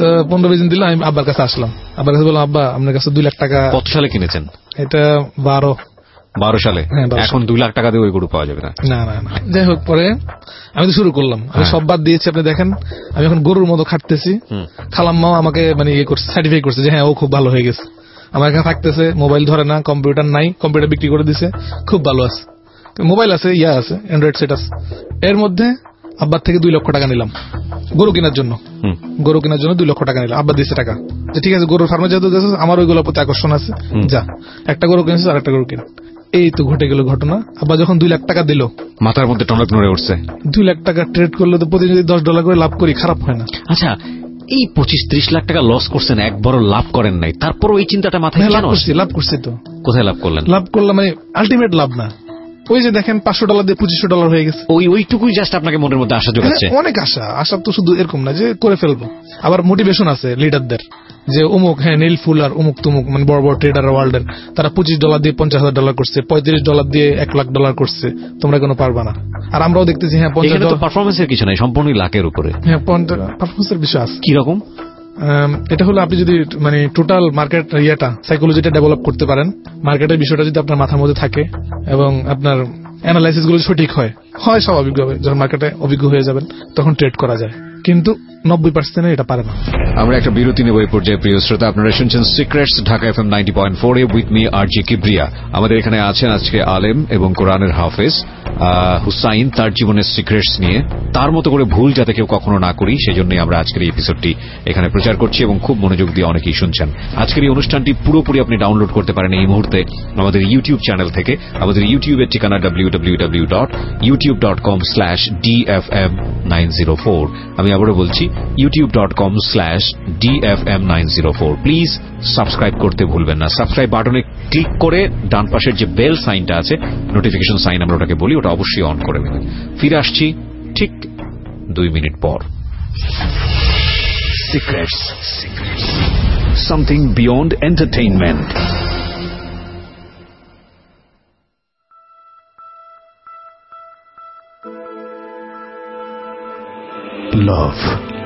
তো 15-20 দিন দিলাম, আমি আব্বার কাছে আসলাম, আব্বার কাছে বললাম আব্বা আপনার কাছে 2 লাখ টাকা। কত সালে কিনেছেন? এটা 12 সালে। এখন 2 লাখ টাকা দিয়ে ওই গরু পাওয়া যাবে না। না না না, যাই হোক পরে আমি তো শুরু করলাম, আমি সব বাদ দিয়েছি। আপনি দেখেন আমি এখন গরুর মতো খাটতেছি। খালাম্মাও আমাকে মানে ইয়ে করছে, সার্টিফাই করছে যে হ্যাঁ ও খুব ভালো হয়ে গেছে। আমার এখানে থাকতেছে, মোবাইল ধরে না, কম্পিউটার নাই, কম্পিউটার বিক্রি করে দিছে, খুব ভালো আছে, মোবাইল আছে, আছে অ্যান্ড্রয়েড সেট আছে। এর মধ্যে আব্বার থেকে 2 লক্ষ টাকা নিলাম গরু কেনার জন্য। 2 লক্ষ টাকা নিলাম, আব্বা দিচ্ছে টাকা, যে ঠিক আছে গরুর ফার্মে যেহেতু গেছে আমার ওইগুলোর প্রতি আকর্ষণ আছে, যা একটা গরু কিনেছিস আর একটা গরু কিন। এই তো ঘটে গেল ঘটনা। আব্বা যখন 2 লাখ টাকা দিল, মাথার মধ্যে টনক নড়ে উঠছে। 2 লাখ টাকা ট্রেড করলে তো প্রতিদিন $10 করে লাভ করি, খারাপ হয় না। আচ্ছা, এই 25-30 লাখ টাকা লস করছেন, একবারও লাভ করেন নাই, তারপর ওই চিন্তাটা মাথায় কেন? লাভ করছি তো। কোথায় লাভ করলেন? লাভ করলাম মানে আলটিমেট লাভ না, ওই যে দেখেন $500 দিয়ে $2500 হয়ে গেছে। ওইটুকুই জাস্ট আপনাকে মনের মধ্যে আশা যোগাচ্ছে। অনেক আশা তো শুধু এরকম না যে করে ফেলবো, আবার মোটিভেশন আছে লিডারদের, যে অমুক হ্যাঁ নীল ফুল আর অমুক তুমুক মানে বড় বড় ট্রেডার ওয়ার্ল্ডের, তারা $25 দিয়ে $50,000 করছে, $35 দিয়ে $1 লাখ করছে, তোমরা কোনো পারবা না। আর আমরাও দেখতেছি হ্যাঁ $50 পারফরমেন্সের কিছু নাই, সম্পূর্ণই লাখের উপরে। হ্যাঁ পারফরমেন্সের বিষয় আছে। কি রকম? এটা হলো আপনি যদি মানে টোটাল মার্কেট সাইকোলজিটা ডেভেলপ করতে পারেন, মার্কেটের বিষয়টা যদি আপনার মাথার মধ্যে থাকে এবং আপনার অ্যানালাইসিস গুলো সঠিক হয় স্বাভাবিকভাবে যখন মার্কেটে অভিজ্ঞ হয়ে যাবেন তখন ট্রেড করা যায়, কিন্তু 90% এটা পারে না। আমরা একটা বিরতি নেব এই পর্যায়ে। প্রিয় শ্রোতা, আপনারা শুনছেন সিক্রেটস ঢাকা FM 90.4 এ উইথ মি আরজি কিবরিয়া। আমাদের এখানে আছেন আজকে আলেম এবং কোরআনের হাফেজ হুসাইন, তার জীবনের সিক্রেটস নিয়ে, তার মতো করে ভুল যাতে কেউ কখনো না করি সেজন্যই আমরা আজকের এই এপিসোডটি এখানে প্রচার করছি এবং খুব মনোযোগ দিয়ে অনেকেই শুনছেন। আজকের এই অনুষ্ঠানটি পুরোপুরি আপনি ডাউনলোড করতে পারেন এই মুহূর্তে আমাদের ইউটিউব চ্যানেল থেকে। আমাদের ইউটিউবের ঠিকানা www.youtube.com/dfm904। আমি আবারও বলছি youtube.com/dfm904। প্লিজ সাবস্ক্রাইব করতে ভুলবেন না। সাবস্ক্রাইব বাটনে ক্লিক করে ডান পাশের যে বেল সাইনটা আছে, নোটিফিকেশন সাইন আমরা ওটাকে বলি, ওটা অবশ্যই অন করে নেবেন। ফিরে আসছি ঠিক 2 মিনিট পর। Secrets. Something beyond entertainment. Love,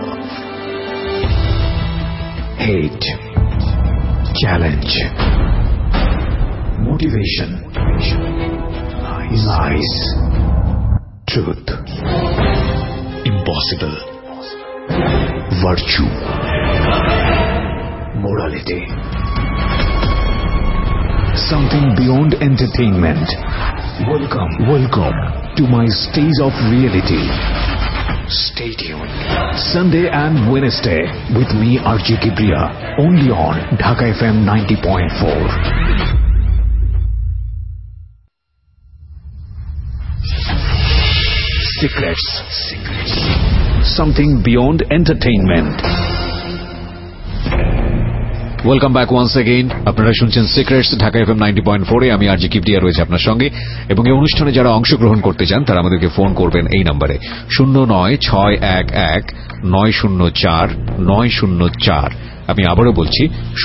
hate, challenge, motivation, lies, truth, impossible, virtue, morality. Something beyond entertainment. Welcome to my stage of reality. Stay tuned. Sunday and Wednesday with me RJ Kibriya, only on Dhaka FM 90.4. Secrets. Something beyond entertainment. Welcome back once again. আপনারা শুনছেন secrets Dhaka FM 90.4 এ। আমি আরজি কিবরিয়া রয়েছে আপনার সঙ্গে, এবং এই অনুষ্ঠানে যারা অংশগ্রহণ করতে চান তারা আমাদেরকে ফোন করবেন এই নম্বরে 09611904 আমি আবারও বলছি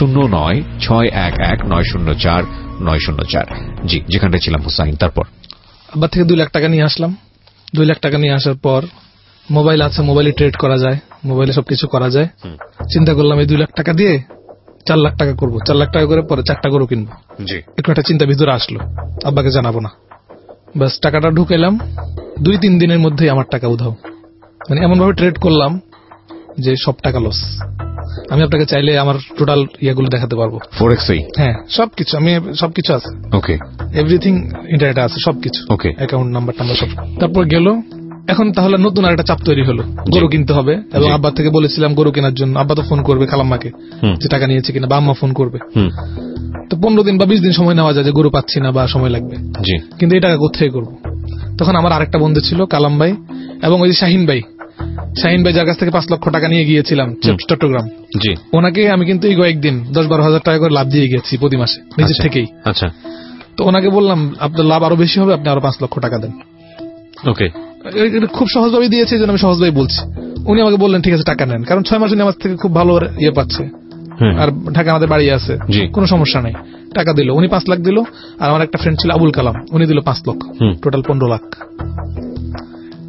09611904। জি, যেখানটা ছিলাম হুসাইন। তারপর আবার থেকে 2 লাখ টাকা নিয়ে আসলাম। 2 লাখ টাকা নিয়ে আসার পর মোবাইল আছে, মোবাইলে ট্রেড করা যায়, মোবাইলে সবকিছু করা যায়। চিন্তা করলাম এই 2 লাখ টাকা দিয়ে 4 লাখ টাকা করবো, 4 লাখ টাকা করে পরে 4টা গরু কিনবো। একটু একটা চিন্তা ভিতরে আসলো, আব্বাকে জানাবো না, বাস টাকাটা ঢুকাইলাম। 2-3 দিনের মধ্যেই আমার টাকা উধাও, মানে এমন ভাবে ট্রেড করলাম যে সব টাকা লস। আমি আপনাকে চাইলে আমার টোটাল ইয়াগুলো দেখাতে পারবো। ফরেক্সেই? হ্যাঁ, সবকিছু, আমি সবকিছু আছে। ওকে, এভরিথিং ইন্টারনেটে আছে, সবকিছু। ওকে, অ্যাকাউন্ট নাম্বার সব। তারপর গেল, এখন তাহলে নতুন আর একটা চাপ তৈরি হলো, গরু কিনতে হবে। এবং আব্বা থেকে বলেছিলাম গরু কেনার জন্য, আব্বা তো ফোন করবে খালাম্মাকে যে টাকা নিয়েছে কিনা, বা আম্মা ফোন করবে। তো 15 দিন বা 20 দিন সময় নেওয়া যায় যে গরু পাচ্ছি না বা সময় লাগবে, কিন্তু এই টাকা কোথায় করবো? তখন আমার আরেকটা বন্ধু ছিল কালাম ভাই, এবং ওই যে শাহিন ভাই যার কাছ থেকে 5 লক্ষ টাকা নিয়ে গিয়েছিলাম চট্টগ্রাম, ওনাকে আমি কিন্তু এই কয়েকদিন 10-12 হাজার টাকা করে লাভ দিয়ে গেছি প্রতি মাসে নিজের থেকেই। আচ্ছা, তো ওনাকে বললাম আপনার লাভ আরো বেশি হবে, আপনি আরো 5 লক্ষ টাকা দেন। ওকে, খুব সহজভাবে দিয়েছে, এই জন্য আমি সহজভাবে বলছি। উনি আমাকে বললেন ঠিক আছে টাকা নেন, কারণ 6 মাস উনি আমার থেকে খুব ভালো ইয়ে পাচ্ছে, আর ঢাকা আমাদের বাড়ি আছে, কোনো সমস্যা নাই। টাকা দিল, উনি 5 লাখ দিল, আর আমার একটা ফ্রেন্ড ছিল আবুল কালাম, উনি দিল 5 লক্ষ, টোটাল 15 লাখ।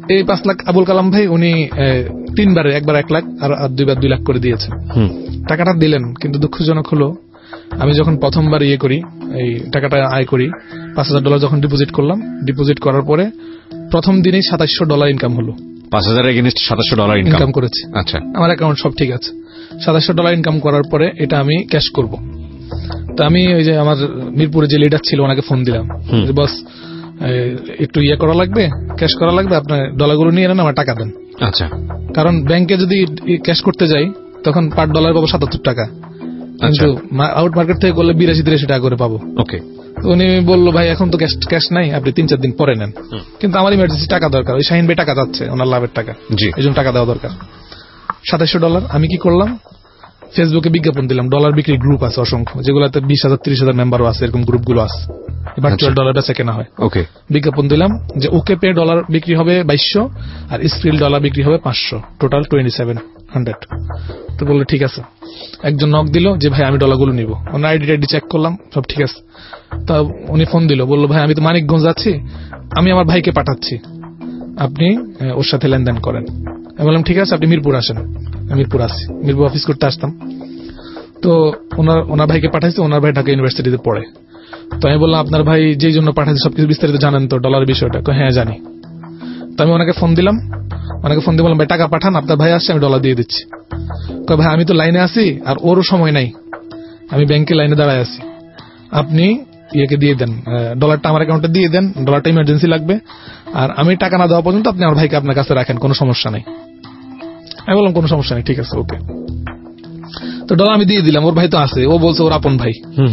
এই 5 লাখ আবুল কালাম ভাই উনি 3 বারে, একবার 1 লাখ আর 2 বার 2 লাখ করে দিয়েছেন। টাকাটা দিলেন, কিন্তু দুঃখজনক হলো আমি যখন প্রথমবার করি, এই টাকাটা আয় করি, $5,000 যখন ডিপোজিট করলাম, ডিপোজিট করার পরে প্রথম দিনেই $2700 ইনকাম হলো। 5,000 এগেইনস্ট $2700 ইনকাম করেছি। আচ্ছা, আমার অ্যাকাউন্ট সব ঠিক আছে। $2700 ইনকাম করার পরে এটা আমি ক্যাশ করব। তো আমি ওই যে আমার মিরপুরে যে লিডার ছিল ওনাকে ফোন দিলাম, বস একটু করা লাগবে, ক্যাশ করা লাগবে, আপনার ডলারগুলো নিয়ে নেন, আমার টাকা দেন। আচ্ছা, কারণ ব্যাংকে যদি ক্যাশ করতে যাই তখন পার ডলার পাবো 77 টাকা, কিন্তু আউট মার্কেট থেকে করলে 82-83 টাকা করে পাবো। ওকে। উনি বললো ভাই এখন তো ক্যাশ নাই, আপনি 3-4 দিন পরে নেন। কিন্তু আমার ইমার্জেন্সি টাকা দরকার, ওই শাহিন ভাই টাকা যাচ্ছে, ওনার লাভের টাকা, এই জন্য টাকা দেওয়া দরকার। $2700 আমি কি করলাম, ফেসবুকে বিজ্ঞাপন দিলাম। ডলার বিক্রি গ্রুপ আছে অসংখ্য, যেগুলোতে 20,000-30,000 মেম্বারও আছে, এরকম গ্রুপগুলো আছে, ভার্চুয়াল ডলার বেচা কেনা হয়। ওকে, বিজ্ঞাপন দিলাম যে ওকে পে ডলার বিক্রি হবে 2200 আর স্ক্রিল ডলার বিক্রি হবে 500, টোটাল 2700। তো বললো ঠিক আছে। একজন নক দিল যে ভাই আমি ডলারগুলো নিব, ওনার আইডি চেক করলাম, সব ঠিক আছে। তা উনি ফোন দিল, বললো ভাই আমি তো মানিকগঞ্জ যাচ্ছি, আমি আমার ভাইকে পাঠাচ্ছি, আপনি ওর সাথে লেনদেন করেন। আমি বললাম ঠিক আছে, আপনি মিরপুর আসেন। মিরপুর আসি, মিরপুর অফিস করতে আসতাম। তো ওনার ভাইকে পাঠাইছে, ওনার ভাই ঢাকা ইউনিভার্সিটিতে পড়ে। তো আমি বললাম আপনার ভাই যেই জন্য পাঠাইছে সবকিছু বিস্তারিত জানেন তো ডলার বিষয়টা? হ্যাঁ জানি। তো আমি ওনাকে ফোন দিলাম, দিয়ে বললাম ভাই টাকা পাঠান, আপনার ভাই আসছে, আমি ডলার দিয়ে দিচ্ছি। ভাই আমি তো লাইনে আছি আর ওরও সময় নাই, আমি ব্যাংকে লাইনে দাঁড়ায় আছি, আপনি দিয়ে দেন, ডলারটা আমার অ্যাকাউন্টে দিয়ে দেন, ডলারটা ইমার্জেন্সি লাগবে, আর আমি টাকা না দেওয়া পর্যন্ত আপনি আমার ভাইকে আপনার কাছে রাখেন, কোনো সমস্যা নেই। আমি বললাম কোনো সমস্যা নেই, ঠিক আছে, ওকে। তো ডলার আমি দিয়ে দিলাম, ওর ভাই তো আছে, ও বলছে ওর আপন ভাই।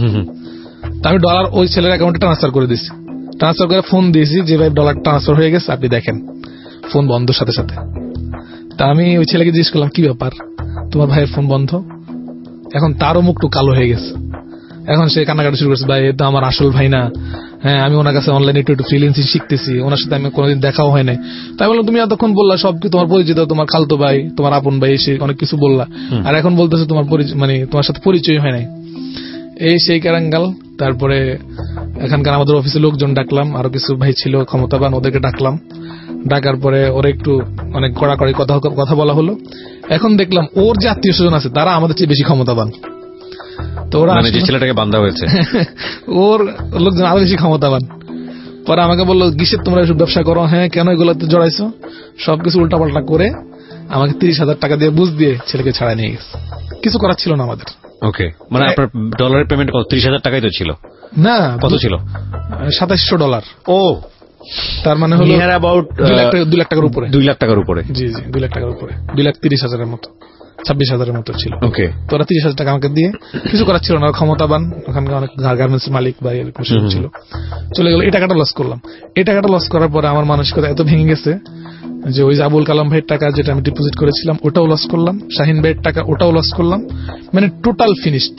তো আমি ডলার ওই ছেলের অ্যাকাউন্টে ট্রান্সফার করে দিচ্ছি, ট্রান্সফার করে ফোন দিয়েছি যে ভাই ডলার ট্রান্সফার হয়ে গেছে, আপনি দেখেন। ফোন বন্ধ সাথে সাথে। তা আমি ওই ছেলেকে জিজ্ঞেস করলাম কি ব্যাপার, তোমার ভাইয়ের ফোন বন্ধ? এখন তারও মুখটু কালো হয়ে গেছে, এখন সে কান্নাকাটি শুরু করছে, ভাই এটা আমার আসল ভাই না, হ্যাঁ আমি ওনার কাছে অনলাইনে একটু ফ্রিল্যান্সিং শিখতেছি, ওনার সাথে আমি কোনোদিন দেখাও হয় নাই। তাই বললাম তুমি এতক্ষণ বললা সব কি তোমার পরিচিত, তোমার খালতো ভাই, তোমার আপন ভাই, এসে অনেক কিছু বললা, আর এখন বলতেছে তোমার তোমার সাথে পরিচয় হয় নাই, এই সেই কারাঙ্গাল। তারপরে এখানকার আমাদের অফিসে লোকজন ডাকলাম, আরো কিছু ভাই ছিল ক্ষমতাবান, ওদেরকে ডাকলাম। ডাকার পরে ওরা একটু অনেক কড়াকড়ি কথা বলা হলো। এখন দেখলাম ওর যে আত্মীয় স্বজন আছে তারা আমাদের চেয়ে বেশি ক্ষমতাবান। তো ওরা যে ছেলেটাকে বান্ধা হয়েছে ওর লোকজন আরো বেশি ক্ষমতাবান। পরে আমাকে বললো কিসের তোমরা এসব ব্যবসা করো, হ্যাঁ কেন এগুলোতে জড়াইছো, সবকিছু উল্টাপাল্টা করে আমাকে 30,000 টাকা দিয়ে বুঝ দিয়ে ছেলেকে ছাড়াই নিয়ে গেছে। কিছু করার ছিল না আমাদের। ওকে, মানে আপনার ডলারের পেমেন্ট কত? 30,000 টাকাই তো ছিল না, কত ছিল? $2700। ও, তার মানে হলো 2 লাখ টাকার উপরে। 2 লাখ টাকার উপরে? জি জি, 2 লাখ টাকার উপরে, 2,30,000 মতো, 26,000 মতো ছিল। ওকে, তো ওরা 30,000 টাকা আমাকে দিয়ে কিছু করার ছিল না, ক্ষমতাবান, ওখানকার অনেক গার্মেন্টস মালিক বা এরকম ছিল, চলে গেল। এই টাকাটা লস করলাম। এই টাকাটা লস করার পরে আমার মানসিকতা এত ভেঙে গেছে যে ওই যে আবুল কালাম ভাইয়ের টাকা যেটা আমি ডিপোজিট করেছিলাম ওটাও লস করলাম, শাহিন ভাইয়ের টাকা ওটাও লস করলাম, মানে টোটাল ফিনিশড।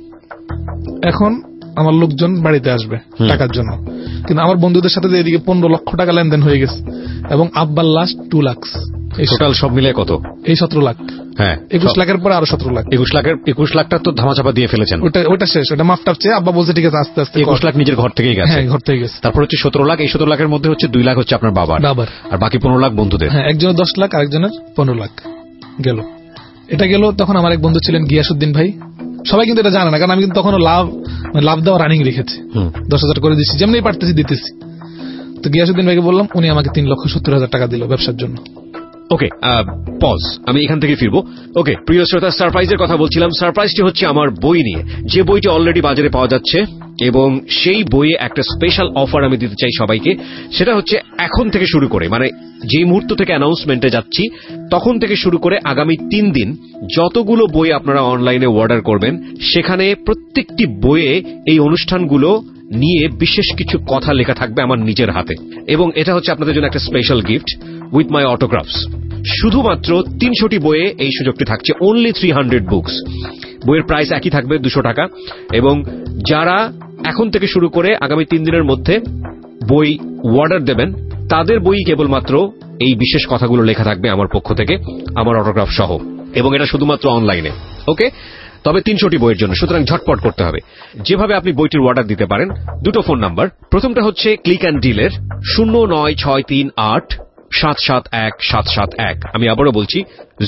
এখন আমার লোকজন বাড়িতে আসবে টাকার জন্য, কিন্তু আমার বন্ধুদের সাথে এদিকে 15 লক্ষ টাকা লেনদেন হয়ে গেছে, এবং আব্বার লাস্ট 2 লাখ। টোটাল সব মিলে কত? এই 17 লাখ। হ্যাঁ, 21 লাখের পরে আরো 17 লাখ। 21 লাখটা তো ধামাচাপা দিয়ে ফেলেছেন। ওটা শেষ, ওটা মাফটাপ চেয়ে আব্বা বলছে ঠিক আছে আস্তে আস্তে। 21 লাখ নিজের ঘর থেকেই গেছে? হ্যাঁ, ঘর থেকে গেছে। তারপর হচ্ছে 17 লাখ। এই 17 লাখের মধ্যে হচ্ছে 2 লাখ হচ্ছে আপনার বাবার, আর বাকি 15 লাখ বন্ধুদের। হ্যাঁ, একজনের 10 লাখ, আরেকজনের 15 লাখ গেল। এটা গেল। তখন আমার এক বন্ধু ছিলেন গিয়াসউদ্দিন ভাই, সবাই কিন্তু এটা জানে না, কারণ আমি কিন্তু তখন লাভ দেওয়া রানিং রেখেছি, 10,000 করে দিচ্ছি, যেমনি পারতেছি দিতেছি। তো গিয়াসউদ্দিন ভাইকে বললাম, উনি আমাকে 3,70,000 টাকা দিল ব্যবসার জন্য। ওকে, পজ, আমি এখান থেকে ফিরবো। ওকে, প্রিয় শ্রোতা, সারপ্রাইজের কথা বলছিলাম। সারপ্রাইজটি হচ্ছে আমার বই নিয়ে, যে বইটি অলরেডি বাজারে পাওয়া যাচ্ছে, এবং সেই বইয়ে একটা স্পেশাল অফার আমি দিতে চাই সবাইকে। সেটা হচ্ছে এখন থেকে শুরু করে, মানে যে মুহূর্ত থেকে অ্যানাউন্সমেন্টে যাচ্ছি তখন থেকে শুরু করে আগামী 3 দিন যতগুলো বই আপনারা অনলাইনে অর্ডার করবেন, সেখানে প্রত্যেকটি বইয়ে এই অনুষ্ঠানগুলো নিয়ে বিশেষ কিছু কথা লেখা থাকবে আমার নিজের হাতে, এবং এটা হচ্ছে আপনাদের জন্য একটা special gift with my autographs. শুধুমাত্র 300টি বইয়ে এই সুযোগটি থাকছে, অনলি 300 বুকস। বইয়ের প্রাইস একই থাকবে, 200 টাকা। এবং যারা এখন থেকে শুরু করে আগামী 3 দিনের মধ্যে বই অর্ডার দেবেন, তাদের বই কেবলমাত্র এই বিশেষ কথাগুলো লেখা থাকবে আমার পক্ষ থেকে, আমার অটোগ্রাফ সহ, এবং এটা শুধুমাত্র অনলাইনে। ওকে, তবে 300টি বইয়ের জন্য, সুতরাং ঝটপট করতে হবে। যেভাবে আপনি বইটির অর্ডার দিতে পারেন, 2টো ফোন নাম্বার। প্রথমটা হচ্ছে ক্লিক অ্যান্ড ডিলের 0963 771-771। আমি আবারও বলছি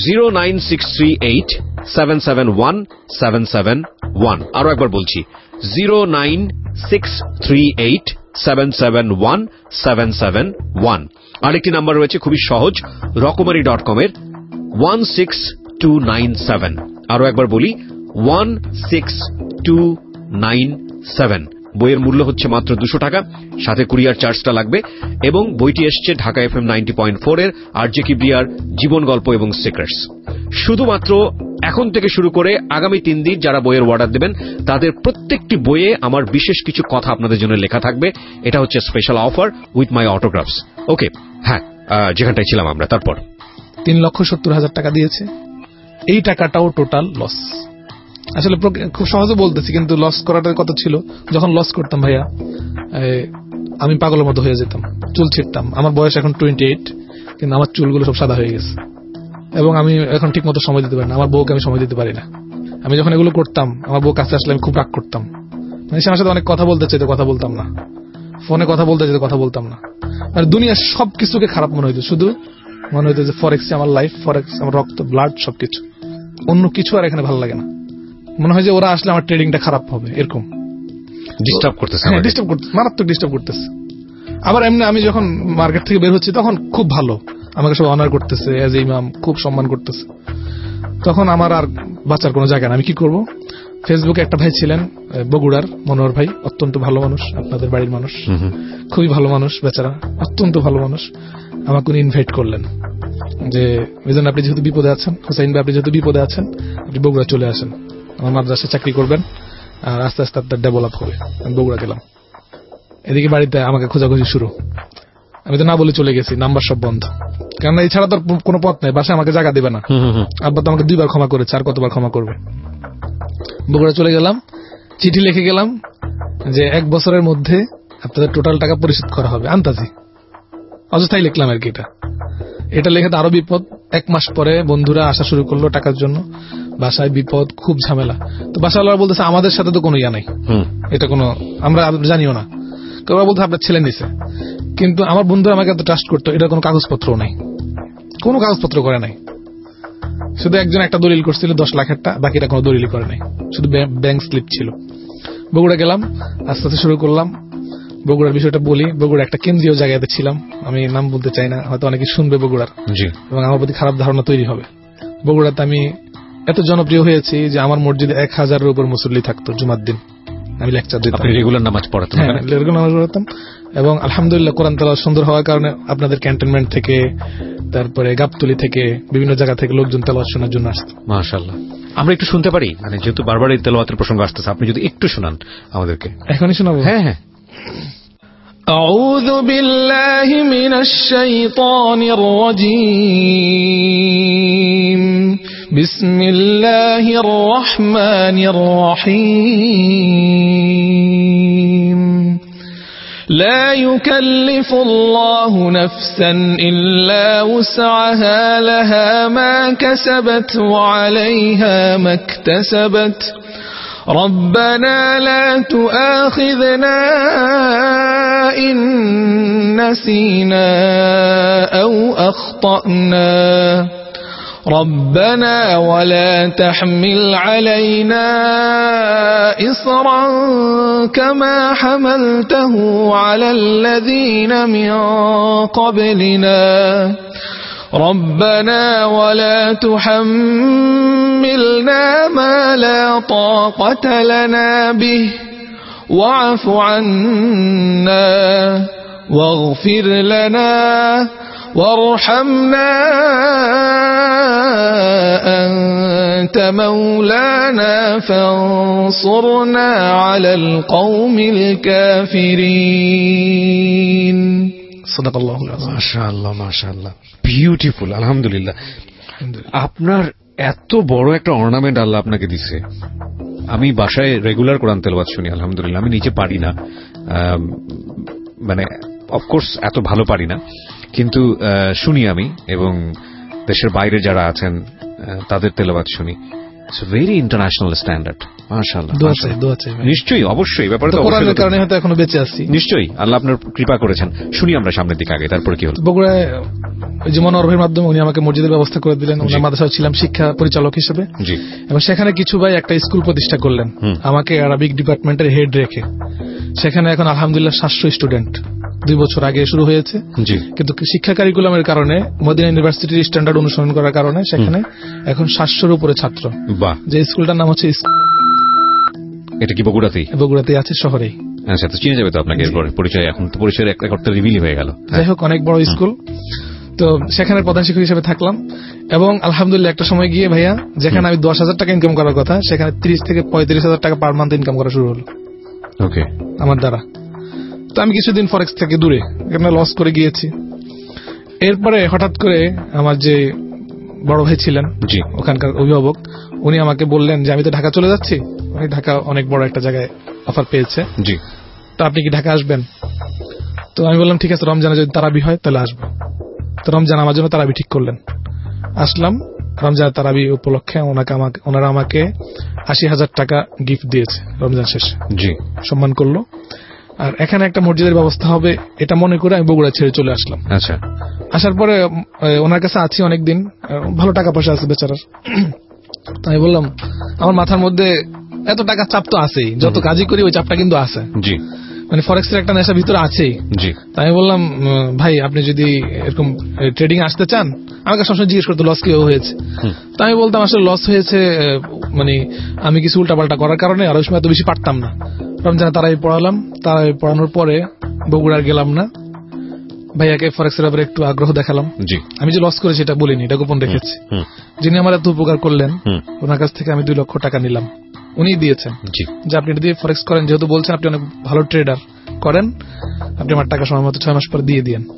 09638-771-771। আরো একবার বলছি 09638-771-771। আরেকটি নাম্বার রয়েছে খুবই সহজ, রকমারি.com এর 16297। আরো একবার বলি 16297। বইয়ের মূল্য হচ্ছে মাত্র 200 টাকা, সাথে কুরিয়ার চার্জটা লাগবে। এবং বইটি এসছে ঢাকা FM 90.4 এর আরজে কিবরিয়ার জীবন গল্প এবং সিক্রেটস। শুধুমাত্র এখন থেকে শুরু করে আগামী 3 দিন যারা বইয়ের অর্ডার দেবেন তাদের প্রত্যেকটি বইয়ে আমার বিশেষ কিছু কথা আপনাদের জন্য লেখা থাকবে। এটা হচ্ছে special offer with my autographs. Okay, হ্যাঁ, যেখানটায় ছিলাম আমরা, তারপর 3,70,000 টাকা দিয়েছে। এই টাকাটাও টোটাল লস। আসলে খুব সহজে বলতেছি, কিন্তু লস করাটার কথা ছিল। যখন লস করতাম ভাইয়া, আমি পাগলের মতো হয়ে যেতাম, চুল ছিঁড়তাম। আমার বয়স এখন 28, কিন্তু আমার চুলগুলো সব সাদা হয়ে গেছে। এবং আমি এখন ঠিক মতো সময় দিতে পারি না, আমার বউকে আমি সময় দিতে পারি না। আমি যখন এগুলো করতাম, আমার বউ কাছে আসলে আমি খুব রাগ করতাম। মানে সে আমার সাথে অনেক কথা বলতে চাইতো, কথা বলতাম না। ফোনে কথা বলতে চাইতো, কথা বলতাম না। আর দুনিয়ার সবকিছুকে খারাপ মনে হইতো, শুধু মনে হইতো যে ফরেক্স আমার লাইফ, ফরেক্স আমার রক্ত, ব্লাড, সবকিছু। অন্য কিছু আর এখানে ভালো লাগে না। মনে হয় যে ওরা আসলে আমার ট্রেডিংটা খারাপ হবে, এরকম ডিস্টার্ব করতেছে, মারাত্মক ডিস্টার্ব করতেছে। আবার এমনি আমি যখন মার্কেট থেকে বের হচ্ছি তখন খুব ভালো, আমাকে সব অনার করতেছে, এজ ইমাম খুব সম্মান করতেছে। তখন আমার আর বাঁচার কোনো জায়গা না। আমি কি করব? ফেসবুকে একটা ভাই ছিলেন বগুড়ার, মনোহর ভাই, অত্যন্ত ভালো মানুষ, আপনাদের বাড়ির মানুষ, খুবই ভালো মানুষ, বেচারা অত্যন্ত ভালো মানুষ। আমাকে উনি ইনভাইট করলেন যে মিজান, আপনি যেহেতু বিপদে আছেন, হোসাইন ভাই আপনি যেহেতু বিপদে আছেন, আপনি বগুড়া চলে আসেন, আমার মাদ্রাসায় চাকরি করবেন, আর আস্তে আস্তে আপনার ডেভেলপ হবে। আমি বগুড়া গেলাম। এদিকে বাড়িতে আমাকে খোঁজাখুঁজি শুরু। আমি তো না বলে চলে গেছি, নাম্বার সব বন্ধ, কেননা এছাড়া তো কোনো পথ নেই। বাসায় আমাকে জায়গা দেবে না। আব্বা তো আমাকে 2 বার ক্ষমা করেছে, আর কতবার ক্ষমা করবে। বগুড়া চলে গেলাম, চিঠি লিখে গেলাম যে 1 বছরের মধ্যে আপনাদের টোটাল টাকা পরিশোধ করা হবে, আন্তাজি। অযথাই লিখলাম আর কি। এটা লিখে তো আরো বিপদ। 1 মাস পরে বন্ধুরা আসা শুরু করলো টাকার জন্য। বাসায় বিপদ, খুব ঝামেলা। তো বাসাওয়ালা বলতেছে আমাদের সাথে তো কোনো ইয়া নাই, এটা কোনো আমরা জানিও না। কেউ বলতে আপনার ছেলে নিছে, কিন্তু আমার বন্ধুরা আমাকে এত ট্রাস্ট করতো, এটা কোনো কাগজপত্র নাই, কোনো কাগজপত্র করে নাই। শুধু একজন একটা দলিল করছিল 10 লাখেরটা, বাকিটা কোনো দলিল করে নাই, শুধু ব্যাংক স্লিপ ছিল। বগুড়া গেলাম, আস্তে আস্তে শুরু করলাম। বগুড়ার বিষয়টা বলি, বগুড়া একটা কেন্দ্রীয় জায়গাতে ছিলাম, আমি নাম বলতে চাই না, হয়তো অনেকে শুনবে বগুড়ার, এবং আমার প্রতি খারাপ ধারণা তৈরি হবে। বগুড়াতে আমি এত জনপ্রিয় হয়েছি যে আমার মসজিদে 1000-এর উপর মুসল্লি থাকতো জুমার দিন। আমি লেকচার দিতাম, রেগুলার নামাজ পড়াতাম। হ্যাঁ, রেগুলার নামাজ পড়াতাম। এবং আলহামদুলিল্লাহ কোরআন তেলাওয়াত সুন্দর হওয়ার কারণে আপনাদের ক্যান্টনমেন্ট থেকে, তারপরে গাবতলী থেকে, বিভিন্ন জায়গা থেকে লোকজন তেলাওয়াত শোনার জন্য আসতো। মাশাআল্লাহ। আমরা একটু শুনতে পারি? মানে যেহেতু বারবার এই তেলাওয়াতের প্রসঙ্গ আসতেছে, আপনি যদি একটু শোনান আমাদেরকে। এখনই শোনাবো? হ্যাঁ হ্যাঁ। أعوذ بالله من الشيطان الرجيم. بسم الله الرحمن الرحيم. لا يكلف الله نفسا إلا وسعها لها ما كسبت وعليها ما اكتسبت. ربنا لا تؤاخذنا إن نسينا أو أخطأنا. ربنا ولا تحمل علينا إصرا كما حملته على الذين من قبلنا. ربنا ولا تحملنا ما لا طاقة لنا به واعف عنا واغفر لنا وارحمنا أنت مولانا فانصرنا على القوم الكافرين. মাশাআল্লাহ মাশাআল্লাহ, বিউটিফুল। আলহামদুলিল্লাহ। আপনার এত বড় একটা অর্নামেন্ট আল্লাহ আপনাকে দিছে। আমি বাসায় রেগুলার কোরআন তেলাওয়াত শুনি, আলহামদুলিল্লাহ। আমি নিজে পারি না, মানে অফকোর্স এত ভালো পারি না, কিন্তু শুনি আমি, এবং দেশের বাইরে যারা আছেন তাদের তেলাওয়াত শুনি। It's very international standard. মাশাআল্লাহ, দোয়া চাই ভাই। নিশ্চয়ই, অবশ্যই ব্যাপারে তো কোরআনের কারণে হয়তো এখনো বেঁচে আছি। নিশ্চয়ই আল্লাহ আপনার কৃপা করেছেন। শুনি আমরা সামনের দিকে আগে, তারপরে কি হলো? বগুড়ায় ওই যে মনোহরের মাধ্যমে উনি আমাকে মসজিদের ব্যবস্থা করে দিলেন। ওনার মাদ্রাসায় ছিলাম শিক্ষা পরিচালক হিসেবে, এবং সেখানে কিছু ভাই একটা স্কুল প্রতিষ্ঠা করলেন আমাকে আরবিক ডিপার্টমেন্টের হেড রেখে। সেখানে এখন আলহামদুলিল্লাহ 700 স্টুডেন্ট, 2 বছর আগে শুরু হয়েছে। কিন্তু শিক্ষা কারিকুলামের কারণে, মদিনা ইউনিভার্সিটির স্ট্যান্ডার্ড অনুসরণ করার কারণে সেখানে এখন 700-র উপরে ছাত্র। যে স্কুলটার নাম হচ্ছে, এটা কি বগুড়াতেই? বগুড়াতেই আছে, শহরেই। আচ্ছা, তো চিনে যাবে তো আপনাকে এরপর পরিচয়। এখন তো পরিচয়ের একটা রিভিল হয়ে গেল। যাই হোক, অনেক বড় স্কুল। তো সেখানে প্রধান শিক্ষক হিসেবে থাকলাম, এবং আলহামদুলিল্লাহ একটা সময় গিয়ে ভাইয়া, যেখানে আমি 10,000 টাকা ইনকাম করার কথা, সেখানে 30 থেকে 35,000 টাকা পার মান্থ ইনকাম করা শুরু হলো আমার দ্বারা। তো আমি কিছুদিন ফরেক্স থেকে দূরে, এখানে লস করে গিয়েছি। এরপরে হঠাৎ করে আমার যে বড় ভাই ছিলেন ওখানকার অভিভাবক, উনি আমাকে বললেন যে আমি তো ঢাকা চলে যাচ্ছি, উনি ঢাকা অনেক বড় একটা জায়গায় অফার পেয়েছে, তো আপনি কি ঢাকা আসবেন? তো আমি বললাম ঠিক আছে, রমজানে যদি তারাবি হয় তাহলে আসবো। তো রমজান আমার জন্য তারাবি ঠিক করলেন, আসলাম। রমজান তারাবি উপলক্ষে ওনারা আমাকে 80,000 টাকা গিফট দিয়েছে রমজান শেষে, সম্মান করলো। আর এখানে একটা মসজিদের ব্যবস্থা হবে এটা মনে করে আমি বগুড়া ছেড়ে চলে আসলাম। আচ্ছা, আসার পরে ওনার কাছে আছি অনেকদিন, ভালো টাকা পয়সা আছে বেচারার। তাই বললাম, আমার মাথার মধ্যে এত টাকা চাপ তো আছেই, যত কাজই করি ওই চাপটা কিন্তু আছে, মানে ফরেক্সের একটা নেশা ভিতরে আছেই। তাই আমি বললাম, ভাই আপনি যদি এরকম ট্রেডিং আসতে চান, আমাকে সবসময় জিজ্ঞেস করতো লস কি হয়েছে। তো আমি বলতাম আসলে লস হয়েছে মানে আমি কিছু উল্টাপাল্টা করার কারণে, আর ওই সময় এত বেশি পারতাম না। রমজানে তারাই পড়ালাম, তারাই পড়ানোর পরে বগুড়ার গেলাম না। ভাইয়াকে ফরেক্সের ব্যাপারে একটু আগ্রহ দেখালাম। আমি যে লস করেছি এটা বলিনি, এটা গোপন রেখেছি। যিনি আমার এত উপকার করলেন, ওনার কাছ থেকে আমি 2 লক্ষ টাকা নিলাম, উনি দিয়েছেন যে আপনি এটা দিয়ে ফরেক্স করেন, যেহেতু বলছেন আপনি অনেক ভালো ট্রেডার করেন, আপনি আমার টাকা সময় মতো 6 মাস পরে দিয়ে দিয়েন।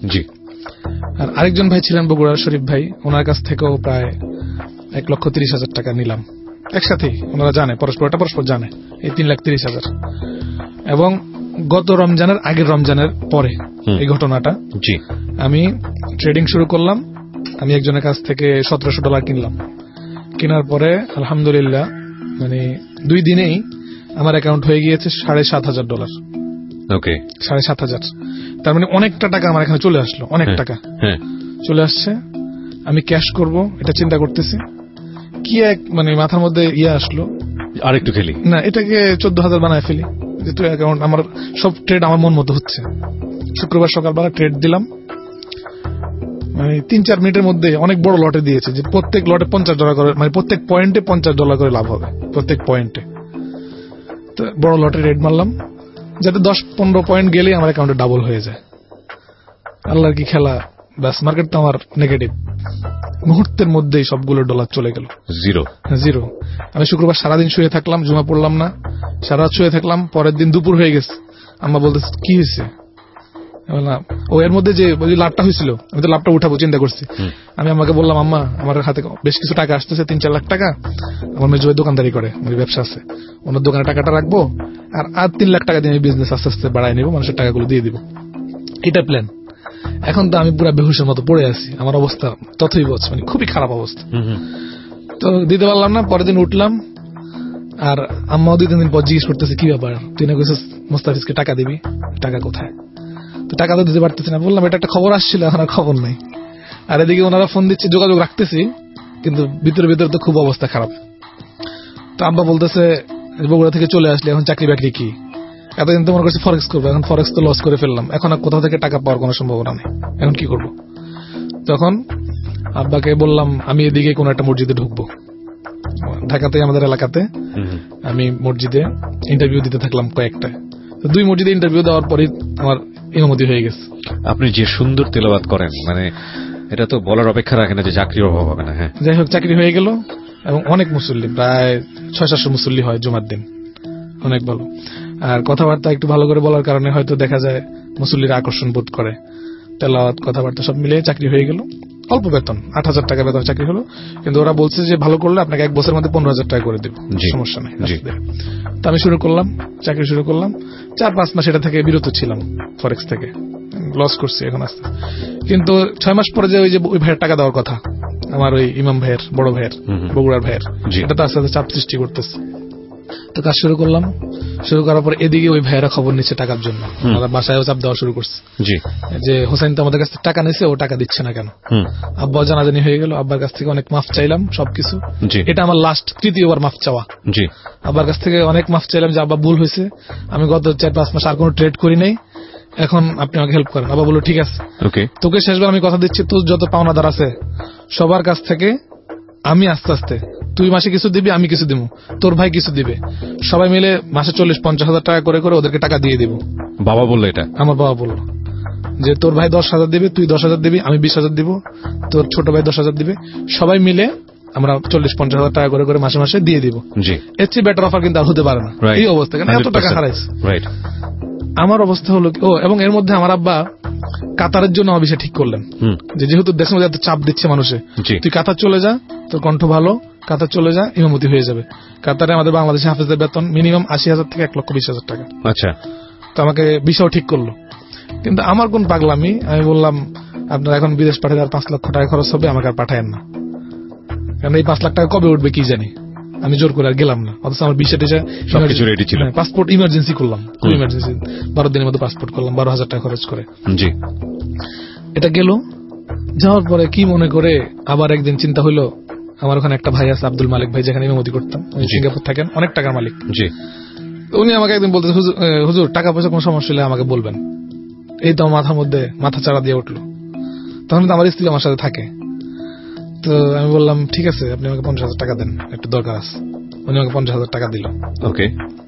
আর আরেকজন ভাই ছিলেন বগুড়ার, শরীফ ভাই, ওনার কাছ থেকেও প্রায় 1,30,000 টাকা নিলাম একসাথেই। ওনারা জানে, পরস্পর জানে, এই 3,30,000। এবং গত রমজানের আগের রমজানের পরে এই ঘটনাটা, আমি ট্রেডিং শুরু করলাম। আমি একজনের কাছ থেকে $1,700 কিনলাম। কেনার পরে আলহামদুলিল্লাহ মানে 2 দিনেই আমার অ্যাকাউন্ট হয়ে গিয়েছে $7,500। 7,500, তার মানে অনেকটা টাকা আমার এখানে চলে আসলো, অনেক টাকা চলে আসছে। আমি ক্যাশ করব এটা চিন্তা করতেছি, কি এক মানে মাথার মধ্যে আসলো, আরেকটু খেলি না, এটাকে 14,000 বানায় ফেলি, যেহেতু অ্যাকাউন্ট আমার সব ট্রেড আমার মন মতো হচ্ছে। শুক্রবার সকালবেলা ট্রেড দিলাম, মানে 3-4 মিনিটের মধ্যে অনেক বড় লটে দিয়েছে, যে প্রত্যেক লটে $50 করে, মানে প্রত্যেক পয়েন্টে $50 করে লাভ হবে প্রত্যেক পয়েন্টে। তো বড় লটে রেড মারলাম, যাতে 10-15 পয়েন্ট গেলেই আমার অ্যাকাউন্টে ডাবল হয়ে যায়। আল্লাহর কি খেলা, ব্যাস মার্কেট তো আমার নেগেটিভ, মুহূর্তের মধ্যেই সবগুলো ডলার চলে গেল, জিরো। আমি শুক্রবার সারাদিন শুয়ে থাকলাম, জুমা পড়লাম না, সারা রাত শুয়ে থাকলাম। পরের দিন দুপুর হয়ে গেছে, আম্মা বলতেছে কি হয়েছে? ও এর মধ্যে যে লাভটা হয়েছিল, আমি তো লাভটা উঠাবো চিন্তা করছি। আমি আমাকে বললাম, আম্মা আমার হাতে বেশ কিছু টাকা আসতেছে, 3-4 লাখ টাকা। আমার মেয়ে জয় দোকানদারি করে, মানে ব্যবসা আছে, ওনার দোকানে টাকাটা রাখবো, আর 3 লাখ টাকা দিয়ে আমি বিজনেস আস্তে আস্তে বাড়াই নেবো, মানুষের টাকাগুলো দিয়ে দিব, এটা প্ল্যান। এখন তো আমি পুরো বেহুশের মতো পড়ে আছি, আমার অবস্থা তথই বলছে, মানে খুবই খারাপ অবস্থা। তো দিতে পারলাম না। পরের দিন উঠলাম, আর আম্মাও 2-3 দিন পর জিজ্ঞেস করতেছে কি ব্যাপার, তুই না কইছিস মোস্তাফিজকে টাকা দিবি, টাকা কোথায়? তো টাকা তো দিতে পারতেছি না। বললাম এটা একটা খবর আসছিল, এখন আর খবর নাই। আর এদিকে ওনারা ফোন দিচ্ছে, যোগাযোগ রাখতেছি, কিন্তু ভিতরে তো খুব অবস্থা খারাপ। তো আব্বা বলতেছে বগুড়া থেকে চলে আসলে এখন চাকরি বাকরি কি, এতদিন তো মনে করছি ফরেক্স করবো, এখন ফরেক্স তো লস করে ফেললাম, এখন আর কোথাও থেকে টাকা পাওয়ার কোনো সম্ভাবনা নেই, এখন কি করব? তখন আব্বাকে বললাম আমি এদিকে কোন একটা মসজিদে ঢুকবো, ঢাকাতে আমাদের এলাকাতে। আমি মসজিদে ইন্টারভিউ দিতে থাকলাম কয়েকটা। 2 মসজিদে ইন্টারভিউ দেওয়ার পরে আমার ইমামতি হয়ে গেছে। আপনি যে সুন্দর তেলাওয়াত করেন, মানে এটা তো বলার অপেক্ষা রাখে না যে চাকরির অভাব হবে না। যাই হোক, চাকরি হয়ে গেল, এবং অনেক মুসল্লি, প্রায় 600-700 মুসল্লি হয় জুমার দিন, অনেক ভালো। আর কথাবার্তা একটু ভালো করে বলার কারণে হয়তো দেখা যায় মুসল্লিরা আকর্ষণ বোধ করে, তেলাওয়াত কথাবার্তা সব মিলিয়ে চাকরি হয়ে গেল। অল্প বেতন, 8,000 টাকা বেতন চাকরি হলো, কিন্তু ওরা বলছে যে ভালো করলে আপনাকে 1 বছরের মধ্যে 15,000 টাকা করে দেব, সমস্যা নেই। তো আমি শুরু করলাম, চাকরি শুরু করলাম। 4-5 মাস এটা থেকে বিরত ছিলাম, ফরেক্স থেকে লস করছি এখন আস্তে। কিন্তু 6 মাস পরে যে ওই ভাইয়ের টাকা দেওয়ার কথা, আমার ওই ইমাম ভাইয়ের বড় ভাইয়ের বগুড়ার ভাইয়ের, এটা তার সাথে চাপ সৃষ্টি করতেছে। তো কাজ শুরু করলাম, শুরু করার পর এদিকে ওই ভাইয়েরা খবর নিচ্ছে টাকার জন্য, বাসায়ও চাপ দেওয়া শুরু করছে যে হোসেন তো আমাদের কাছ থেকে টাকা নিচ্ছে, ও টাকা দিচ্ছে না কেন। আব্বা জানাজানি হয়ে গেল, আব্বার কাছ থেকে অনেক মাফ চাইলাম সবকিছু। এটা আমার লাস্ট তৃতীয়বার মাফ চাওয়া। আব্বার কাছ থেকে অনেক মাফ চাইলাম যে আব্বা ভুল হয়েছে, আমি গত 4-5 মাস আর কোনো ট্রেড করি নাই, এখন আপনি আমাকে হেল্প করেন। আব্বা বলল ঠিক আছে, তোকে শেষবার আমি কথা দিচ্ছি, তোর যত পাওনাদার আছে সবার কাছ থেকে আমি আস্তে আস্তে, তুই মাসে কিছু দিবি, আমি কিছু দিব, তোর ভাই কিছু দিবে, সবাই মিলে মাসে 40-50 হাজার টাকা করে করে ওদেরকে টাকা দিয়ে দিব। বাবা বললো এটা? আমার বাবা বললো যে তোর ভাই 10,000 দিবে, তুই 10,000 দিবি, আমি 20,000 দিব, তোর ছোট ভাই 10,000 দিবে, সবাই মিলে আমরা 40-50 হাজার টাকা করে করে মাসে মাসে দিয়ে দিব। এর চেয়ে বেটার অফার কিন্তু আর হতে পারে না এই অবস্থা, কারণ এত টাকা হারাইছে। আমার অবস্থা হলো এবং এর মধ্যে আমার আব্বা কাতারের জন্য আমার বিষয় ঠিক করলেন যে যেহেতু দেশের মধ্যে এত চাপ দিচ্ছে মানুষে, তুই কাতার চলে যা, তোর কণ্ঠ ভালো, কাতার চলে যা, ইমামতি হয়ে যাবে। কাতারে আমাদের বাংলাদেশে হাফেজের বেতন মিনিমাম 80,000 থেকে 1,20,000 টাকা। আচ্ছা, তো আমাকে বিষয় ঠিক করলো। কিন্তু আমার কোন পাগলামি, আমি বললাম আপনার এখন বিদেশ পাঠালে আর 5 লক্ষ টাকা খরচ হবে, আমাকে আর পাঠায়েন না, কারণ এই 5 লাখ টাকা কবে উঠবে কি জানি। আমি জোর করে আর গেলাম না, অথচ আমার সবকিছু রেডি ছিল। পাসপোর্ট ইমার্জেন্সি করলাম, খুব ইমার্জেন্সি, 12 দিনের মধ্যে পাসপোর্ট করলাম 12,000 টাকা খরচ করে। এটা গেল, যাওয়ার পরে কি মনে করে আবার একদিন চিন্তা হইলো, আমার ওখানে একটা ভাই আছে আব্দুল মালিক ভাই, যেখানে ইমামতি করতাম, সিঙ্গাপুর থাকেন, অনেক টাকার মালিক। উনি আমাকে একদিন বলতে, হুজুর টাকা পয়সা কোনো সমস্যা হলে আমাকে বলবেন। এই তো মাথার মধ্যে মাথা চাড়া দিয়ে উঠলো। তখন তো আমার স্ত্রী আমার সাথে থাকে, তো আমি বললাম ঠিক আছে, আপনি আমাকে 50,000 টাকা দেন, একটু দরকার আছে। উনি আমাকে 50,000 টাকা দিল। ওকে।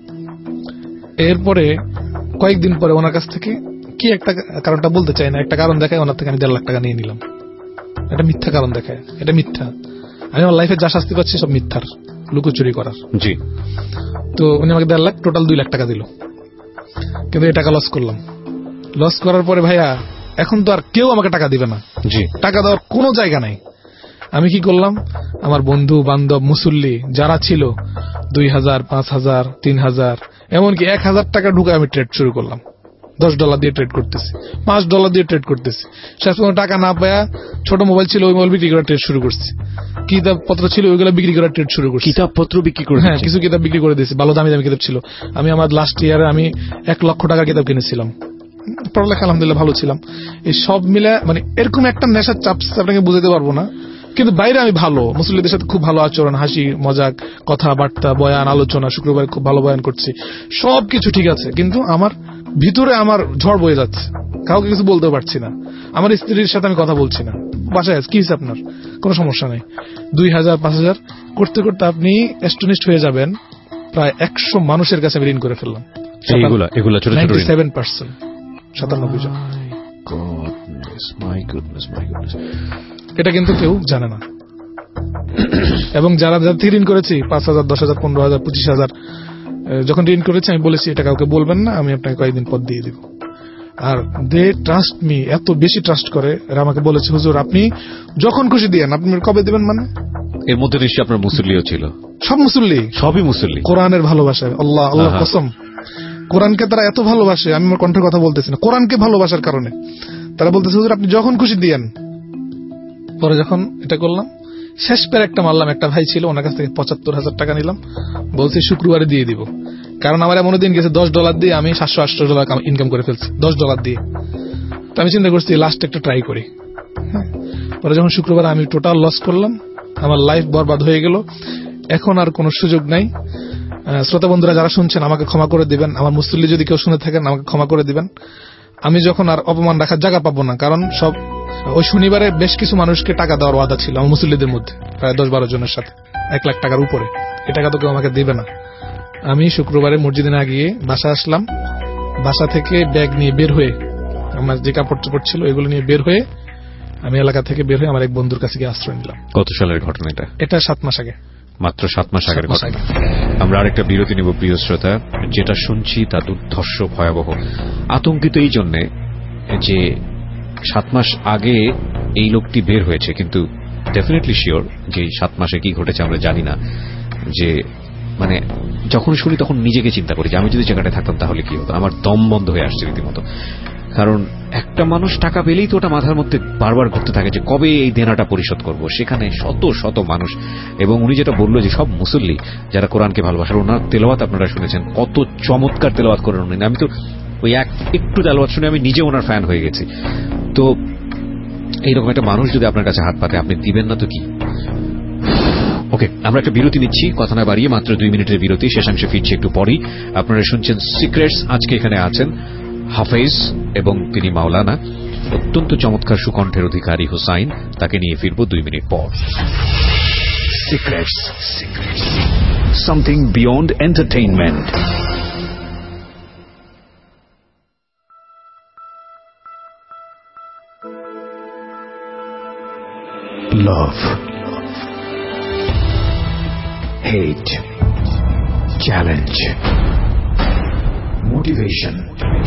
এরপরে কয়েকদিন পরে ওনার কাছ থেকে কি একটা কারণটা বলতে চাই না, একটা কারণ দেখায়, ওনার থেকে আমি 1.5 লাখ টাকা নিয়ে নিলাম। এটা মিথ্যা কারণ দেখায়, এটা মিথ্যা। আমি আমার লাইফে যা শাস্তি পাচ্ছি সব মিথ্যার, লুকোচুরি করার। জি। তো উনি আমাকে 1.5 লাখ, টোটাল 2 লাখ টাকা দিল। কিন্তু এই টাকা লস করলাম। লস করার পরে ভাইয়া এখন তো আর কেউ আমাকে টাকা দিবে না। জি। টাকা দেওয়ার কোনো জায়গা নাই। আমি কি করলাম, আমার বন্ধু বান্ধব মুসল্লি যারা ছিল 2,000, 5,000, 3,000, এমনকি 1,000 টাকা ঢুকে আমি ট্রেড শুরু করলাম। $10 দিয়ে ট্রেড করতেছি, $5 দিয়ে ট্রেড করতেছি। শেষ পর্যন্ত টাকা না পায়া ছোট মোবাইল ছিল, ওই মোবাইল বিক্রি করার ট্রেড শুরু করছি। কিতাবপত্র ছিল, ওইগুলো বিক্রি করার ট্রেড শুরু করছি। কিতাবপত্র বিক্রি করে? হ্যাঁ, কিছু কিতাব বিক্রি করে দিয়েছি, ভালো দামি দামি কিতাব ছিল। আমি আমার লাস্ট ইয়ারে আমি 1 লক্ষ টাকার কিতাব কিনেছিলাম। পড়ালেখা আলহামদুলিল্লাহ ভালো ছিলাম। এই সব মিলে মানে এরকম একটা নেশার চাপ আপনাকে বুঝাতে পারবো না, কিন্তু বাইরে আমি ভালো, মুসলিমদের সাথে খুব ভালো আচরণ, হাসি মজাক, কথাবার্তা, বয়ান, আলোচনা, শুক্রবার খুব ভালো বয়ান করছি, সবকিছু ঠিক আছে, কিন্তু আমার ভিতরে আমার ঝড় বয়ে যাচ্ছে, কাউকে কিছু বলতে পারছি না। আমার স্ত্রীর সাথে আমি কথা বলছি না, বাসায় কি হয়েছে আপনার, কোনো সমস্যা নেই। 2,000, 5,000 করতে করতে আপনি এস্টনিস্ট হয়ে যাবেন। প্রায় 100 মানুষের কাছে আমি ঋণ করে ফেললাম। 97%, 97 জন। এটা কিন্তু কেউ জানে না। এবং যারা যাদের ঋণ করেছি 5,000, 10,000, 15,000, 25,000 যখন ঋণ করেছি, আমি বলেছি এটা কাউকে বলবেন না, আমি আপনাকে কয়েকদিন পর দিয়ে দিব। আর দে ট্রাস্ট মি, এত বেশি ট্রাস্ট করে। এরা আমাকে বলেছে হুজুর আপনি যখন খুশি দিয়েন, আপনি কবে দিবেন মানে? এর মধ্যে নিশ্চয়ই আপনার মুসল্লিও ছিল? সব মুসল্লি, সবই মুসল্লি। কোরআনের ভালোবাসা, আল্লাহ আল্লাহ কসম, কোরআনকে তারা এত ভালোবাসে, আমি আমার কণ্ঠের কথা বলতেছি না, কোরআনকে ভালোবাসার কারণে তারা বলতেছে হুজুর আপনি যখন খুশি দিয়েন। পরে যখন এটা করলাম, শেষ পের একটা মারলাম, একটা ভাই ছিল, ওনার কাছ থেকে 75,000 টাকা নিলাম, বলছি শুক্রবারে দিয়ে দিব, কারণ আমার এমন দিন গেছে $10 দিয়ে আমি $700-800 ইনকাম করে ফেলছি, $10 দিয়ে। তো আমি চিন্তা করছি লাস্ট একটা ট্রাই করি। পরে যখন শুক্রবার আমি টোটাল লস করলাম, আমার লাইফ বরবাদ হয়ে গেল, এখন আর কোনো সুযোগ নাই। শ্রোতা বন্ধুরা যারা শুনছেন আমাকে ক্ষমা করে দিবেন, আমার মুসল্লি যদি কেউ শুনে থাকেন আমাকে ক্ষমা করে দিবেন। আমি যখন আর অপমান রাখার জায়গা পাবো না, কারণ সব ওই শনিবারে বেশ কিছু মানুষকে টাকা দেওয়ার ওয়াদা ছিল আমার মুসল্লিদের মধ্যে, প্রায় 10-12 জনের সাথে, 1 লাখ টাকার উপরে। এ টাকা তো কেউ আমাকে দেবে না। আমি শুক্রবারে মসজিদে না গিয়ে বাসা আসলাম, বাসা থেকে ব্যাগ নিয়ে বের হয়ে, আমার যে কাপড় চোপড় ছিল এগুলো নিয়ে বের হয়ে আমি এলাকা থেকে বের হয়ে আমার এক বন্ধুর কাছে গিয়ে আশ্রয় নিলাম। কত সালের ঘটনা এটা? এটা 7 মাস আগে, মাত্র 7 মাস আগের ঘটনা। আমরা আরেকটা বিরতি নেব প্রিয় শ্রোতা। যেটা শুনছি তা দুর্ধর্ষ, ভয়াবহ। আতঙ্কিত এই জন্যে যে 7 মাস আগে এই লোকটি বের হয়েছে, কিন্তু ডেফিনেটলি শিওর যে 7 মাসে কি ঘটেছে আমরা জানি না। যে মানে যখন শুনি তখন নিজেকে চিন্তা করি যে আমি যদি জায়গাটায় থাকতাম তাহলে কি হতো, আমার দম বন্ধ হয়ে আসছে রীতিমতো। কারণ একটা মানুষ টাকা পেলেই তো ওটা মাথার মধ্যে বারবার ঘুরতে থাকে যে কবে এই দেনাটা পরিশোধ করব। সেখানে শত শত মানুষ, এবং উনি যেটা বললো যে সব মুসল্লি যারা কোরআনকে ভালোবাসার, ওনার তেলাওয়াত আপনারা শুনেছেন, কত চমৎকার তেলাওয়াত করেন উনি। আমি তো ওই একটু তেলাওয়াত শুনে আমি নিজে ওনার ফ্যান হয়ে গেছি। তো এইরকম একটা মানুষ যদি আপনার কাছে হাত পাতে, আপনি দিবেন না তো কি? ওকে, আমরা একটা বিরতি নিচ্ছি, কথা না বাড়িয়ে, মাত্র 2 মিনিটের বিরতি, শেষাংশে ফিরছি একটু পরেই। আপনারা শুনছেন সিক্রেটস। আজকে এখানে আছেন হাফেজ এবং তিনি মাওলানা, অত্যন্ত চমৎকার সুকণ্ঠের অধিকারী হুসাইন। তাকে নিয়ে ফিরব 2 মিনিট পর। Secrets, something beyond entertainment. Love, hate, challenge, motivation,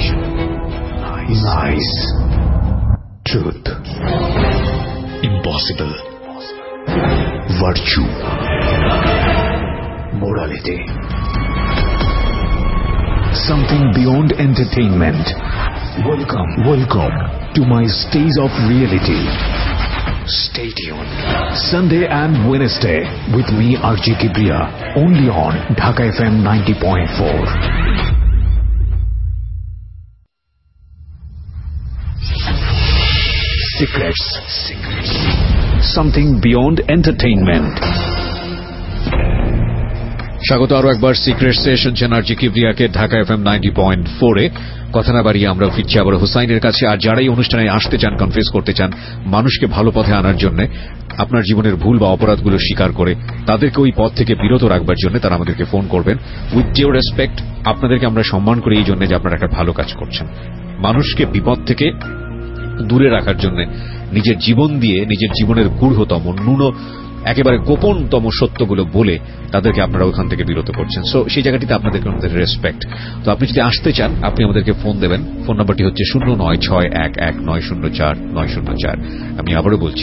lies, truth, impossible, virtue, morality. Something beyond entertainment. Welcome to my stage of reality. Stay tuned. Sunday and Wednesday with me, RJ Kibriya, only on Dhaka FM 90.4. Secrets. Something beyond entertainment. স্বাগত আরো একবার secrets এ। শুনছেন RJ কিবরিয়াকে Dhaka FM 90.4 এ। কথা না বাড়িয়ে আমরা ফিরছি আবার হুসাইনের কাছে। আর যারাই অনুষ্ঠানে আসতে চান, কনফেস করতে চান, মানুষকে ভালো পথে আনার জন্য, আপনার জীবনের ভুল বা অপরাধগুলো স্বীকার করে তাদেরকে ওই পথ থেকে বিরত রাখবার জন্য তারা আমাদেরকে ফোন করবেন। উইথ ডিউ রেসপেক্ট, আপনাদেরকে আমরা সম্মান করি এই জন্য যে আপনারা একটা ভালো কাজ করছেন। মানুষকে বিপদ থেকে দূরে রাখার জন্য নিজের জীবন দিয়ে, নিজের জীবনের গূঢ়তম, একেবারে গোপনতম সত্যগুলো বলে তাদেরকে আপনারা ওখান থেকে বিরত করছেন। সো সেই জায়গাটিতে আপনাদেরকে আমাদের রেসপেক্ট। তো আপনি যদি আসতে চান, আপনি আমাদেরকে ফোন দেবেন। ফোন নাম্বারটি হচ্ছে 09611904 আমি আবারও বলছি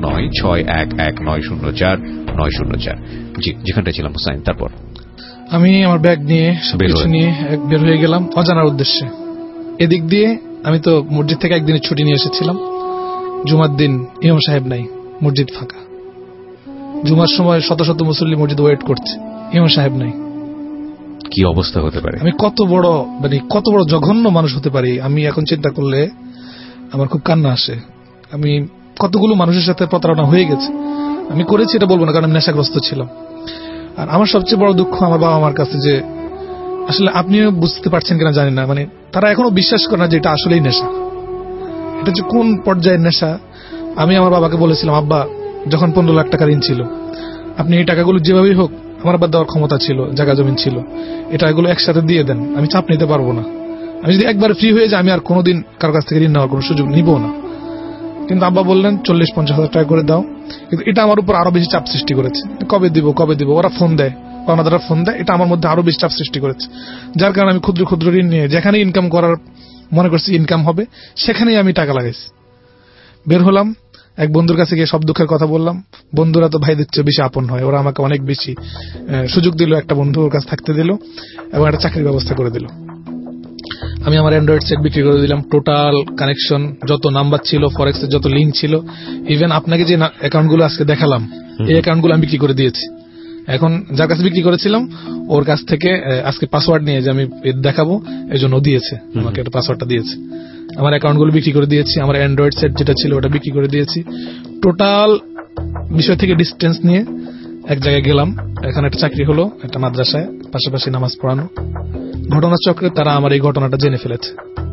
09611904। জি, যেখানটা ছিলাম হুসাইন, তারপর আমি আমার ব্যাগ নিয়ে সবকিছু নিয়ে বের হয়ে গেলাম অজানার উদ্দেশ্যে। এদিক দিয়ে আমি তো মসজিদ থেকে একদিনের ছুটি নিয়ে এসেছিলাম। জুমার দিন ইমাম সাহেব নাই, মসজিদ ফাঁকা। জুমার সময় শত শত মুসল্লি মসজিদ ওয়েট করছে, ইমাম সাহেব নাই। কি অবস্থা হতে পারে? আমি কত বড় জঘন্য মানুষ হতে পারি, আমি এখন চিন্তা করলে আমার খুব কান্না আসে। আমি কতগুলো মানুষের সাথে প্রতারণা হয়ে গেছে। আমি করেছি এটা বলবো না, কারণ আমি নেশাগ্রস্ত ছিলাম। আর আমার সবচেয়ে বড় দুঃখ আমার বাবা মার কাছে, যে আসলে আপনিও বুঝতে পারছেন কিনা জানি না, মানে তারা এখনো বিশ্বাস করে না যে এটা আসলেই নেশা। এটা যে কোন পর্যায়ের নেশা। আমি আমার বাবাকে বলেছিলাম, আব্বা, যখন 15 লাখ টাকা ঋণ ছিল, আপনি এই টাকাগুলো যেভাবেই হোক, আমার আবার দেওয়ার ক্ষমতা ছিল, জায়গা জমিন ছিল, এটা এগুলো একসাথে দিয়ে দেন, আমি চাপ নিতে পারবো না। আমি যদি একবার ফ্রি হয়ে যাই, আমি আর কোনোদিন কারো কাছ থেকে ঋণ নেওয়ার কোনো সুযোগ নিব না। কিন্তু আব্বা বললেন 40-50 হাজার টাকা করে দাও। কিন্তু এটা আমার উপর আরো বেশি চাপ সৃষ্টি করেছে। কবে দিব, ওরা ফোন দেয়, পাওনাদাররা ফোন দেয়, এটা আমার মধ্যে আরো বেশি চাপ সৃষ্টি করেছে। যার কারণে আমি ক্ষুদ্র ক্ষুদ্র ঋণ নিয়ে যেখানে ইনকাম করার মনে করছি ইনকাম হবে, সেখানেই আমি টাকা লাগাইছি। বের হলাম, এক বন্ধুর কাছে গিয়ে সব দুঃখের কথা বললাম। বন্ধুরা তো ভাইদের চেয়ে বেশি আপন হয়, ওরা আমাকে অনেক বেশি সুযোগ দিল, একটা বন্ধুর কাছে থাকতে দিল এবং একটা চাকরির ব্যবস্থা করে দিল। আমি আমার অ্যান্ড্রয়েড সেট বিক্রি করে দিলাম। টোটাল কানেকশন, যত নাম্বার ছিল, ফরেক্সের যত লিঙ্ক ছিল, ইভেন আপনাকে যে অ্যাকাউন্টগুলো আজকে দেখালাম, এই অ্যাকাউন্টগুলো আমি বিক্রি করে দিয়েছি। এখন যার কাছে বিক্রি করেছিলাম, ওর কাছ থেকে আজকে পাসওয়ার্ড নিয়ে যে আমি দেখাবো, এই জন্য দিয়েছে, আমাকে একটা পাসওয়ার্ডটা দিয়েছে। আমার অ্যাকাউন্টগুলো বিক্রি করে দিয়েছি, আমার অ্যান্ড্রয়েড সেট যেটা ছিল ওটা বিক্রি করে দিয়েছি। টোটাল বিষয় থেকে ডিস্টেন্স নিয়ে এক জায়গায় গেলাম। এখানে একটা চাকরি হলো, একটা মাদ্রাসায়, পাশাপাশি নামাজ পড়ানো। ঘটনার চক্রে তারা আমার এই ঘটনাটা জেনে ফেলেছে,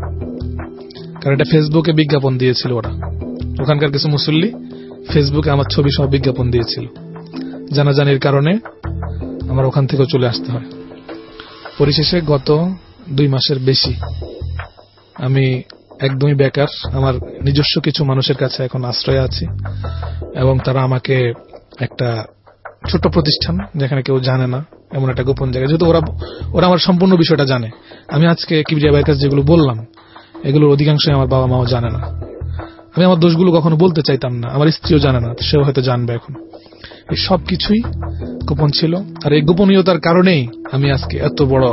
কারণ এটা ফেসবুকে বিজ্ঞাপন দিয়েছিল ওরা। ওখানকার কিছু মুসল্লি ফেসবুকে আমার ছবি সহ বিজ্ঞাপন দিয়েছিল। জানাজানির কারণে আমার ওখান থেকেও চলে আসতে হয়। পরিশেষে গত 2 মাসের বেশি আমি একদমই বেকার। আমার নিজস্ব কিছু মানুষের কাছে এখন আশ্রয় আছি এবং তারা আমাকে একটা ছোট প্রতিষ্ঠান, যেখানে কেউ জানে না, এমন একটা গোপন জায়গা, যেহেতু ওরা আমার সম্পূর্ণ বিষয়টা জানে। আমি আজকে কিবরিয়া ভাইয়ের কাছে যেগুলো বললাম, এগুলোর অধিকাংশই আমার বাবা মাও জানে না। আমি আমার দোষগুলো কখনো বলতে চাইতাম না, আমার স্ত্রীও জানে না, সেও হয়তো জানবে এখন। এই সব কিছুই গোপন ছিল, আর এই গোপনীয়তার কারণেই আমি আজকে এত বড়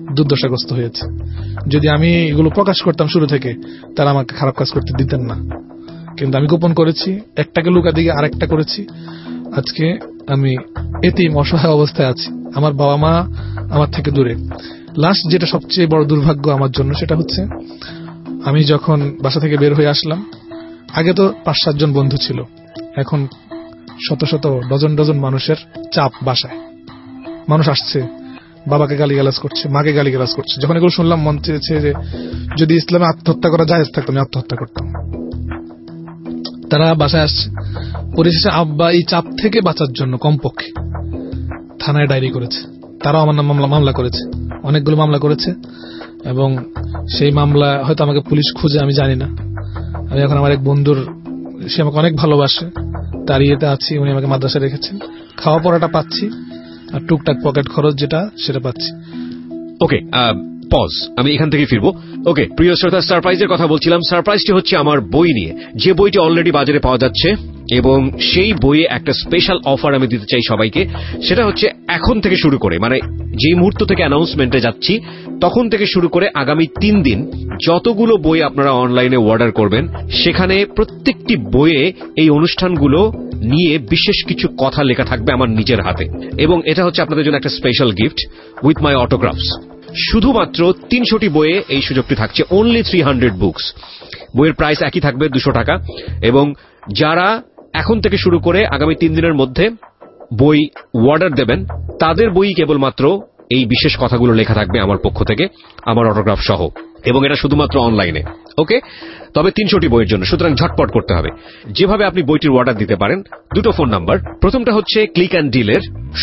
দুর্দশাগ্রস্ত হয়েছে। যদি আমি এগুলো প্রকাশ করতাম শুরু থেকে, তারা আমাকে খারাপ কাজ করতে দিতেন না, কিন্তু আমি গোপন করেছি, একটাকে লুকা দিকে আরেকটা করেছি। আজকে আমি এতিম অসহায় অবস্থায় আছি, আমার বাবা মা আমার থেকে দূরে। লাস্ট যেটা সবচেয়ে বড় দুর্ভাগ্য আমার জন্য, সেটা হচ্ছে আমি যখন বাসা থেকে বের হয়ে আসলাম, আগে তো 5-7 জন বন্ধু ছিল, এখন শত শত ডজন ডজন মানুষের চাপ বাসায়। মানুষ আসছে, বাবাকে গালিগালাজ করছে, মাকে গালিগালাজ করছে। যখন এগুলো শুনলাম মন চেয়েছে যে যদি ইসলামে আত্মহত্যা করা জায়েজ থাকতো আমি আত্মহত্যা করতাম। তারা বাসায় আসছে, পরিশেষে আব্বা এই চাপ থেকে বাঁচার জন্য কমপক্ষে থানায় ডায়েরি করেছে। তারাও আমার নাম মামলা করেছে, অনেকগুলো মামলা করেছে, এবং সেই মামলা হয়তো আমাকে পুলিশ খুঁজে, আমি জানি না। আমি এখন আমার এক বন্ধুর, সে আমাকে অনেক ভালোবাসে, তার ইয়েতে আছি, উনি আমাকে মাদ্রাসায় রেখেছেন, খাওয়া পড়াটা পাচ্ছি, আর টুকটাক পকেট খরচ যেটা সেটা পাচ্ছি। ওকে, পজ, আমি এখান থেকে ফিরবো। ওকে, প্রিয় শ্রোতা, সারপ্রাইজের কথা বলছিলাম। সারপ্রাইজটি হচ্ছে আমার বই নিয়ে, যে বইটি অলরেডি বাজারে পাওয়া যাচ্ছে, এবং সেই বইয়ে একটা স্পেশাল অফার আমি দিতে চাই সবাইকে। সেটা হচ্ছে এখন থেকে শুরু করে, মানে যে মুহূর্ত থেকে অ্যানাউন্সমেন্টে যাচ্ছি তখন থেকে শুরু করে আগামী 3 দিন যতগুলো বই আপনারা অনলাইনে অর্ডার করবেন, সেখানে প্রত্যেকটি বইয়ে এই অনুষ্ঠানগুলো নিয়ে বিশেষ কিছু কথা লেখা থাকবে আমার নিজের হাতে, এবং এটা হচ্ছে আপনাদের জন্য একটা special gift with my autographs. শুধুমাত্র 300টি বইয়ে এই সুযোগটি থাকছে, অনলি 300 বুকস। বইয়ের প্রাইস একই থাকবে, 200 টাকা। এবং যারা এখন থেকে শুরু করে আগামী 3 দিনের মধ্যে বই অর্ডার দেবেন, তাদের বই কেবলমাত্র এই বিশেষ কথাগুলো লেখা থাকবে আমার পক্ষ থেকে, আমার অটোগ্রাফ সহ, এবং এটা শুধুমাত্র অনলাইনে। ওকে, তবে 300টি বইয়ের জন্য, সুতরাং ঝটপট করতে হবে। যেভাবে আপনি বইটির অর্ডার দিতে পারেন, 2টো ফোন নাম্বার। প্রথমটা হচ্ছে ক্লিক অ্যান্ড ডিলের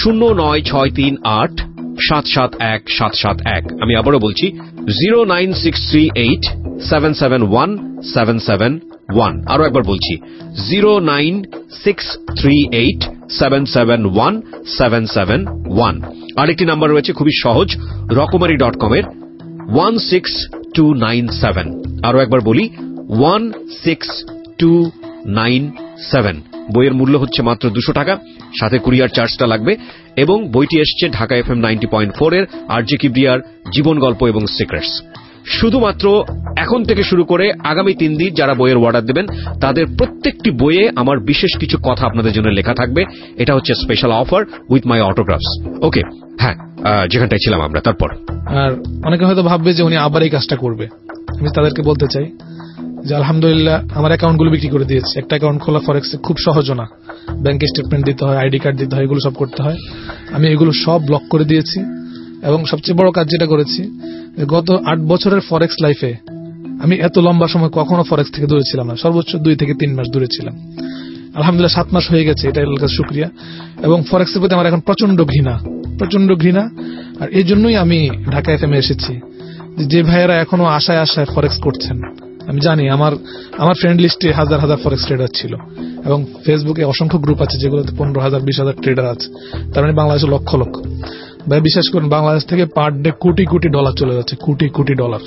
09638771771। আমি আবারও বলছি 09638771771। আরো একবার বলছি 09638771771। আরেকটি নাম্বার রয়েছে খুবই সহজ, রকমারি.com এর 16297। আরো একবার বলি 16297। বইয়ের মূল্য হচ্ছে মাত্র 200 টাকা, সাথে কুরিয়ার চার্জটা লাগবে। এবং বইটি এসছে ঢাকা FM 90.4 এর আরজে কিবরিয়ার জীবন গল্প এবং সিক্রেটস। শুধুমাত্র এখন থেকে শুরু করে আগামী 3 দিন যারা বইয়ের অর্ডার দেবেন, তাদের প্রত্যেকটি বইয়ে আমার বিশেষ কিছু কথা আপনাদের জন্য লেখা থাকবে। এটা হচ্ছে special offer with my autographs. Okay, হ্যাঁ, যেখানটায় ছিলাম আমরা, তারপর। আর অনেকে হয়তো ভাববে যে উনি আবার এই কাজটা করবে। আমি তাদেরকে বলতে চাই যে আলহামদুলিল্লাহ আমার অ্যাকাউন্টগুলো বিক্রি করে দিয়েছি। একটা অ্যাকাউন্ট খোলা ফরেক্সে খুব সহজ না, ব্যাংকের স্টেটমেন্ট দিতে হয়, আইডি কার্ড দিতে হয়, এগুলো সব করতে হয়। আমি এগুলো সব ব্লক করে দিয়েছি। এবং সবচেয়ে বড় কাজ যেটা করেছি, গত 8 বছরের ফরেক্স লাইফে আমি এত লম্বা সময় কখনো ফরেক্স থেকে দূরে ছিলাম না। সর্বোচ্চ 2 থেকে 3 মাস দূরে ছিলাম। আলহামদুলিল্লাহ 7 মাস হয়ে গেছে, এটা আল্লাহর কাছে শুকরিয়া। এবং ফরেক্সের প্রতি আমার এখন প্রচন্ড ঘৃণা। আর এই জন্যই আমি ঢাকা এফএমে এসেছি, যে ভাইয়েরা এখনো আশায় ফরেক্স করছেন। আমি জানি আমার ফ্রেন্ড লিস্টে হাজার হাজার ফরেক্স ট্রেডার ছিল, এবং ফেসবুকে অসংখ্য গ্রুপ আছে যেগুলোতে 15,000 20,000 ট্রেডার আছে। তার মানে বাংলাদেশে লক্ষ লক্ষ। ভাই বিশ্বাস করুন, বাংলাদেশ থেকে পার ডে কোটি কোটি ডলার চলে যাচ্ছে, কোটি কোটি ডলার।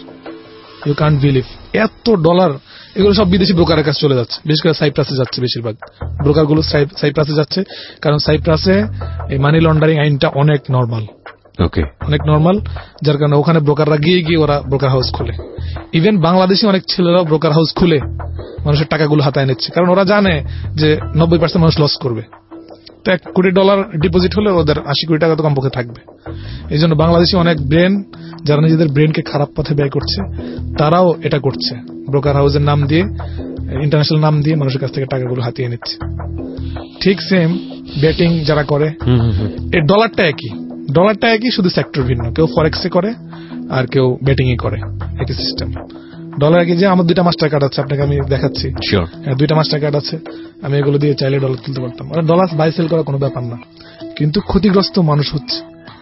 ইউ কান্ট বিলিভ, এত ডলার। এগুলো সব বিদেশি ব্রোকারের কাছে চলে যাচ্ছে, বিশেষ করে সাইপ্রাসে যাচ্ছে বেশিরভাগ। ব্রোকারগুলো সাইপ্রাসে যাচ্ছে, কারণ সাইপ্রাসে এই মানি লন্ডারিং আইনটা অনেক নরমাল। ওকে, অনেক নরমাল, যার কারণে ওখানে ব্রোকাররা গিয়ে ওরা ব্রোকার হাউস খোলে। ইভেন বাংলাদেশি অনেক ছেলেরাও ব্রোকার হাউস খুলে মানুষের টাকাগুলো হাতায় নিচ্ছে, কারণ ওরা জানে যে 90% মানুষ লস করবে। তো $1 কোটি ডিপোজিট হলে ওদের 80 কোটি টাকা তো কমপক্ষে থাকবে। এই জন্য বাংলাদেশি অনেক ব্রেন, যারা নিজেদের ব্রেনকে খারাপ পথে ব্যয় করছে, তারাও এটা করছে। ব্রোকার হাউসের নাম দিয়ে, ইন্টারন্যাশনাল নাম দিয়ে মানুষের কাছ থেকে টাকাগুলো হাতিয়ে নিচ্ছে। ঠিক সেম বেটিং যারা করে, এই ডলারটা একই, শুধু সেক্টর ভিন্ন। কেউ ফরেক্সে করে আর কেউ বেটিং এ করে, একই সিস্টেম। ডলার কি যে আমার 2টা মাস্টার কার্ড আছে, আপনাকে আমি দেখাচ্ছি। 2টা মাস্টার কার্ড আছে, আমি এগুলো দিয়ে চাইলে ডলার তুলতে পারতাম। ডলার বাই সেল করা কোনো ব্যাপার না, কিন্তু ক্ষতিগ্রস্ত মানুষ হচ্ছে।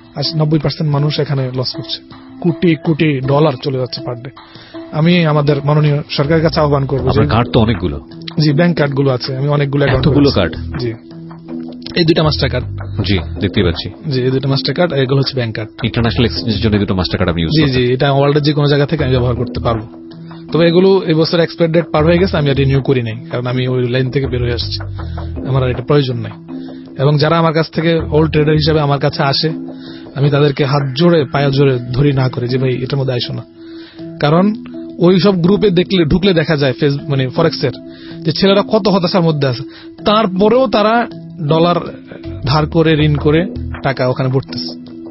90% মানুষ এখানে লস করছে, কোটি কোটি ডলার চলে যাচ্ছে পার ডে। আমি আমাদের মাননীয় সরকারের কাছে আহ্বান করবো, কার্ড তো অনেকগুলো, জি ব্যাংক কার্ড গুলো আছে, আমি অনেকগুলো কার্ড, জি এই 2টা মাস্টার কার্ড, জি দেখতে পাচ্ছি, জি এই 2টা মাস্টার কার্ড, এগুলো হচ্ছে ব্যাংক কার্ড। ইন্টারন্যাশনাল এক্সচেঞ্জের জন্য 2টা মাস্টার কার্ড আমি ইউজ করতে, জি এটা ওয়ার্ল্ডের যে কোনো জায়গা থেকে আমি ব্যবহার করতে পারবো। তবে এগুলো এই বছর এক্সপায়ার ডেট পার হয়ে গেছে, আমি আর রিনিউ করি নাই, কারণ আমি ওই লাইন থেকে বের হয়ে আসছি, আমার আর এটা প্রয়োজন নাই। এবং যারা আমার কাছ থেকে ওল্ড ট্রেডার হিসেবে আমার কাছে আসে, আমি তাদেরকে হাত জোড়ে পায়ে জোরে ধরি না করে যে ভাই এটার মধ্যে আইসো না। কারণ ওই সব গ্রুপে ঢুকলে দেখা যায় মানে ফরেক্সের যে ছেলেরা কত হতাশার মধ্যে আছে, তারপরেও তারা ডলার ধার করে ঋণ করে টাকা ওখানে ভরতেছে।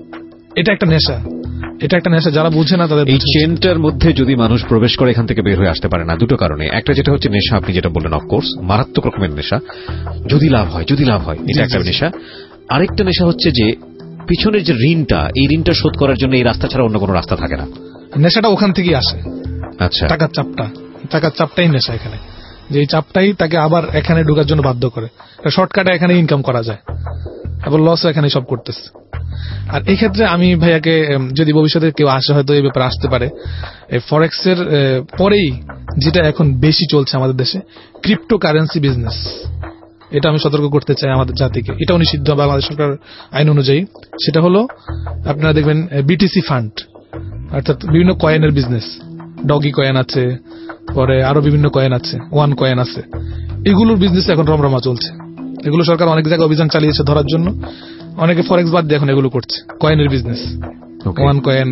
এটা একটা নেশা, যারা বুঝে না তাদের। এই চেনটার মধ্যে যদি মানুষ প্রবেশ করে এখান থেকে বের হয়ে আসতে পারে না দুটো কারণে। একটা যেটা হচ্ছে নেশা, আপনি যেটা বললেন অফকোর্স মারাত্মক রকমের নেশা, যদি লাভ হয় এটা একটা নেশা। আরেকটা নেশা হচ্ছে যে পিছনের যে ঋণটা, এই ঋণটা শোধ করার জন্য এই রাস্তা ছাড়া অন্য কোনো রাস্তা থাকে না। নেশাটা ওখান থেকেই আসে। আচ্ছা, টাকার চাপটাই নেশা এখানে, যে এই চাপটাই তাকে আবার এখানে ঢোকার জন্য বাধ্য করে। শর্টকাটে এখানে ইনকাম করা যায়, আবার লস এখানে সব করতেছে। আর এই ক্ষেত্রে আমি ভাইয়াকে, যদি ভবিষ্যতে কেউ আসে হয়তো এই ব্যাপারে আসতে পারে, ফরেক্স এর পরেই যেটা এখন বেশি চলছে আমাদের দেশে, ক্রিপ্টোকারেন্সি বিজনেস। এটা আমি সতর্ক করতে চাই আমাদের জাতিকে। এটাও নিষিদ্ধ বাংলাদেশ সরকার আইন অনুযায়ী। সেটা হলো আপনারা দেখবেন বিটিসি ফান্ড, অর্থাৎ বিভিন্ন কয়েনের বিজনেস। ডগি কয়েন আছে, পরে আরো বিভিন্ন কয়েন আছে, ওয়ান কয়েন আছে। এগুলোর বিজনেস এখন রমরমা চলছে। এগুলো সরকার অনেক জায়গায় অভিযান চালিয়েছে ধরার জন্য। অনেকে ফরেক্স বাদ দিয়ে এখন এগুলো করছে, কয়েনের বিজনেস। ওয়ান কয়েন,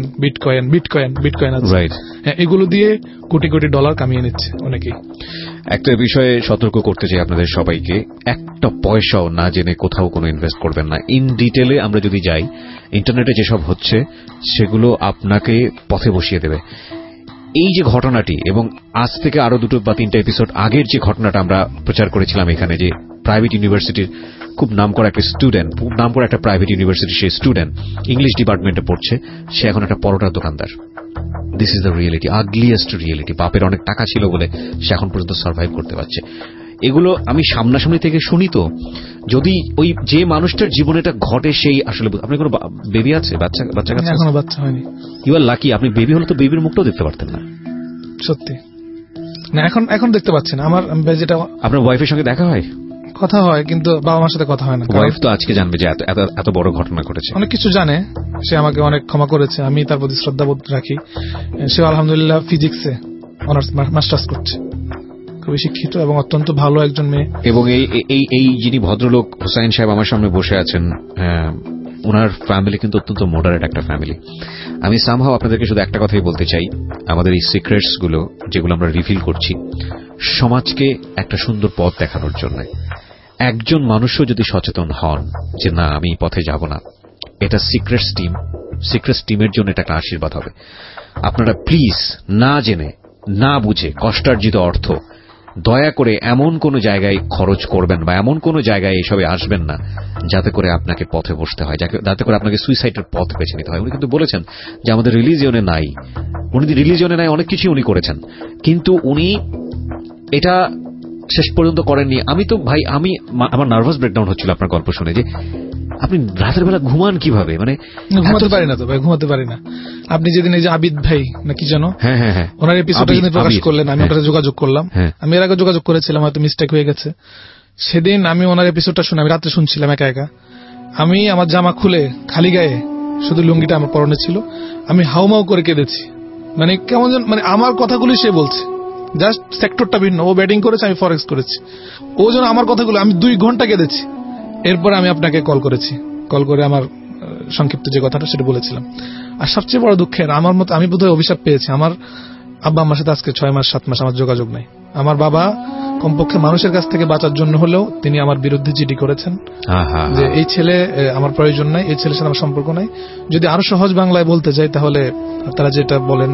বিটকয়েন আছে, এগুলো দিয়ে কোটি কোটি ডলার কামিয়ে নিচ্ছে অনেকেই। একটা বিষয়ে সতর্ক করতে চাই আপনাদের সবাইকে, একটা পয়সাও না জেনে কোথাও কোনো ইনভেস্ট করবেন না। ইন ডিটেলে আমরা যদি যাই, ইন্টারনেটে যেসব হচ্ছে সেগুলো আপনাকে পথে বসিয়ে দেবে। এই যে ঘটনাটি, এবং আজ থেকে আরো 2 বা 3টা এপিসোড আগের যে ঘটনাটা আমরা প্রচার করেছিলাম এখানে, যে প্রাইভেট ইউনিভার্সিটির খুব নামকরা একটা স্টুডেন্ট, নামকরা একটা প্রাইভেট ইউনিভার্সিটির সেই স্টুডেন্ট ইংলিশ ডিপার্টমেন্টে পড়ছে, সে এখন একটা পরোটার দোকানদার। This is the reality, ugliest reality. বাপের অনেক টাকা ছিল বলে সে এখন পর্যন্ত সার্ভাইভ করতে পারছে। এগুলো আমি সামনাসামনি থেকে শুনি। তো যদি ওই যে মানুষটার জীবনে এটা ঘটে, সেই আসলে, আপনি কোনো বেবি আছে, বাচ্চা এখনো বাচ্চা হয়নি, ইউ আর লাকি। আপনি বেবি হলে তো বেবির মুখটাও দেখতে পারতেন না। সত্যি না, এখন দেখতে পাচ্ছি না। আমার যেটা, আপনার ওয়াইফের সঙ্গে দেখা হয়, কথা হয়, কিন্তু বাবা মার সাথে কথা হয় না। ওয়াইফ তো আজকে জানবে যে এত বড় ঘটনা ঘটেছে। অনেক কিছু জানে, সে আমাকে অনেক ক্ষমা করেছে, আমি তার প্রতি শ্রদ্ধাবোধ রাখি। সে আলহামদুলিল্লাহ ফিজিক্সে অনার্স মাস্টার্স করছে, খুবই শিক্ষিত এবং অত্যন্ত ভালো একজন মেয়ে। এবং এই যিনি ভদ্রলোক হোসাইন সাহেব আমার সামনে বসে আছেন, ওনার ফ্যামিলি কিন্তু অত্যন্ত মডারেট একটা ফ্যামিলি। আমি সামহাও আপনাদেরকে শুধু একটা কথাই বলতে চাই, আমাদের এই সিক্রেটস গুলো যেগুলো আমরা রিভিল করছি, সমাজকে একটা সুন্দর পথ দেখানোর জন্য। একজন মানুষও যদি সচেতন হন যে না, আমি এই পথে যাব না, এটা সিক্রেটস টিমের জন্য এটা একটা আশীর্বাদ হবে। আপনারা প্লিজ না জেনে না বুঝে কষ্টার্জিত অর্থ দয়া করে এমন কোন জায়গায় খরচ করবেন বা এমন কোন জায়গায় এসবে আসবেন না যাতে করে আপনাকে পথে বসতে হয়, যাতে করে আপনাকে সুইসাইডের পথ বেছে নিতে হয়। উনি কিন্তু বলেছেন যে আমাদের রিলিজিয়নে নাই, অনেক কিছু উনি করেছেন, কিন্তু উনি এটা শেষ পর্যন্ত করেননি। আমি তো ভাই, আমার নার্ভাস ব্রেকডাউন হচ্ছিল আপনার গল্প শুনে, যে আপনি রাতের বেলা ঘুমান কিভাবে? মানে ঘুমাতে পারি না তো ভাই, ঘুমাতে পারি না। আপনি যেদিন এই যে আবিদ ভাই না কি জানো, হ্যাঁ, ওনার এপিসোডটা যেদিন প্রকাশ করলেন, আমি ওনার সাথে যোগাযোগ করলাম। আমি এর আগে যোগাযোগ করেছিলাম, হয়তো মিস্টেক হয়ে গেছে। সেদিন আমি ওনার এপিসোডটা শুনে, আমি রাত্রে শুনছিলাম একা। আমি আমার জামা খুলে খালি গায়ে, শুধু লুঙ্গিটা আমার পরনে ছিল, আমি হাউমাউ করে কেঁদেছি। মানে কেমন যেন, মানে আমার কথাগুলি সে বলছে, জাস্ট সেক্টরটা ভিন্ন। ও ব্যাটিং করেছে, আমি ফরেক্স করেছি। ও যেন আমার কথাগুলো, আমি 2 ঘন্টা কেঁদেছি। এরপরে আমি আপনাকে কল করেছি, কল করে আমার সংক্ষিপ্ত যে কথাটা সেটা বলেছিলাম। আর সবচেয়ে বড় দুঃখের, আমার মতো আমি বোধহয় অভিশাপ পেয়েছি। আমার আব্বা আমার সাথে আজকে 6 মাস 7 মাস আমার যোগাযোগ নাই। আমার বাবা কমপক্ষে মানুষের কাছ থেকে বাঁচার জন্য হলেও তিনি আমার বিরুদ্ধে জিডি করেছেন, যে এই ছেলে আমার প্রয়োজন নাই, এই ছেলের সাথে আমার সম্পর্ক নাই। যদি আরো সহজ বাংলায় বলতে চাই, তাহলে তারা যেটা বলেন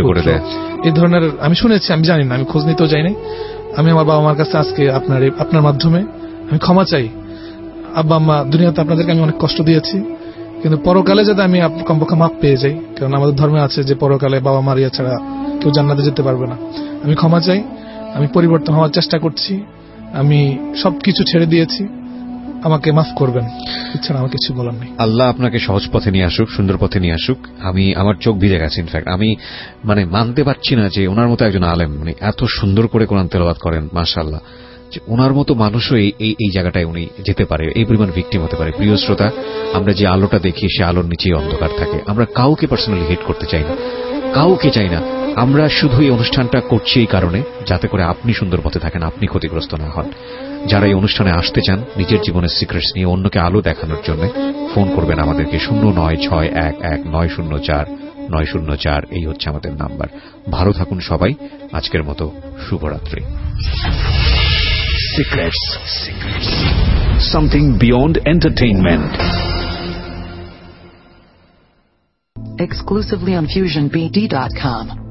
এই ধরনের আমি শুনেছি, আমি জানি না, আমি খোঁজ নিতেও যাইনি। আমি আমার বাবা মার কাছে আজকে আপনার মাধ্যমে আমি ক্ষমা চাই। আব্বা আম্মা, দুনিয়াতে আপনাদেরকে আমি অনেক কষ্ট দিয়েছি, কিন্তু পরকালে যাতে আমি কমপক্ষে মাপ পেয়ে যাই, কারণ আমাদের ধর্মে আছে যে পরকালে বাবা মার ইয়া ছাড়া কেউ জান্নাতে যেতে পারবে না। আমি ক্ষমা চাই, আমি পরিবর্তন হওয়ার চেষ্টা করছি, আমি সবকিছু ছেড়ে দিয়েছি, আমাকে মাফ করবেন, এছাড়া আমার কিছু বলার নেই। আল্লাহ আপনাকে সহজ পথে নিয়ে আসুক, সুন্দর পথে নিয়ে আসুক। আমার চোখ ভিজে গেছে। ইনফ্যাক্ট আমি মানতে পারছি না যে ওনার মতো একজন আলেম এত সুন্দর করে কোরআন তেলাওয়াত করেন, মাশাআল্লাহ, যে ওনার মতো মানুষও এই জায়গাটায় উনি যেতে পারে, এই পরিমাণ ভিকটিম হতে পারে। প্রিয় শ্রোতা, আমরা যে আলোটা দেখি সে আলোর নিচেই অন্ধকার থাকে। আমরা কাউকে পার্সোনালি হেট করতে চাই না, কাউকে চাই না। আমরা শুধু এই অনুষ্ঠানটা করছি এই কারণে যাতে করে আপনি সুন্দর পথে থাকেন, আপনি ক্ষতিগ্রস্ত না হন। যারা এই অনুষ্ঠানে আসতে চান নিজের জীবনের সিক্রেটস নিয়ে অন্যকে আলো দেখানোর জন্য, ফোন করবেন আমাদেরকে 09611904 এই হচ্ছে আমাদের নাম্বার। ভালো থাকুন সবাই। আজকের মতো শুভরাত্রি। Secrets. Something beyond entertainment. Exclusively on FusionBD.com.